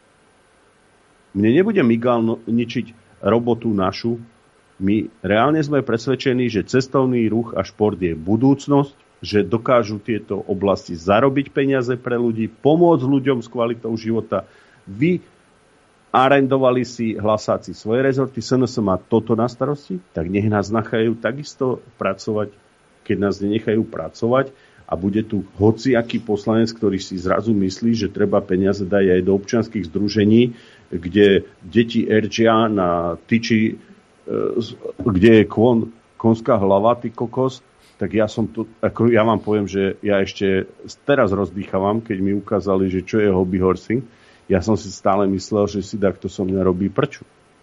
Mne nebude Migál no, ničiť robotu našu. My reálne sme presvedčení, že cestovný ruch a šport je budúcnosť, že dokážu tieto oblasti zarobiť peniaze pre ľudí, pomôcť ľuďom s kvalitou života. Vy arendovali si hlasáci svoje rezorty, es en es má toto na starosti, tak nech nás nechajú takisto pracovať, keď nás nenechajú pracovať a bude tu hociaký poslanec, ktorý si zrazu myslí, že treba peniaze dať aj do občianskych združení, kde deti erčia na tyči, kde je kon, konská hlava, ty kokos, tak ja som tu, ako ja vám poviem, že ja ešte teraz rozdýchavam, keď mi ukázali, že čo je hobby horsing. Ja som si stále myslel, že si takto so mňa robí prču.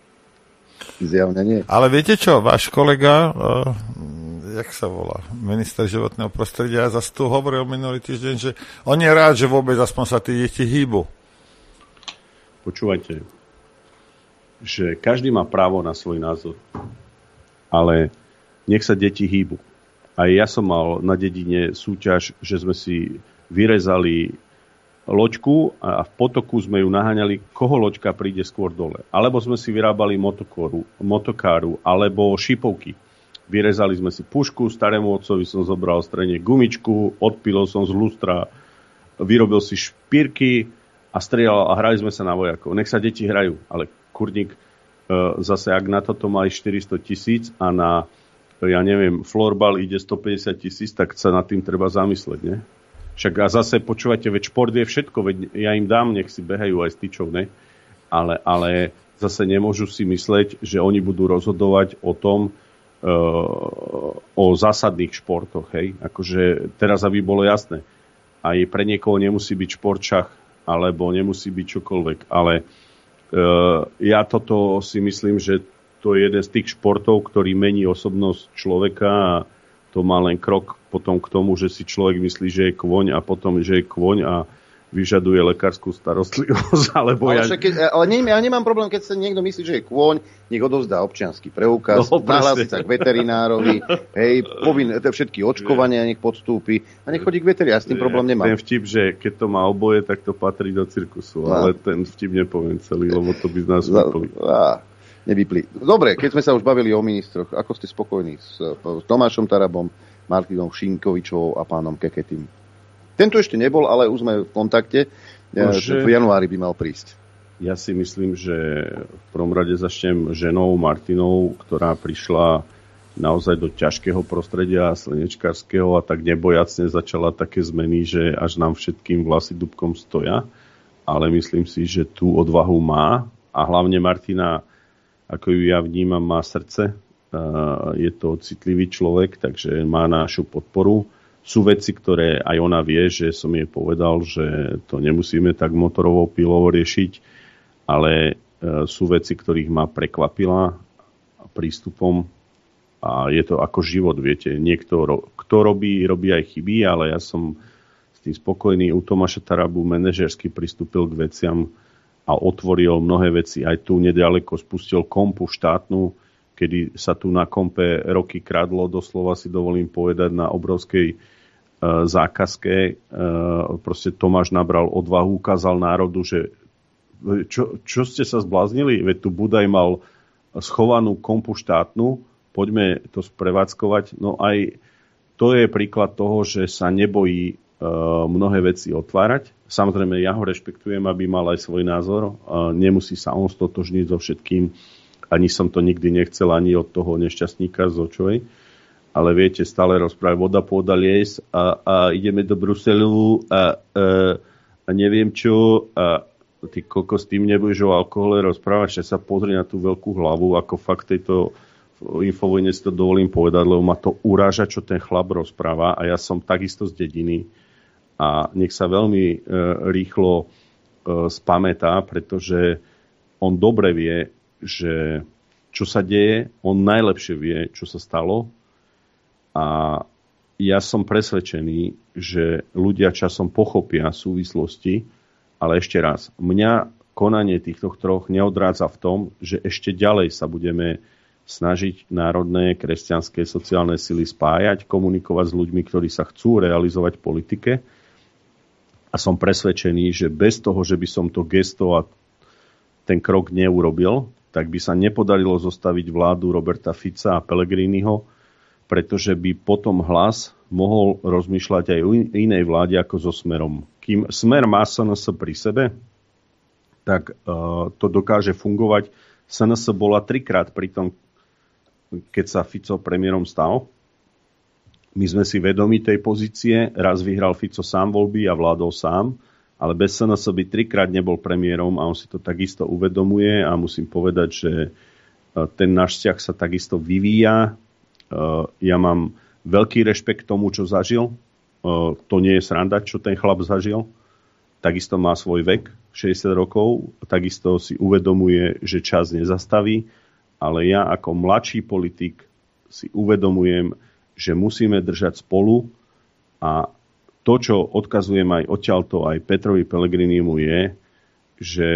Zjavne nie. Ale viete čo, váš kolega, uh, jak sa volá, minister životného prostredia, zase tu hovoril minulý týždeň, že on je rád, že vôbec aspoň sa tí deti hýbu. Počúvajte, že každý má právo na svoj názor, ale nech sa deti hýbu. Aj ja som mal na dedine súťaž, že sme si vyrezali loďku a v potoku sme ju naháňali, koho loďka príde skôr dole. Alebo sme si vyrábali motokáru, motokáru alebo šipovky. Vyrezali sme si pušku, starému otcovi som zobral strene gumičku, odpilol som z lustra, vyrobil si špírky a strieľal a hrali sme sa na vojakov. Nech sa deti hrajú, ale kurník, zase ak na toto mali štyristo tisíc a na, ja neviem, florbal ide stopäťdesiat tisíc, tak sa nad tým treba zamysleť, ne? Však a zase počúvate, veď šport je všetko, veď ja im dám, nech si behajú aj s tyčou, ne? Ale, ale zase nemôžu si mysleť, že oni budú rozhodovať o tom, uh, o zásadných športoch, hej? Akože teraz, aby bolo jasné, aj pre niekoho nemusí byť šport šach, alebo nemusí byť čokoľvek, ale uh, ja toto si myslím, že to je jeden z tých športov, ktorý mení osobnosť človeka a to má len krok potom k tomu, že si človek myslí, že je kôň a potom, že je kôň a vyžaduje lekárskú starostlivosť. Alebo ale ja... však, ale nie, ja nemám problém, keď sa niekto myslí, že je kôň, nech odovzdá občiansky preukaz, no, nahlási sa k veterinárovi, hej, povinné všetky očkovania nech podstúpi a nech chodí k veterinárovi. Ja s tým problém nemám. Ten vtip, že keď to má oboje, tak to patrí do cirkusu, no. Ale ten vtip nepoviem celý, lebo to by z nás vypli. Nevypli. Dobre, keď sme sa už bavili o ministroch, ako ste spokojní s, s Tomášom Tarabom, Martinom Šinkovičovou a pánom Keketým? Tento ešte nebol, ale už sme v kontakte. Že... V januári by mal prísť. Ja si myslím, že v prvom rade začnem ženou Martinou, ktorá prišla naozaj do ťažkého prostredia slnečkárskeho a tak nebojacne začala také zmeny, že až nám všetkým vlasy dúbkom stoja. Ale myslím si, že tú odvahu má a hlavne Martina, ako ju ja vnímam, má srdce. Je to citlivý človek, takže má našu podporu. Sú veci, ktoré aj ona vie, že som jej povedal, že to nemusíme tak motorovou pilou riešiť, ale sú veci, ktorých ma prekvapila prístupom a je to ako život, viete. Niekto, kto robí, robí aj chyby, ale ja som s tým spokojný. U Tomáša Tarabu manažersky pristúpil k veciam a otvoril mnohé veci. Aj tu nedaleko spustil kompu štátnu, kedy sa tu na kompe roky kradlo, doslova si dovolím povedať, na obrovskej e, zákazke. E, proste Tomáš nabral odvahu, ukázal národu, že čo, čo ste sa zbláznili? Veď tu Budaj mal schovanú kompu štátnu, poďme to sprevádzkovať. No aj to je príklad toho, že sa nebojí e, mnohé veci otvárať. Samozrejme, ja ho rešpektujem, aby mal aj svoj názor. Nemusí sa on stotožniť so všetkým. Ani som to nikdy nechcel, ani od toho nešťastníka z Očovej. ale viete, stále rozprávať voda, pôda, les a, a ideme do Bruselu a, a, a neviem čo a ty koľko s tým nebudeš o alkohole rozprávať, že sa pozri na tú veľkú hlavu, ako fakt tejto Infovojne si to dovolím povedať, lebo ma to uráža, čo ten chlap rozpráva a ja som takisto z dediny a nech sa veľmi e, rýchlo e, spamätá, pretože on dobre vie, že čo sa deje, on najlepšie vie, čo sa stalo a ja som presvedčený, že ľudia časom pochopia súvislosti, ale ešte raz, mňa konanie týchto troch neodrádza v tom, že ešte ďalej sa budeme snažiť národné, kresťanské, sociálne sily spájať, komunikovať s ľuďmi, ktorí sa chcú realizovať v politike. A som presvedčený, že bez toho, že by som to gesto a ten krok neurobil, tak by sa nepodarilo zostaviť vládu Roberta Fica a Pellegriniho, pretože by potom Hlas mohol rozmýšľať aj o inej vláde ako so Smerom. Kým Smer má es en es pri sebe, tak uh, to dokáže fungovať. es en es bola trikrát pri tom, keď sa Fico premiérom stal. My sme si vedomi tej pozície. Raz vyhral Fico sám voľby a vládol sám, ale bez es en es by trikrát nebol premiérom a on si to takisto uvedomuje a musím povedať, že ten náš vzťah sa takisto vyvíja. Ja mám veľký rešpekt tomu, čo zažil. To nie je sranda, čo ten chlap zažil. Takisto má svoj vek, šesťdesiat rokov. Takisto si uvedomuje, že čas nezastaví. Ale ja ako mladší politik si uvedomujem, že musíme držať spolu a to, čo odkazujem aj odtiaľto aj Petrovi Pellegrinimu je, že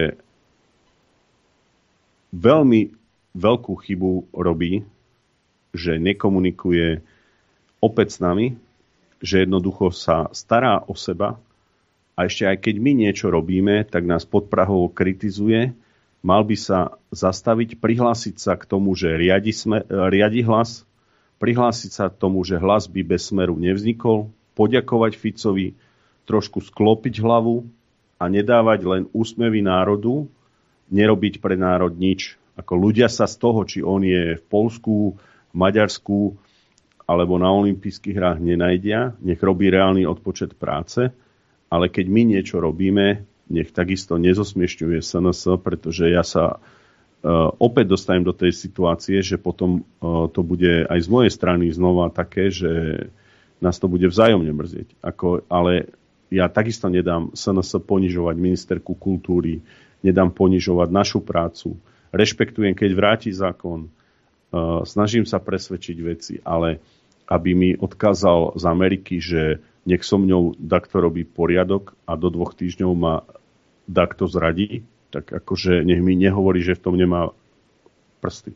veľmi veľkú chybu robí, že nekomunikuje opäť s nami, že jednoducho sa stará o seba a ešte aj keď my niečo robíme, tak nás podprahovo kritizuje. Mal by sa zastaviť, prihlásiť sa k tomu, že riadi, sme, riadi Hlas, prihlásiť sa k tomu, že Hlas by bez Smeru nevznikol, poďakovať Ficovi, trošku sklopiť hlavu a nedávať len úsmevy národu, nerobiť pre národ nič. Ako ľudia sa z toho, či on je v Poľsku, v Maďarsku alebo na olympijských hrách nenajdia, nech robí reálny odpočet práce, ale keď my niečo robíme, nech takisto nezosmiešňuje es en es, pretože ja sa uh, opäť dostanem do tej situácie, že potom uh, to bude aj z mojej strany znova také, že nás to bude vzájomne mrzieť. Ako, ale ja takisto nedám es en es ponižovať ministerku kultúry, nedám ponižovať našu prácu. Rešpektujem, keď vráti zákon, uh, snažím sa presvedčiť veci, ale aby mi odkázal z Ameriky, že nech so mňou dakto robí poriadok a do dvoch týždňov ma dakto zradí, tak akože nech mi nehovorí, že v tom nemá prsty.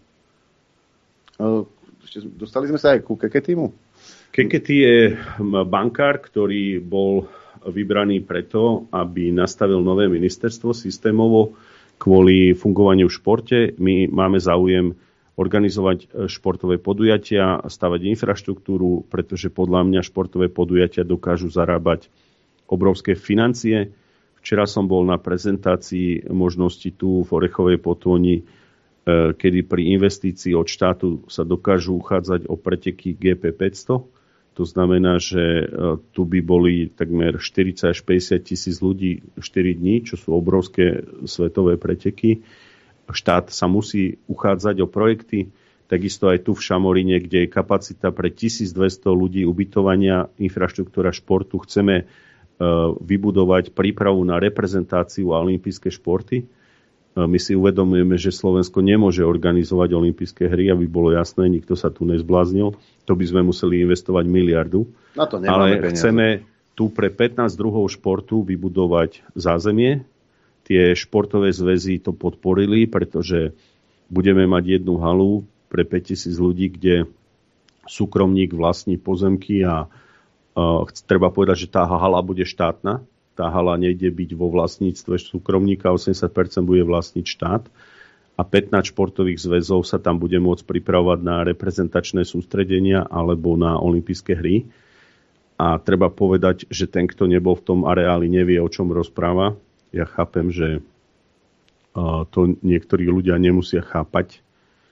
Dostali sme sa aj ku Keketimu? Kekety je bankár, ktorý bol vybraný preto, aby nastavil nové ministerstvo systémovo kvôli fungovaniu v športe. My máme záujem organizovať športové podujatia, stavať infraštruktúru, pretože podľa mňa športové podujatia dokážu zarábať obrovské financie. Včera som bol na prezentácii možnosti tu v Orechovej Potôni, kedy pri investícii od štátu sa dokážu uchádzať o preteky gé pé päťsto. To znamená, že tu by boli takmer štyridsať až päťdesiat tisíc ľudí štyri dní, čo sú obrovské svetové preteky. Štát sa musí uchádzať o projekty, takisto aj tu v Šamoríne, kde je kapacita pre tisícdvesto ľudí ubytovania, infraštruktúra športu. Chceme vybudovať prípravu na reprezentáciu a olympijské športy. My si uvedomujeme, že Slovensko nemôže organizovať olympijské hry, aby bolo jasné, nikto sa tu nezbláznil. To by sme museli investovať miliardu. Na to Ale peniaze. Chceme tu pre pätnásť druhov športu vybudovať zázemie. Tie športové zväzy to podporili, pretože budeme mať jednu halu pre päťtisíc ľudí, kde súkromník vlastní pozemky a Uh, treba povedať, že tá hala bude štátna. Tá hala nejde byť vo vlastníctve súkromníka, osemdesiat percent bude vlastniť štát a pätnásť športových zväzov sa tam bude môcť pripravovať na reprezentačné sústredenia alebo na olympijské hry. A treba povedať, že ten, kto nebol v tom areáli, nevie, o čom rozpráva. Ja chápem, že uh, to niektorí ľudia nemusia chápať.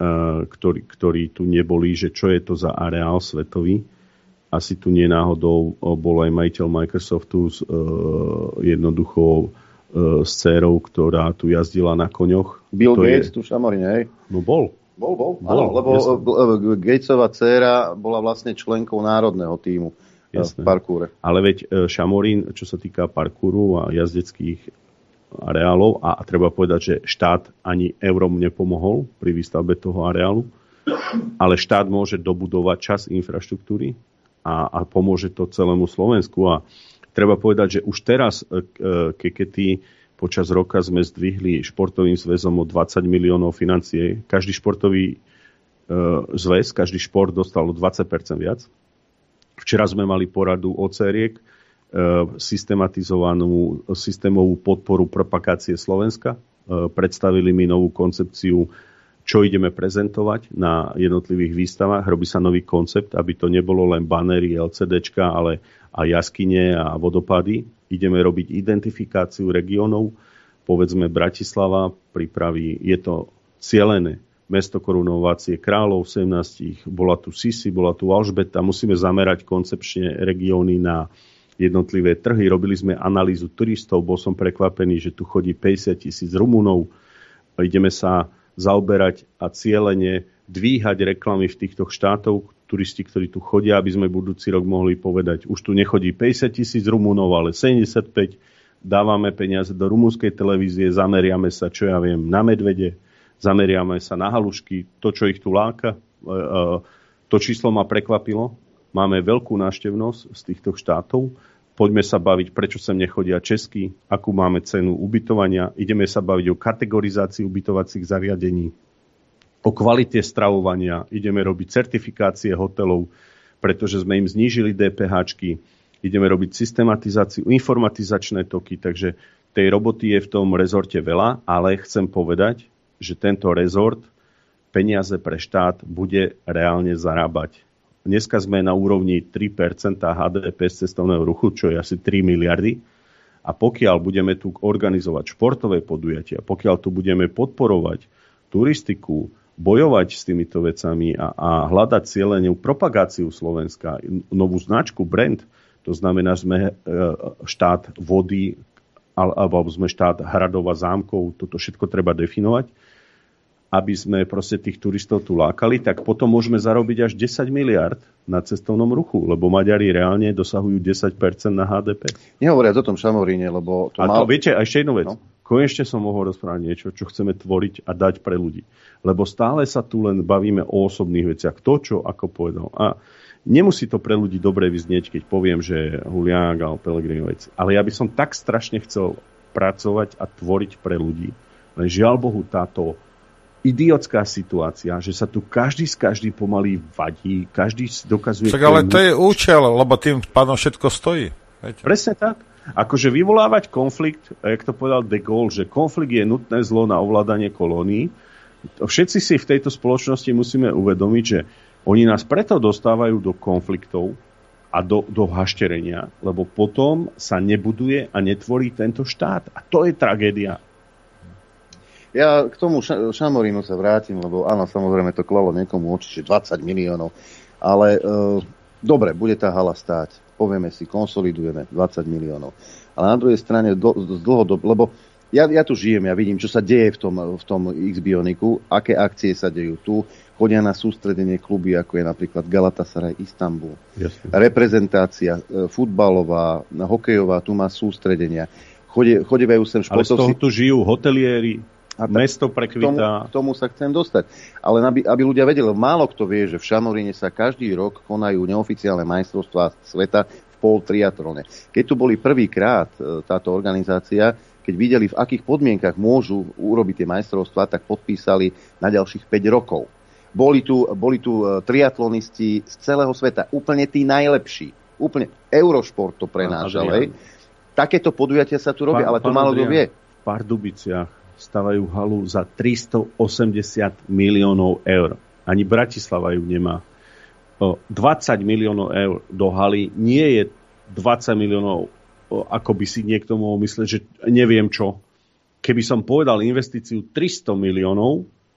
ktorí, ktorí tu neboli, že čo je to za areál svetový. Asi tu nie náhodou bol aj majiteľ Microsoftu s uh, jednoduchou uh, s dcérou, ktorá tu jazdila na koňoch. Bill to Gates je... tu v Šamoríne, hej? No bol. Bol, bol. bol Áno, lebo jasne. Gatesova dcéra bola vlastne členkou národného tímu v parkúre. Ale veď Šamorín, čo sa týka parkúru a jazdeckých areálov, a treba povedať, že štát ani eurom nepomohol pri výstavbe toho areálu, ale štát môže dobudovať časť infraštruktúry a, a pomôže to celému Slovensku. A treba povedať, že už teraz, ke, keď ty počas roka sme zdvihli športovým zväzom o dvadsať miliónov financie, každý športový e, zväz, každý šport dostal o dvadsať percent viac. Včera sme mali poradu o cériek, e, systematizovanú systémovú podporu propagácie Slovenska. E, predstavili mi novú koncepciu, čo ideme prezentovať na jednotlivých výstavách. Robí sa nový koncept, aby to nebolo len banery, LCDčka, ale aj jaskyne a vodopády. Ideme robiť identifikáciu regiónov. Povedzme Bratislava pripraví, je to cielené mesto korunovacie kráľov sedemnásť, bola tu Sisi, bola tu Alžbeta. Musíme zamerať koncepčne regióny na jednotlivé trhy. Robili sme analýzu turistov, bol som prekvapený, že tu chodí päťdesiat tisíc Rumunov. Ideme sa zaoberať a cielene dvíhať reklamy v týchto štátov, turisti, ktorí tu chodia, aby sme budúci rok mohli povedať, už tu nechodí päťdesiat tisíc Rumunov, ale sedemdesiatpäť, dávame peniaze do rumunskej televízie, zameriame sa, čo ja viem, na medvede, zameriame sa na halušky, to, čo ich tu láka. To číslo ma prekvapilo. Máme veľkú návštevnosť z týchto štátov. Poďme sa baviť, prečo sem nechodia česky, akú máme cenu ubytovania. Ideme sa baviť o kategorizácii ubytovacích zariadení, o kvalite stravovania. Ideme robiť certifikácie hotelov, pretože sme im znížili DPHčky. Ideme robiť systematizáciu, informatizačné toky, takže tej roboty je v tom rezorte veľa, ale chcem povedať, že tento rezort peniaze pre štát bude reálne zarábať. Dneska sme na úrovni tri percentá há dé pé z cestovného ruchu, čo je asi tri miliardy. A pokiaľ budeme tu organizovať športové podujatia, pokiaľ tu budeme podporovať turistiku, bojovať s týmito vecami a, a hľadať cieľenú propagáciu Slovenska, novú značku, brand, to znamená, že sme štát vody alebo sme štát hradov a zámkov, toto všetko treba definovať, aby sme proste tých turistov tu lákali, tak potom môžeme zarobiť až desať miliárd na cestovnom ruchu, lebo Maďari reálne dosahujú desať percent na há dé pé. Nehovoriac o tom Šamoríne, lebo... To a mal... to viete, a ešte jednu vec. No? Konečne som mohol rozprávať niečo, čo chceme tvoriť a dať pre ľudí. Lebo stále sa tu len bavíme o osobných veciach. Kto čo, ako povedal. A nemusí to pre ľudí dobre vyznieť, keď poviem, že Huliák alebo Pellegrini veci. Ale ja by som tak strašne chcel pracovať a tvoriť pre ľudí. Len žiaľ Bohu táto idiotská situácia, že sa tu každý z každý pomaly vadí, každý dokazuje... Však ale to je účel, lebo tým pádom všetko stojí. Viete? Presne tak. Akože vyvolávať konflikt, jak to povedal de Gaulle, že konflikt je nutné zlo na ovládanie kolónií. Všetci si v tejto spoločnosti musíme uvedomiť, že oni nás preto dostávajú do konfliktov a do, do hašterenia, lebo potom sa nebuduje a netvorí tento štát. A to je tragédia. Ja k tomu Šamorínu sa vrátim, lebo áno, samozrejme to klalo niekomu oči, že dvadsať miliónov. Ale e, dobre, bude tá hala stáť. Povieme si, konsolidujeme dvadsať miliónov. Ale na druhej strane do, z dlhodob, lebo ja, ja tu žijem, ja vidím, čo sa deje v tom, v tom X-Bioniku, aké akcie sa dejú tu. Chodia na sústredenie kluby, ako je napríklad Galatasaray Istanbul. Jasne. Reprezentácia e, futbalová, hokejová, tu má sústredenia. Chodie, chodievajú sem športovci. Ale z toho tu žijú hoteliéri. A mesto prekvitá. K tomu, k tomu sa chcem dostať. Ale aby, aby ľudia vedeli, málo kto vie, že v Šamoríne sa každý rok konajú neoficiálne majstrovstvá sveta v pol triatlone. Keď tu boli prvýkrát táto organizácia, keď videli, v akých podmienkach môžu urobiť tie majstrovstvá, tak podpísali na ďalších päť rokov. Boli tu, boli tu triatlonisti z celého sveta, úplne tí najlepší. Úplne Eurošport to prenášal. Takéto podujatia sa tu robia, ale to málo kto vie. V Pardubiciach stavajú halu za tristoosemdesiat miliónov eur. Ani Bratislava ju nemá. dvadsať miliónov eur do haly nie je dvadsať miliónov, ako by si niekto mohol mysleť, že neviem čo. Keby som povedal investíciu tristo miliónov,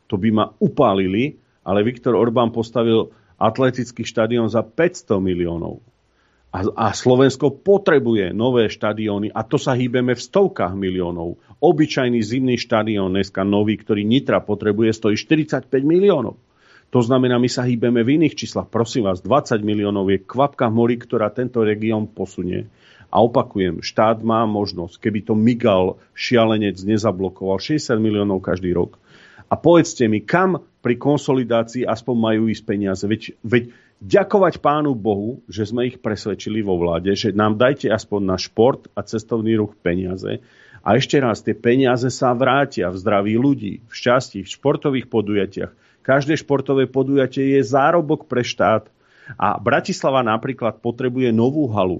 to by ma upálili, ale Viktor Orbán postavil atletický štadión za päťsto miliónov. A, a Slovensko potrebuje nové štadióny a to sa hýbeme v stovkách miliónov. Obyčajný zimný štadión dneska nový, ktorý Nitra potrebuje, stojí štyridsaťpäť miliónov. To znamená, my sa hýbeme v iných číslach. Prosím vás, dvadsať miliónov je kvapka v mori, ktorá tento región posunie. A opakujem, štát má možnosť, keby to Migal šialenec nezablokoval, šesťdesiat miliónov každý rok. A povedzte mi, kam pri konsolidácii aspoň majú ísť peniaze. Veď, veď ďakovať Pánu Bohu, že sme ich presvedčili vo vláde, že nám dajte aspoň na šport a cestovný ruch peniaze. A ešte raz, tie peniaze sa vrátia v zdraví ľudí, v šťastí, v športových podujatiach. Každé športové podujatie je zárobok pre štát. A Bratislava napríklad potrebuje novú halu,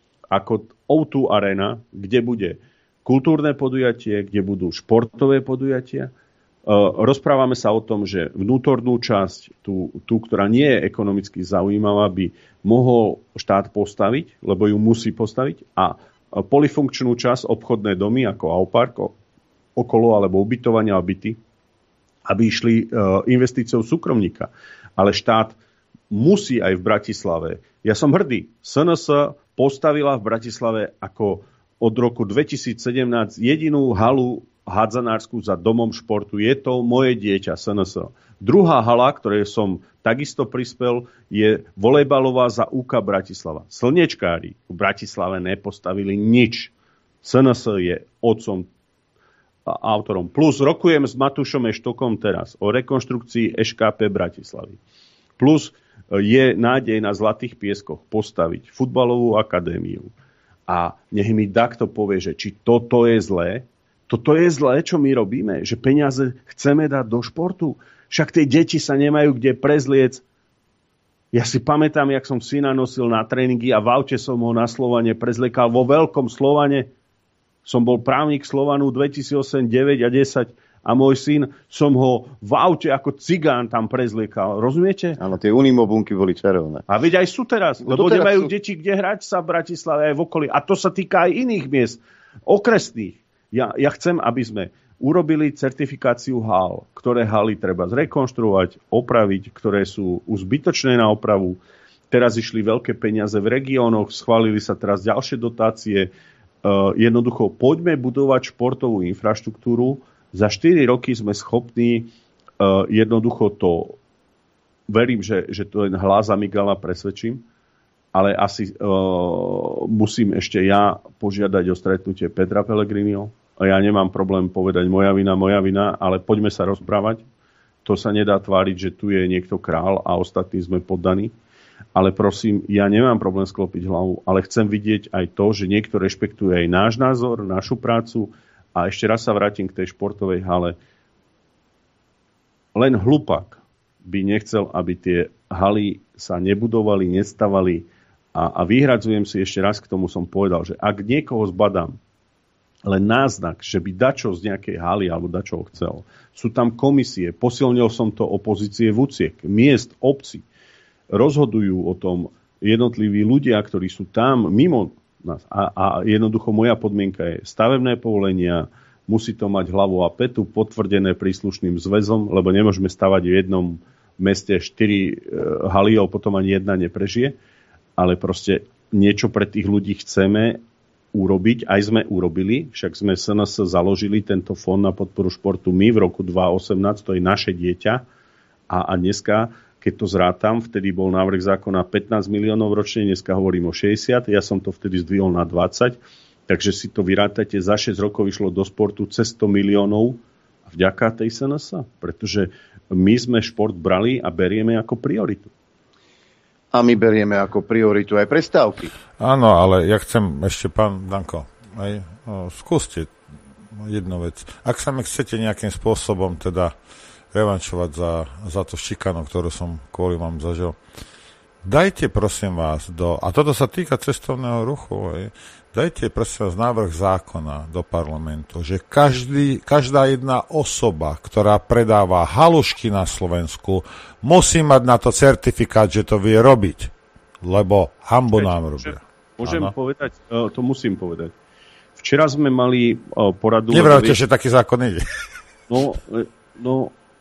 ako ó dva Arena, kde bude kultúrne podujatie, kde budú športové podujatia. Rozprávame sa o tom, že vnútornú časť, tú, tú, ktorá nie je ekonomicky zaujímavá, by mohol štát postaviť, lebo ju musí postaviť. A polifunkčnú časť, obchodné domy, ako Aupark, okolo alebo ubytovania a byty, aby išli investíciou súkromníka. Ale štát musí aj v Bratislave. Ja som hrdý. es en es postavila v Bratislave ako od roku dvetisícsedemnásť jedinú halu hádzanárskú za domom športu. Je to moje dieťa, es en es. Druhá hala, ktorej som takisto prispel, je volejbalová za ú ká Bratislava. Slniečkári v Bratislave nepostavili nič. es en es je otcom a autorom. Plus rokujem s Matúšom Eštokom teraz o rekonštrukcii eš ká pé Bratislavy. Plus je nádej na Zlatých pieskoch postaviť futbalovú akadémiu. A nech mi takto povie, že či toto je zlé. Toto je zlé, čo my robíme, že peniaze chceme dať do športu. Však tie deti sa nemajú kde prezliec. Ja si pamätám, jak som syna nosil na tréningy a v aute som ho na Slovane prezliekal. Vo veľkom Slovane som bol právnik Slovanu dvetisícosem, deväť a desať a môj syn som ho v aute ako cigán tam prezliekal. Rozumiete? Áno, tie unimobunky boli červené. A veď aj sú teraz, no lebo nemajú sú... deti kde hrať sa v Bratislave aj v okolí. A to sa týka aj iných miest, okresných. Ja, ja chcem, aby sme urobili certifikáciu hál, ktoré haly treba zrekonštruovať, opraviť, ktoré sú už zbytočné na opravu. Teraz išli veľké peniaze v regiónoch, schválili sa teraz ďalšie dotácie. Uh, jednoducho, poďme budovať športovú infraštruktúru. Za štyri roky sme schopní uh, jednoducho to, verím, že, že to len hlas a Migala presvedčím, ale asi uh, musím ešte ja požiadať o stretnutie Petra Pellegriniho. A ja nemám problém povedať moja vina, moja vina, ale poďme sa rozprávať. To sa nedá tváriť, že tu je niekto král a ostatní sme poddaní. Ale prosím, ja nemám problém sklopiť hlavu, ale chcem vidieť aj to, že niekto rešpektuje aj náš názor, našu prácu. A ešte raz sa vrátim k tej športovej hale. Len hlupak by nechcel, aby tie haly sa nebudovali, nestavali. A, a vyhradzujem si ešte raz, k tomu som povedal, že ak niekoho zbadám, len náznak, že by dačo z nejakej haly alebo dačo chcel. Sú tam komisie, posilnil som to opozície vúciek, miest, obci. Rozhodujú o tom jednotliví ľudia, ktorí sú tam mimo nás. A, a jednoducho moja podmienka je stavebné povolenia, musí to mať hlavu a petu, potvrdené príslušným zväzom, lebo nemôžeme stavať v jednom meste štyri e, haly a potom ani jedna neprežije. Ale proste niečo pre tých ľudí chceme urobiť, aj sme urobili, však sme es en es založili tento fond na podporu športu my v roku dvetisícosemnásť, to je naše dieťa a, a dneska, keď to zrátam, vtedy bol návrh zákona pätnásť miliónov ročne, dneska hovorím o šesťdesiat, ja som to vtedy zdvihol na dvadsať, takže si to vyrátajte, za šesť rokov išlo do sportu cez sto miliónov vďaka tej es en es, pretože my sme šport brali a berieme ako prioritu. A my berieme ako prioritu aj prestávky. Áno, ale ja chcem ešte, pán Danko, aj no, skúste jednu vec. Ak sa mi chcete nejakým spôsobom teda revanšovať za, za to šikanu, ktorú som kvôli vám zažil, dajte prosím vás do, a toto sa týka cestovného ruchu, aj, dajte prosím vás návrh zákona do parlamentu, že každý, každá jedna osoba, ktorá predáva halušky na Slovensku, musí mať na to certifikát, že to vie robiť, lebo hambu nám robia. Môžem ano? povedať, to musím povedať. Včera sme mali poradu... Nevravte, že taký zákon ide. No, no,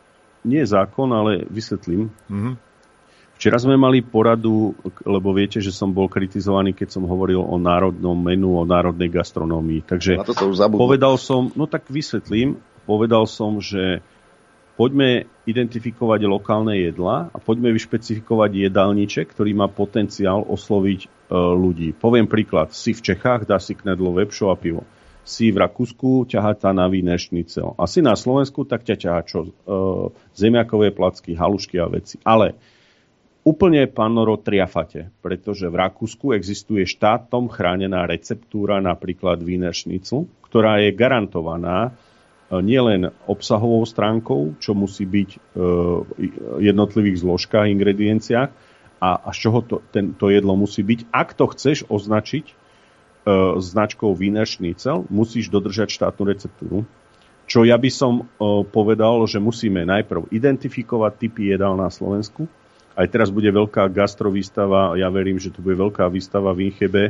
nie je zákon, ale vysvetlím. Mm-hmm. Včera sme mali poradu, lebo viete, že som bol kritizovaný, keď som hovoril o národnom menu, o národnej gastronómii. Takže to sa už povedal som, no tak vysvetlím, povedal som, že poďme identifikovať lokálne jedlá a poďme vyšpecifikovať jedálniček, ktorý má potenciál osloviť e, ľudí. Poviem príklad, si v Čechách, dá si knedlo, vepšo a pivo. Si v Rakúsku, ťahá tá na Wiener Schnitzel. A si na Slovensku, tak ťa ťahá čo? E, zemiakové placky, halušky a veci. Ale úplne, pán Noro, triafate, pretože v Rakúsku existuje štátom chránená receptúra, napríklad Wiener Schnitzel, ktorá je garantovaná nielen obsahovou stránkou, čo musí byť v jednotlivých zložkách, ingredienciách a, a z čoho to, ten, to jedlo musí byť. Ak to chceš označiť značkou Wiener Schnitzel, musíš dodržať štátnu receptúru. Čo ja by som povedal, že musíme najprv identifikovať typy jedál na Slovensku. Aj teraz bude veľká gastrovýstava, ja verím, že tu bude veľká výstava v Inchebe e,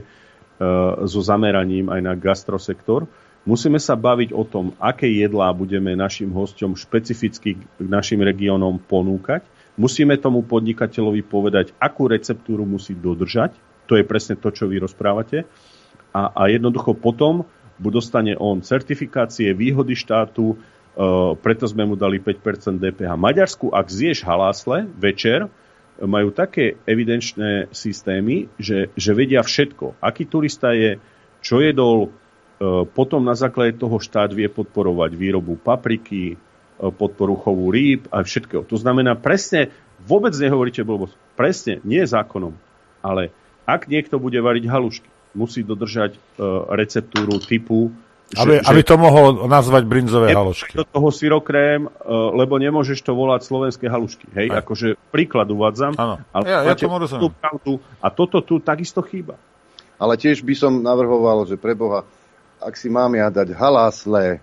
so zameraním aj na gastrosektor. Musíme sa baviť o tom, aké jedlá budeme našim hosťom špecificky k našim regiónom ponúkať. Musíme tomu podnikateľovi povedať, akú receptúru musí dodržať. To je presne to, čo vy rozprávate. A, a jednoducho potom dostane on certifikácie, výhody štátu, e, preto sme mu dali päť percent dé pé há. Maďarsku, ak zješ halásle večer, majú také evidenčné systémy, že, že vedia všetko. Aký turista je, čo jedol, potom na základe toho štát vie podporovať výrobu papriky, podporu chovu rýb a všetkého. To znamená presne, vôbec nehovoríte blbosť, presne, nie je zákonom, ale ak niekto bude variť halušky, musí dodržať receptúru typu, Aby, že, aby to mohol nazvať brinzové halušky. Do toho syrokrém, lebo nemôžeš to volať slovenské halušky. Hej, aj. Akože príklad uvádzam. Áno, ale ja, ja tomu rozumiem. A toto tu takisto chýba. Ale tiež by som navrhoval, že pre Boha, ak si mám ja dať halásle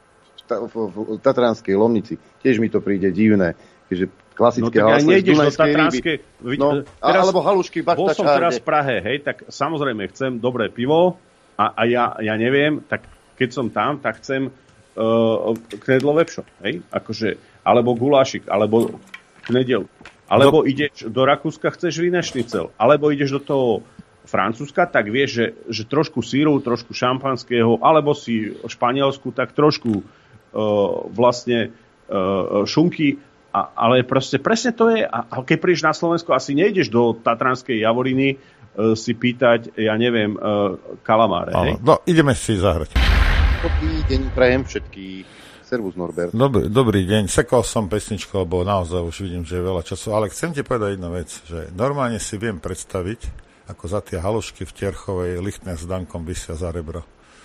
v Tatranskej Lomnici, tiež mi to príde divné, keďže klasické no, halásle z Dunajskej ryby. No, teraz, alebo halušky Bol som teraz v Prahe, hej, tak samozrejme chcem dobré pivo a, a ja, ja neviem, tak keď som tam, tak chcem uh, knedlo vepšo, hej? Akože, alebo gulášik, alebo knedel. Alebo do... ideš do Rakúska, chceš Wiener Schnitzel. Alebo ideš do toho Francúzska, tak vieš, že, že trošku síru, trošku šampanského, alebo si v Španielsku, tak trošku uh, vlastne uh, šunky. A, ale proste presne to je. A, a keď prídeš na Slovensku, asi nejdeš do Tatranskej Javoriny uh, si pýtať, ja neviem, uh, kalamáre, hej? No, ideme si zahrať. Dobrý deň, prajem všetkých. Servus, Norbert. Dobrý, dobrý deň. Sekol som pesničku, lebo naozaj už vidím, že je veľa času. Ale chcem ti povedať jednu vec, že normálne si viem predstaviť, ako za tie halušky v Terchovej Lichtner s Dankom vysia za rebro.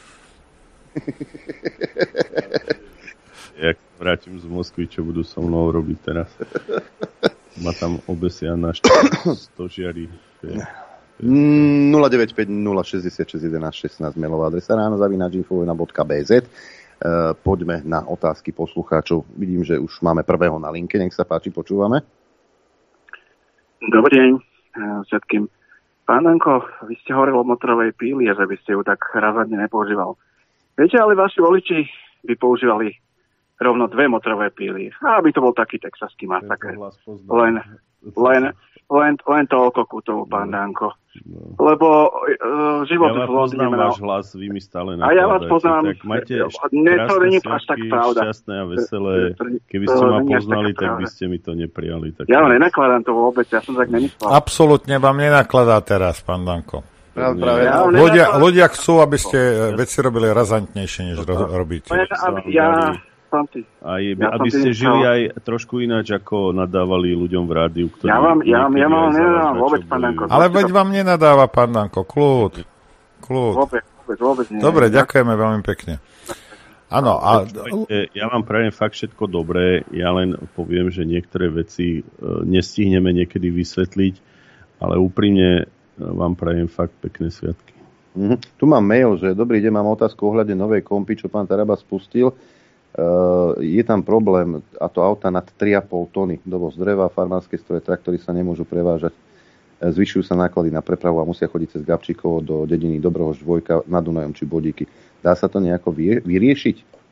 Jak vrátim z Moskvy, čo budú so mnou robiť teraz? Ma tam obesia na stožiari. nula deväť päť nula šesťdesiatšesť jedenásť šestnásť mailová adresa ráno zavináč infovojna bodka bé zet. Uh, poďme na otázky poslucháčov. Vidím, že už máme prvého na linke. Nech sa páči, počúvame. Dobrý deň všetkým. Pán Danko, vy ste hovorili o motorovej píli a že by ste ju tak razadne nepoužíval. Viete, ale vaši voliči by používali rovno dve motorové píly. A aby to bol taký texaský masaker. Len, len, len, len toľko ku tomu, pán Danko. No. Lebo uh, život ja v Londýne... Ja vás váš hlas, vy mi stále nakladáte. A ja vás poznám. Tak majte krásne sviatky, šťastné a veselé. Keby ste ma poznali, tak by ste mi to neprijali. Tak ja vám nenakladám to vôbec, ja som tak nemyslel. Absolútne vám nenakladá teraz, pán Danko. Práve, práve. Ja ľudia, ľudia chcú, aby ste veci robili razantnejšie, než ro- robíte. Ja... Aj, ja aby ste žili chcel... aj trošku ináč, ako nadávali ľuďom v rádiu. Ja vám, ja, ja vám nenadávam vôbec, pán Danko. Ale veď vám nenadáva, pán Danko. Kľud. Kľud. Vôbec, vôbec, vôbec nie. Dobre, ďakujeme veľmi pekne. Áno. A... Ja vám prajem fakt všetko dobré. Ja len poviem, že niektoré veci nestihneme niekedy vysvetliť, ale úprimne vám prajem fakt pekné sviatky. Mm-hmm. Tu mám mail, že dobrý deň, mám otázku ohľadne novej kompy, čo pán Taraba spustil. Uh, je tam problém, a to auta nad tri a pol tony, dovoz dreva, farmárske stroje, traktory sa nemôžu prevážať, zvyšujú sa náklady na prepravu a musia chodiť cez Gabčíkovo do dediny Dobrohož, Dvojka, na Dunajom či Bodíky. Dá sa to nejako vyriešiť?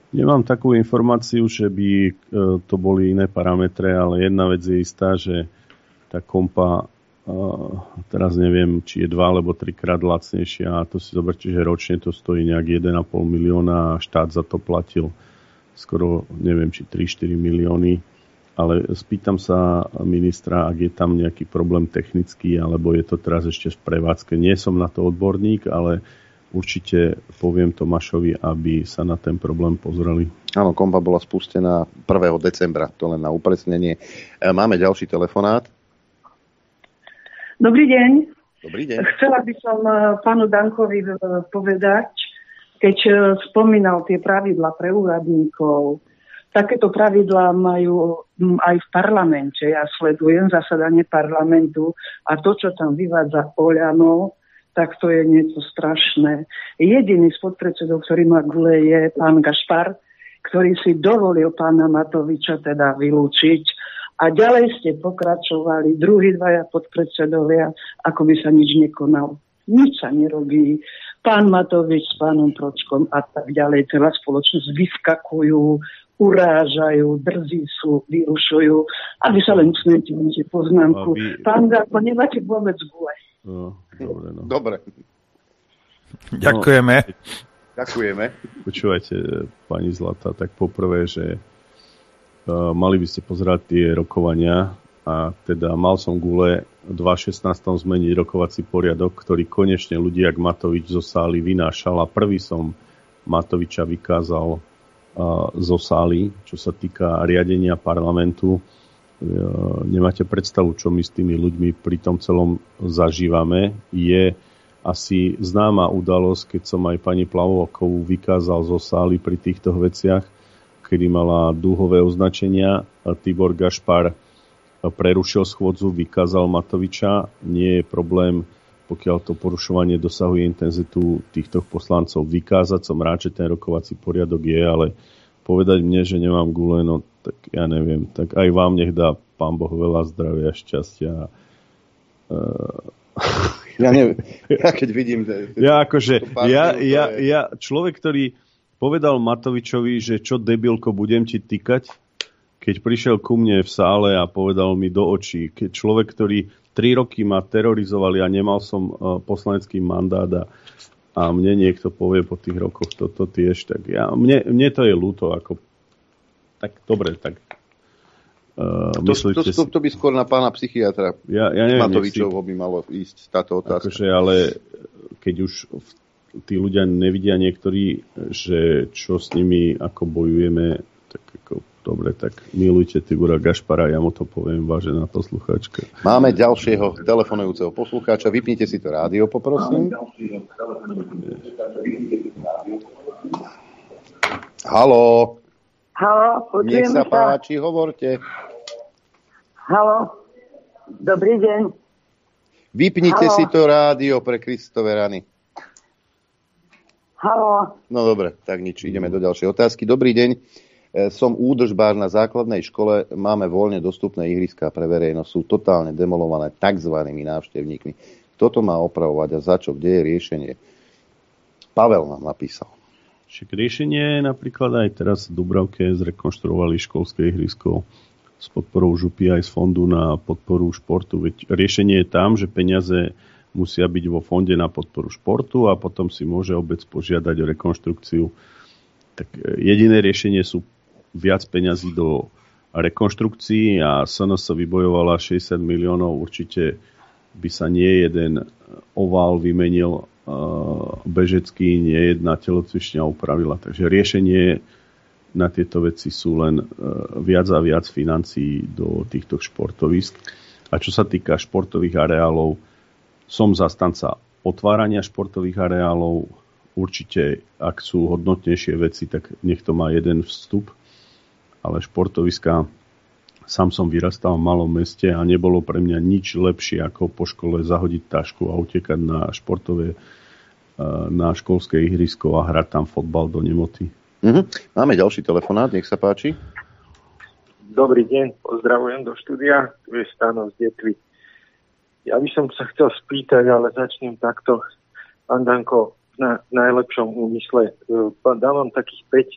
Nemám takú informáciu, že by to boli iné parametre, ale jedna vec je istá, že tá kompa teraz neviem, či je dva alebo trikrát lacnejšia a to si zoberte, že ročne to stojí nejak jeden a pol milióna a štát za to platil skoro, neviem, či tri štyri milióny. Ale spýtam sa ministra, ak je tam nejaký problém technický, alebo je to teraz ešte v prevádzke. Nie som na to odborník, ale určite poviem Tomášovi, aby sa na ten problém pozreli. Áno, kompa bola spustená prvého decembra, to len na upresnenie. Máme ďalší telefonát. Dobrý deň. Dobrý deň. Chcela by som pánu Dankovi povedať, keď spomínal tie pravidlá pre úradníkov. Takéto pravidlá majú aj v parlamente. Ja sledujem zasadanie parlamentu a to, čo tam vyvádza Oľano, tak to je niečo strašné. Jediný z podpredsedov, ktorý má gule, je pán Gašpar, ktorý si dovolil pána Matoviča teda vylúčiť. A ďalej ste pokračovali, druhí dvaja podpredsedovia, ako by sa nič nekonalo. Nič sa nerobí. Pán Matovič s pánom Pročkom a tak ďalej. Celá spoločnosť vyskakujú, urážajú, drzí sú, vyrušujú. Aby sa len usmiete, máte poznámku. Aby... Pán Danko, nemáte vôbec gule. No, dobre, no. Dobre. Ďakujeme. No, ďakujeme. Počúvajte, pani Zlata, tak poprvé, že uh, mali by ste pozerať tie rokovania a teda mal som gule v dvetisícšestnásť zmeniť rokovací poriadok, ktorý konečne ľudia, jak Matovič zo sály vynášal a prvý som Matoviča vykázal uh, zo sály, čo sa týka riadenia parlamentu. Nemáte predstavu, čo my s tými ľuďmi pri tom celom zažívame. Je asi známa udalosť, keď som aj pani Plavokovú vykázal zo sály pri týchto veciach, kedy mala dúhové označenia. Tibor Gašpar prerušil schôdzu, vykázal Matoviča. Nie je problém, pokiaľ to porušovanie dosahuje intenzitu týchto poslancov, vykázať. Som rád, že ten rokovací poriadok je, ale povedať mne, že nemám gule, no tak ja neviem. Tak aj vám nech dá Pán Boh veľa zdravia, šťastia. Uh... Ja neviem, ja keď vidím... Ja akože, ja, ja, ja, človek, ktorý povedal Matovičovi, že čo debilko, budem ti tykať, keď prišiel ku mne v sále a povedal mi do očí, keď človek, ktorý tri roky ma terorizovali a nemal som uh, poslanecký mandát a, a mne niekto povie po tých rokoch toto tiež, tak ja, mne, mne to je ľúto, ako tak dobre, tak uh, to, to, to, to by skôr na pána psychiatra ja, ja neviem, Matovičovho by malo ísť táto otázka. Akože, ale keď už tí ľudia nevidia niektorí, že čo s nimi ako bojujeme, tak ako dobre, tak milujte Tibora Gašpara, ja mu to poviem, vážená poslucháčka. Máme ďalšieho telefonujúceho poslucháča, vypnite si to rádio, poprosím. Haló. Haló, počujem. Nech sa páči, hovorte. Haló, dobrý deň. Vypnite Haló. si to rádio pre Kristove rany. Haló. No dobre, tak nič, ideme do ďalšej otázky. Dobrý deň, som údržbár na základnej škole, máme voľne dostupné ihriská pre verejnosť, sú totálne demolované takzvanými návštevníkmi. Kto to má opravovať a za čo, kde je riešenie? Pavel nám napísal. Však riešenie je napríklad aj teraz v Dubravke zrekonštruovali školské ihrisko s podporou župy aj z fondu na podporu športu. Veď riešenie je tam, že peniaze musia byť vo fonde na podporu športu a potom si môže obec požiadať o rekonštrukciu. Tak jediné riešenie sú viac peňazí do rekonštrukcií a es en es vybojovala šesťdesiat miliónov. Určite by sa nie jeden ovál vymenil bežecký, nie jedna telocvičňa upravila. Takže riešenie na tieto veci sú len viac a viac financií do týchto športovísk. A čo sa týka športových areálov, som zastanca otvárania športových areálov. Určite, ak sú hodnotnejšie veci, tak nech to má jeden vstup. Ale športoviska, sám som vyrastal v malom meste a nebolo pre mňa nič lepšie, ako po škole zahodiť tašku a utekať na športové na školské ihrisko a hrať tam fotbal do nemoty. Mm-hmm. Máme ďalší telefonát, nech sa páči. Dobrý deň, pozdravujem do štúdia, tu je Stano z Detvy. Ja by som sa chcel spýtať, ale začnem takto. Pán Danko, na najlepšom úmysle. Dávam takých päť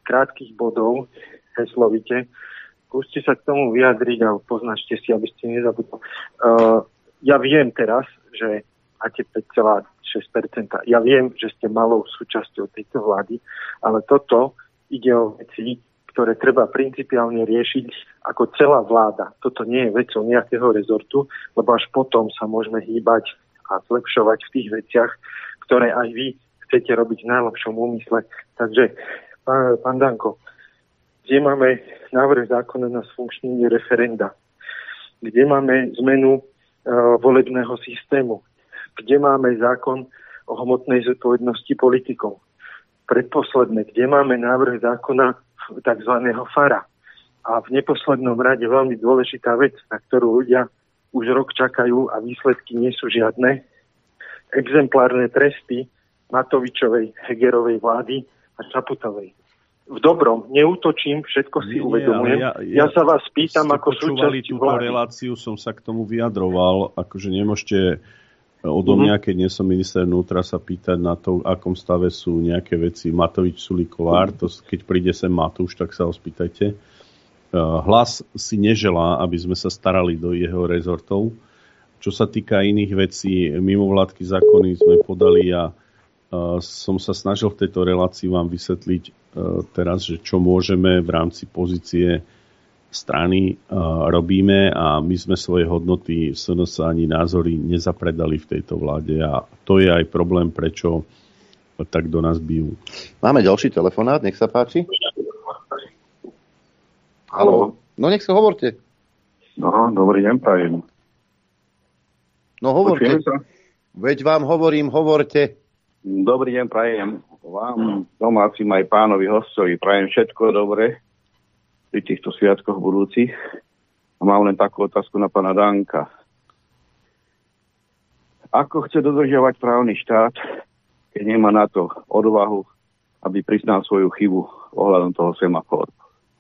krátkych bodov, heslovite. Skúste sa k tomu vyjadriť a poznačte si, aby ste nezabudli. Uh, ja viem teraz, že máte päť celá šesť percent. Ja viem, že ste malou súčasťou tejto vlády, ale toto ide o veci, ktoré treba principiálne riešiť ako celá vláda. Toto nie je vecou nejakého rezortu, lebo až potom sa môžeme hýbať a zlepšovať v tých veciach, ktoré aj vy chcete robiť v najlepšom úmysle. Takže, pán, pán Danko, kde máme návrh zákona na sfunkčnenie referenda, kde máme zmenu uh, volebného systému, kde máme zákon o hmotnej zodpovednosti politikov. Predposledné, kde máme návrh zákona tzv. Fara. A v neposlednom rade veľmi dôležitá vec, na ktorú ľudia už rok čakajú a výsledky nie sú žiadne. Exemplárne tresty Matovičovej, Hegerovej vlády a Čaputovej. V dobrom, neútočím, všetko si nie, uvedomujem. Ja, ja, ja sa vás pýtam ako súčasť túto vlády. Reláciu som sa k tomu vyjadroval, akože nemôžete odo mňa, keď nie som minister vnútra, sa pýtať na to, v akom stave sú nejaké veci. Matovič, Sulík, Kollár, to keď príde sem Matúš, tak sa ho spýtajte. Hlas si neželá, aby sme sa starali do jeho rezortov. Čo sa týka iných vecí, mimovládky zákony sme podali a som sa snažil v tejto relácii vám vysvetliť teraz, že čo môžeme v rámci pozície strany uh, robíme a my sme svoje hodnoty es en es ani názory nezapredali v tejto vláde a to je aj problém, prečo tak do nás bijú. Máme ďalší telefonát, nech sa páči. Haló. No nech sa hovorte. No, dobrý deň, prajem. No hovorte. Veď vám hovorím, hovorte. Dobrý deň, prajem. Vám, domácim aj pánovi hostovi, prajem všetko dobre pri týchto sviatkoch budúcich. A mám len takú otázku na pána Danka. Ako chce dodržiavať právny štát, keď nemá na to odvahu, aby priznal svoju chybu ohľadom toho semaforu?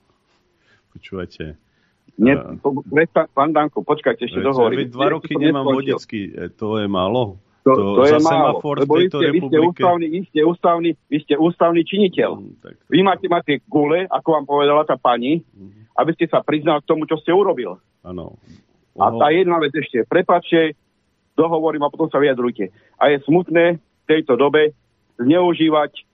Počúvajte. Nie, po, pán, pán Danko, počkajte, ešte dohovorím. Dva roky nemám vodický, to je málo. To, to, to je málo, lebo vy ste, vy, ste ústavný, vy, ste ústavný, vy ste ústavný činiteľ. Mm, tak to... Vy máte mať tie gule, ako vám povedala tá pani, mm. aby ste sa priznal k tomu, čo ste urobil. Áno. A tá jedna vec ešte, prepáčte, dohovorím a potom sa vyjadrujte. A je smutné v tejto dobe zneužívať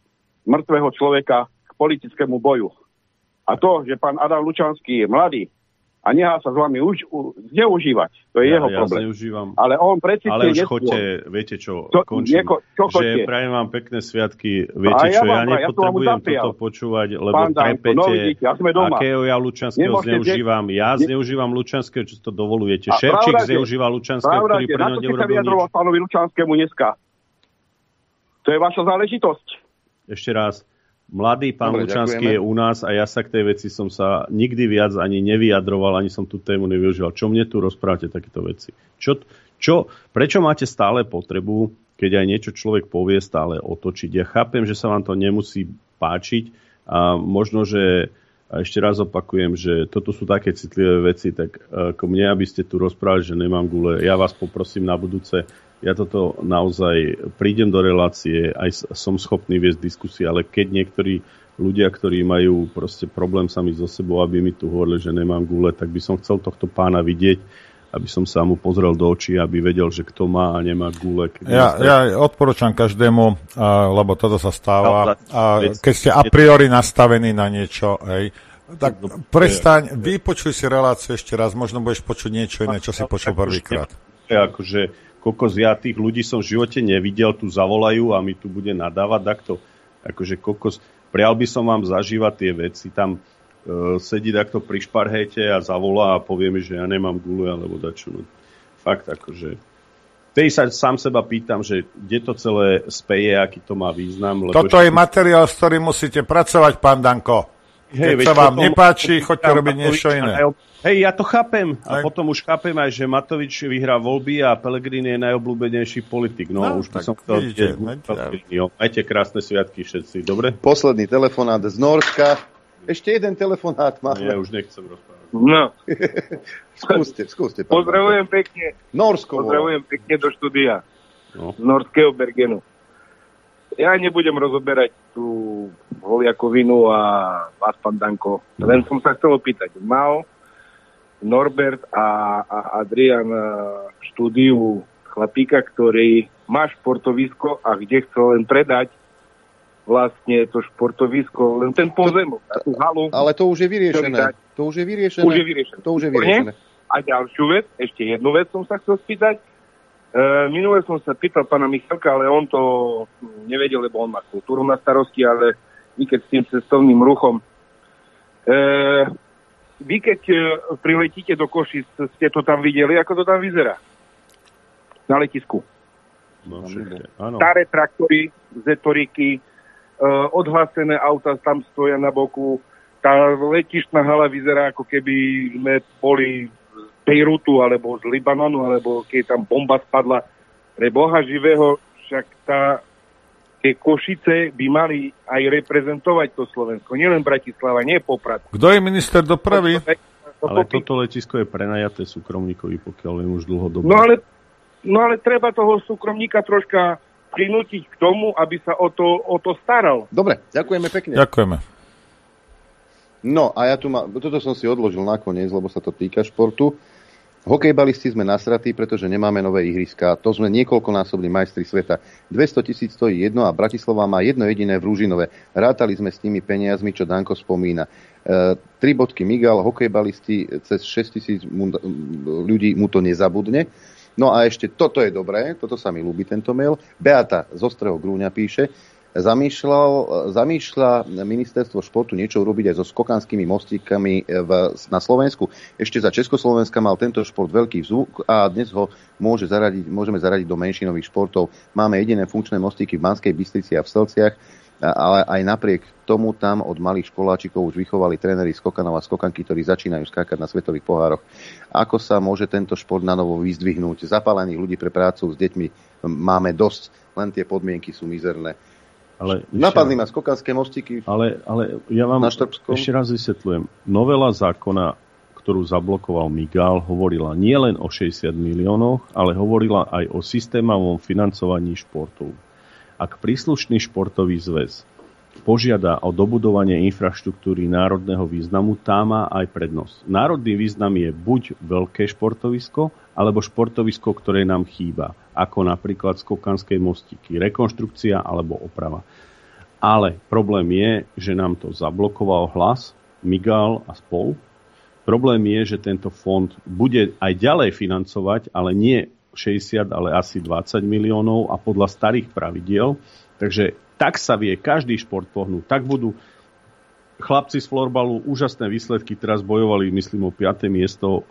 mŕtvého človeka k politickému boju. A to, že pán Adam Lučanský je mladý, a nechá sa s vami už u, zneužívať. To je ja, jeho ja problém. Zneužívam. Ale on precítil... Ale už choďte, viete čo, to, končím. Nieko, čo že prajem vám pekné sviatky. Viete ja čo, ja, ja nepotrebujem ja toto počúvať, lebo Pán trepete, no vidíte, ja akého ja Lučanského Nemôžete, zneužívam. Ja ne... zneužívam Lučanského, čo to dovolujete. Ševčík zneužíva Lučanského, ktorý pre ňo neurobil nič. Na to ste sa vyjadroval pánovi Lučanskému dneska. To je vaša záležitosť. Ešte raz. Mladý pán Dobre, Lučanský ďakujeme. Je u nás a ja sa k tej veci som sa nikdy viac ani nevyjadroval, ani som tú tému nevyužíval. Čo mne tu rozprávate takéto veci? Čo, čo, prečo máte stále potrebu, keď aj niečo človek povie, stále otočiť? Ja chápem, že sa vám to nemusí páčiť a možno, že a ešte raz opakujem, že toto sú také citlivé veci, tak ako mne, aby ste tu rozprávali, že nemám gule, ja vás poprosím na budúce. Ja toto naozaj prídem do relácie, aj som schopný viesť diskusie, ale keď niektorí ľudia, ktorí majú proste problém sami so sebou, aby mi tu hovorili, že nemám gule, tak by som chcel tohto pána vidieť, aby som sa mu pozrel do očí, aby vedel, že kto má a nemá gule. Ja, ja odporúčam každému, lebo toto sa stáva, a keď ste a priori nastavení na niečo, hej, tak prestaň, vypočuj si reláciu ešte raz, možno budeš počuť niečo iné, čo si počul prvýkrát. Akože kokos, ja tých ľudí som v živote nevidel, tu zavolajú a mi tu bude nadávať takto. Akože kokos, prial by som vám zažívať tie veci, tam uh, sedí takto pri šparhete a zavolá a povie mi, že ja nemám gulu alebo dačo. No, fakt, akože. Tej sa sám seba pýtam, že kde to celé speje, aký to má význam. Lebo Toto ešte... je materiál, s ktorým musíte pracovať, pán Danko. Keď hey, sa vám potom, nepáči, choďte robiť niečo iné. Hej, ja to chápem. A aj. Potom už chápem aj, že Matovič vyhrá voľby a Pellegrini je najobľúbenejší politik. No, no už by som chcel... Vidíte, ja. Majte krásne sviatky všetci, dobre? Posledný telefonát z Norska. Ešte jeden telefonát máme. No, ja už nechcem rozprávať. No. skúste, skúste. Pozdravujem pekne. Norsko. Pozdravujem pekne do štúdia. No. Z norského Bergenu. ja nebudem rozoberať tú Holiakovinu a vás, pán Danko. Len som sa chcel opýtať. Mal Norbert a, a Adrian štúdiu chlapíka, ktorý má športovisko a kde chcel len predať vlastne to športovisko, len ten pozemok a tú halu. Ale to už je vyriešené. To už je vyriešené. Už je vyriešené. To už je vyriešené. A ďalšiu vec, ešte jednu vec som sa chcel spýtať. E, minule som sa pýtal pána Michalka, ale on to nevedel, lebo on má kultúru na starosti, ale vy keď s tým cestovným ruchom. E, vy keď priletíte do Košic, ste to tam videli, ako to tam vyzerá? Na letisku. No, áno. Staré traktory, zetoriky, Uh, odhlásené auta tam stoja na boku. Tá letištná hala vyzerá, ako keby sme boli z Bejrutu, alebo z Libanonu, alebo keď tam bomba spadla. Pre Boha živého, však tá, tie Košice by mali aj reprezentovať to Slovensko. Nielen Bratislava, nie Poprad. Kto je minister dopravy? Ale toto letisko je prenajaté súkromníkovi, pokiaľ je už dlhodobo. No ale, no ale treba toho súkromníka troška prinútiť k tomu, aby sa o to, o to staral. Dobre, ďakujeme pekne. Ďakujeme. No a ja tu ma, toto som si odložil nakoniec, lebo sa to týka športu. Hokejbalisti sme nasratí, pretože nemáme nové ihriska. To sme niekoľkonásobní majstri sveta. dvesto tisíc stojí jedno a Bratislava má jedno jediné v Ružinove. Rátali sme s tými peniazmi, čo Danko spomína. E, tri bodky Migal, hokejbalisti, cez šesť tisíc mu, ľudí mu to nezabudne. No a ešte toto je dobré, toto sa mi ľúbi, tento mail. Beata z Ostrého Grúňa píše, zamýšľa ministerstvo športu niečo urobiť aj so skokanskými mostíkami v, na Slovensku. Ešte za Československa mal tento šport veľký vzvuk a dnes ho môže zaradiť, môžeme zaradiť do menšinových športov. Máme jediné funkčné mostíky v Banskej Bystrici a v Selciach, ale aj napriek tomu tam od malých školáčikov už vychovali tréneri skokanov a skokanky, ktorí začínajú skákať na svetových pohároch. Ako sa môže tento šport na novo vyzdvihnúť? Zapálených ľudí pre prácu s deťmi máme dosť, len tie podmienky sú mizerné. Ale napadli ma skokanské mostíky. Ale, ale ja vám ešte raz vysvetľujem. Novela zákona, ktorú zablokoval Migal, hovorila nielen o šesťdesiat miliónoch, ale hovorila aj o systémovom financovaní športov. Ak príslušný športový zväz požiada o dobudovanie infraštruktúry národného významu, tá má aj prednosť. Národný význam je buď veľké športovisko, alebo športovisko, ktoré nám chýba, ako napríklad skokanské mostíky, rekonštrukcia alebo oprava. Ale problém je, že nám to zablokoval Hlas, Migal a spol. Problém je, že tento fond bude aj ďalej financovať, ale nie šesťdesiat, ale asi dvadsať miliónov a podľa starých pravidiel. Takže tak sa vie každý šport pohnúť. Tak budú chlapci z florbalu úžasné výsledky, teraz bojovali, myslím, o piate miesto e,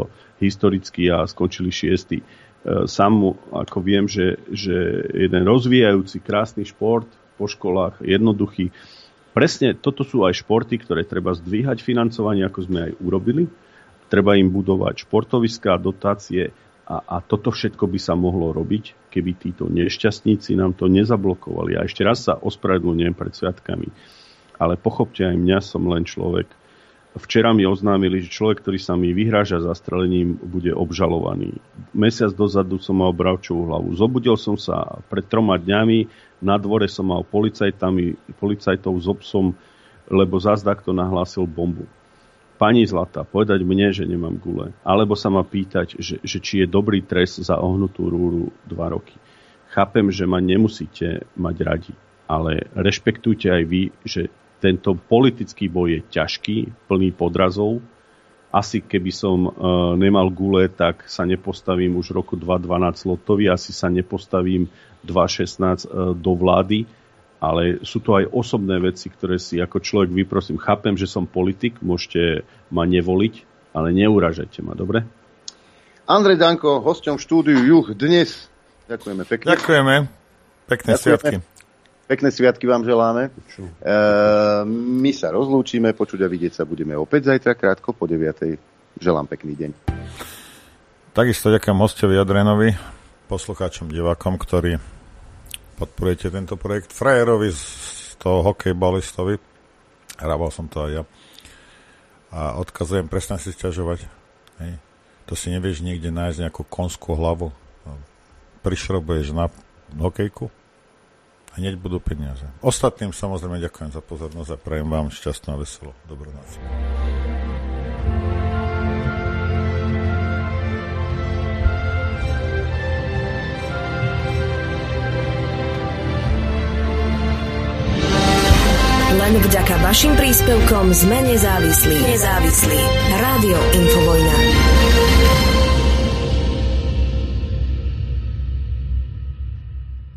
historicky a skončili šiestý. E, sám, ako viem, že, že jeden rozvíjajúci krásny šport po školách, jednoduchý. Presne toto sú aj športy, ktoré treba zdvíhať financovanie, ako sme aj urobili. Treba im budovať športoviská, dotácie a, a toto všetko by sa mohlo robiť, keby títo nešťastníci nám to nezablokovali. A ešte raz sa ospravedlňujem pred sviatkami. Ale pochopte, aj mňa, som len človek. Včera mi oznámili, že človek, ktorý sa mi vyhráža zastrelením, bude obžalovaný. Mesiac dozadu som mal bravčovú hlavu. Zobudil som sa pred troma dňami, na dvore som mal policajtami, policajtov s obsom, lebo zazda kto nahlásil bombu. Pani Zlata, povedať mne, že nemám gule. Alebo sa ma pýtať, že, že či je dobrý trest za ohnutú rúru dva roky. Chápem, že ma nemusíte mať radi, ale rešpektujte aj vy, že tento politický boj je ťažký, plný podrazov. Asi keby som e, nemal gule, tak sa nepostavím už v roku dva tisíc dvanásť Lotovi, asi sa nepostavím dva tisíc šestnásť e, do vlády, ale sú to aj osobné veci, ktoré si ako človek vyprosím. Chápem, že som politik, môžete ma nevoliť, ale neuražajte ma, dobre? Andrej Danko, hosťom v štúdiu Juh dnes. Ďakujeme pekne. Ďakujeme. Pekné Ďakujeme. sviatky. Pekné sviatky vám želáme. E, my sa rozlúčime, počuť a vidieť sa budeme opäť zajtra krátko po deviatej. Želám pekný deň. Takisto ďakujem hostovi Adrianovi, poslucháčom, divákom, ktorí podporujete tento projekt. Frajerovi z toho hokejbalistovi, hrával som to aj ja, a odkazujem, presne si sťažovať. Hej. To si nevieš niekde nájsť nejakú konskú hlavu. Prišrobuješ na hokejku, hneď budú peniaze. Ostatným samozrejme ďakujem za pozornosť a prajem vám šťastnú a veselú dobrú noc. Len vďaka vašim príspevkom sme nezávislí. Nezávislí. Rádio Infovojna.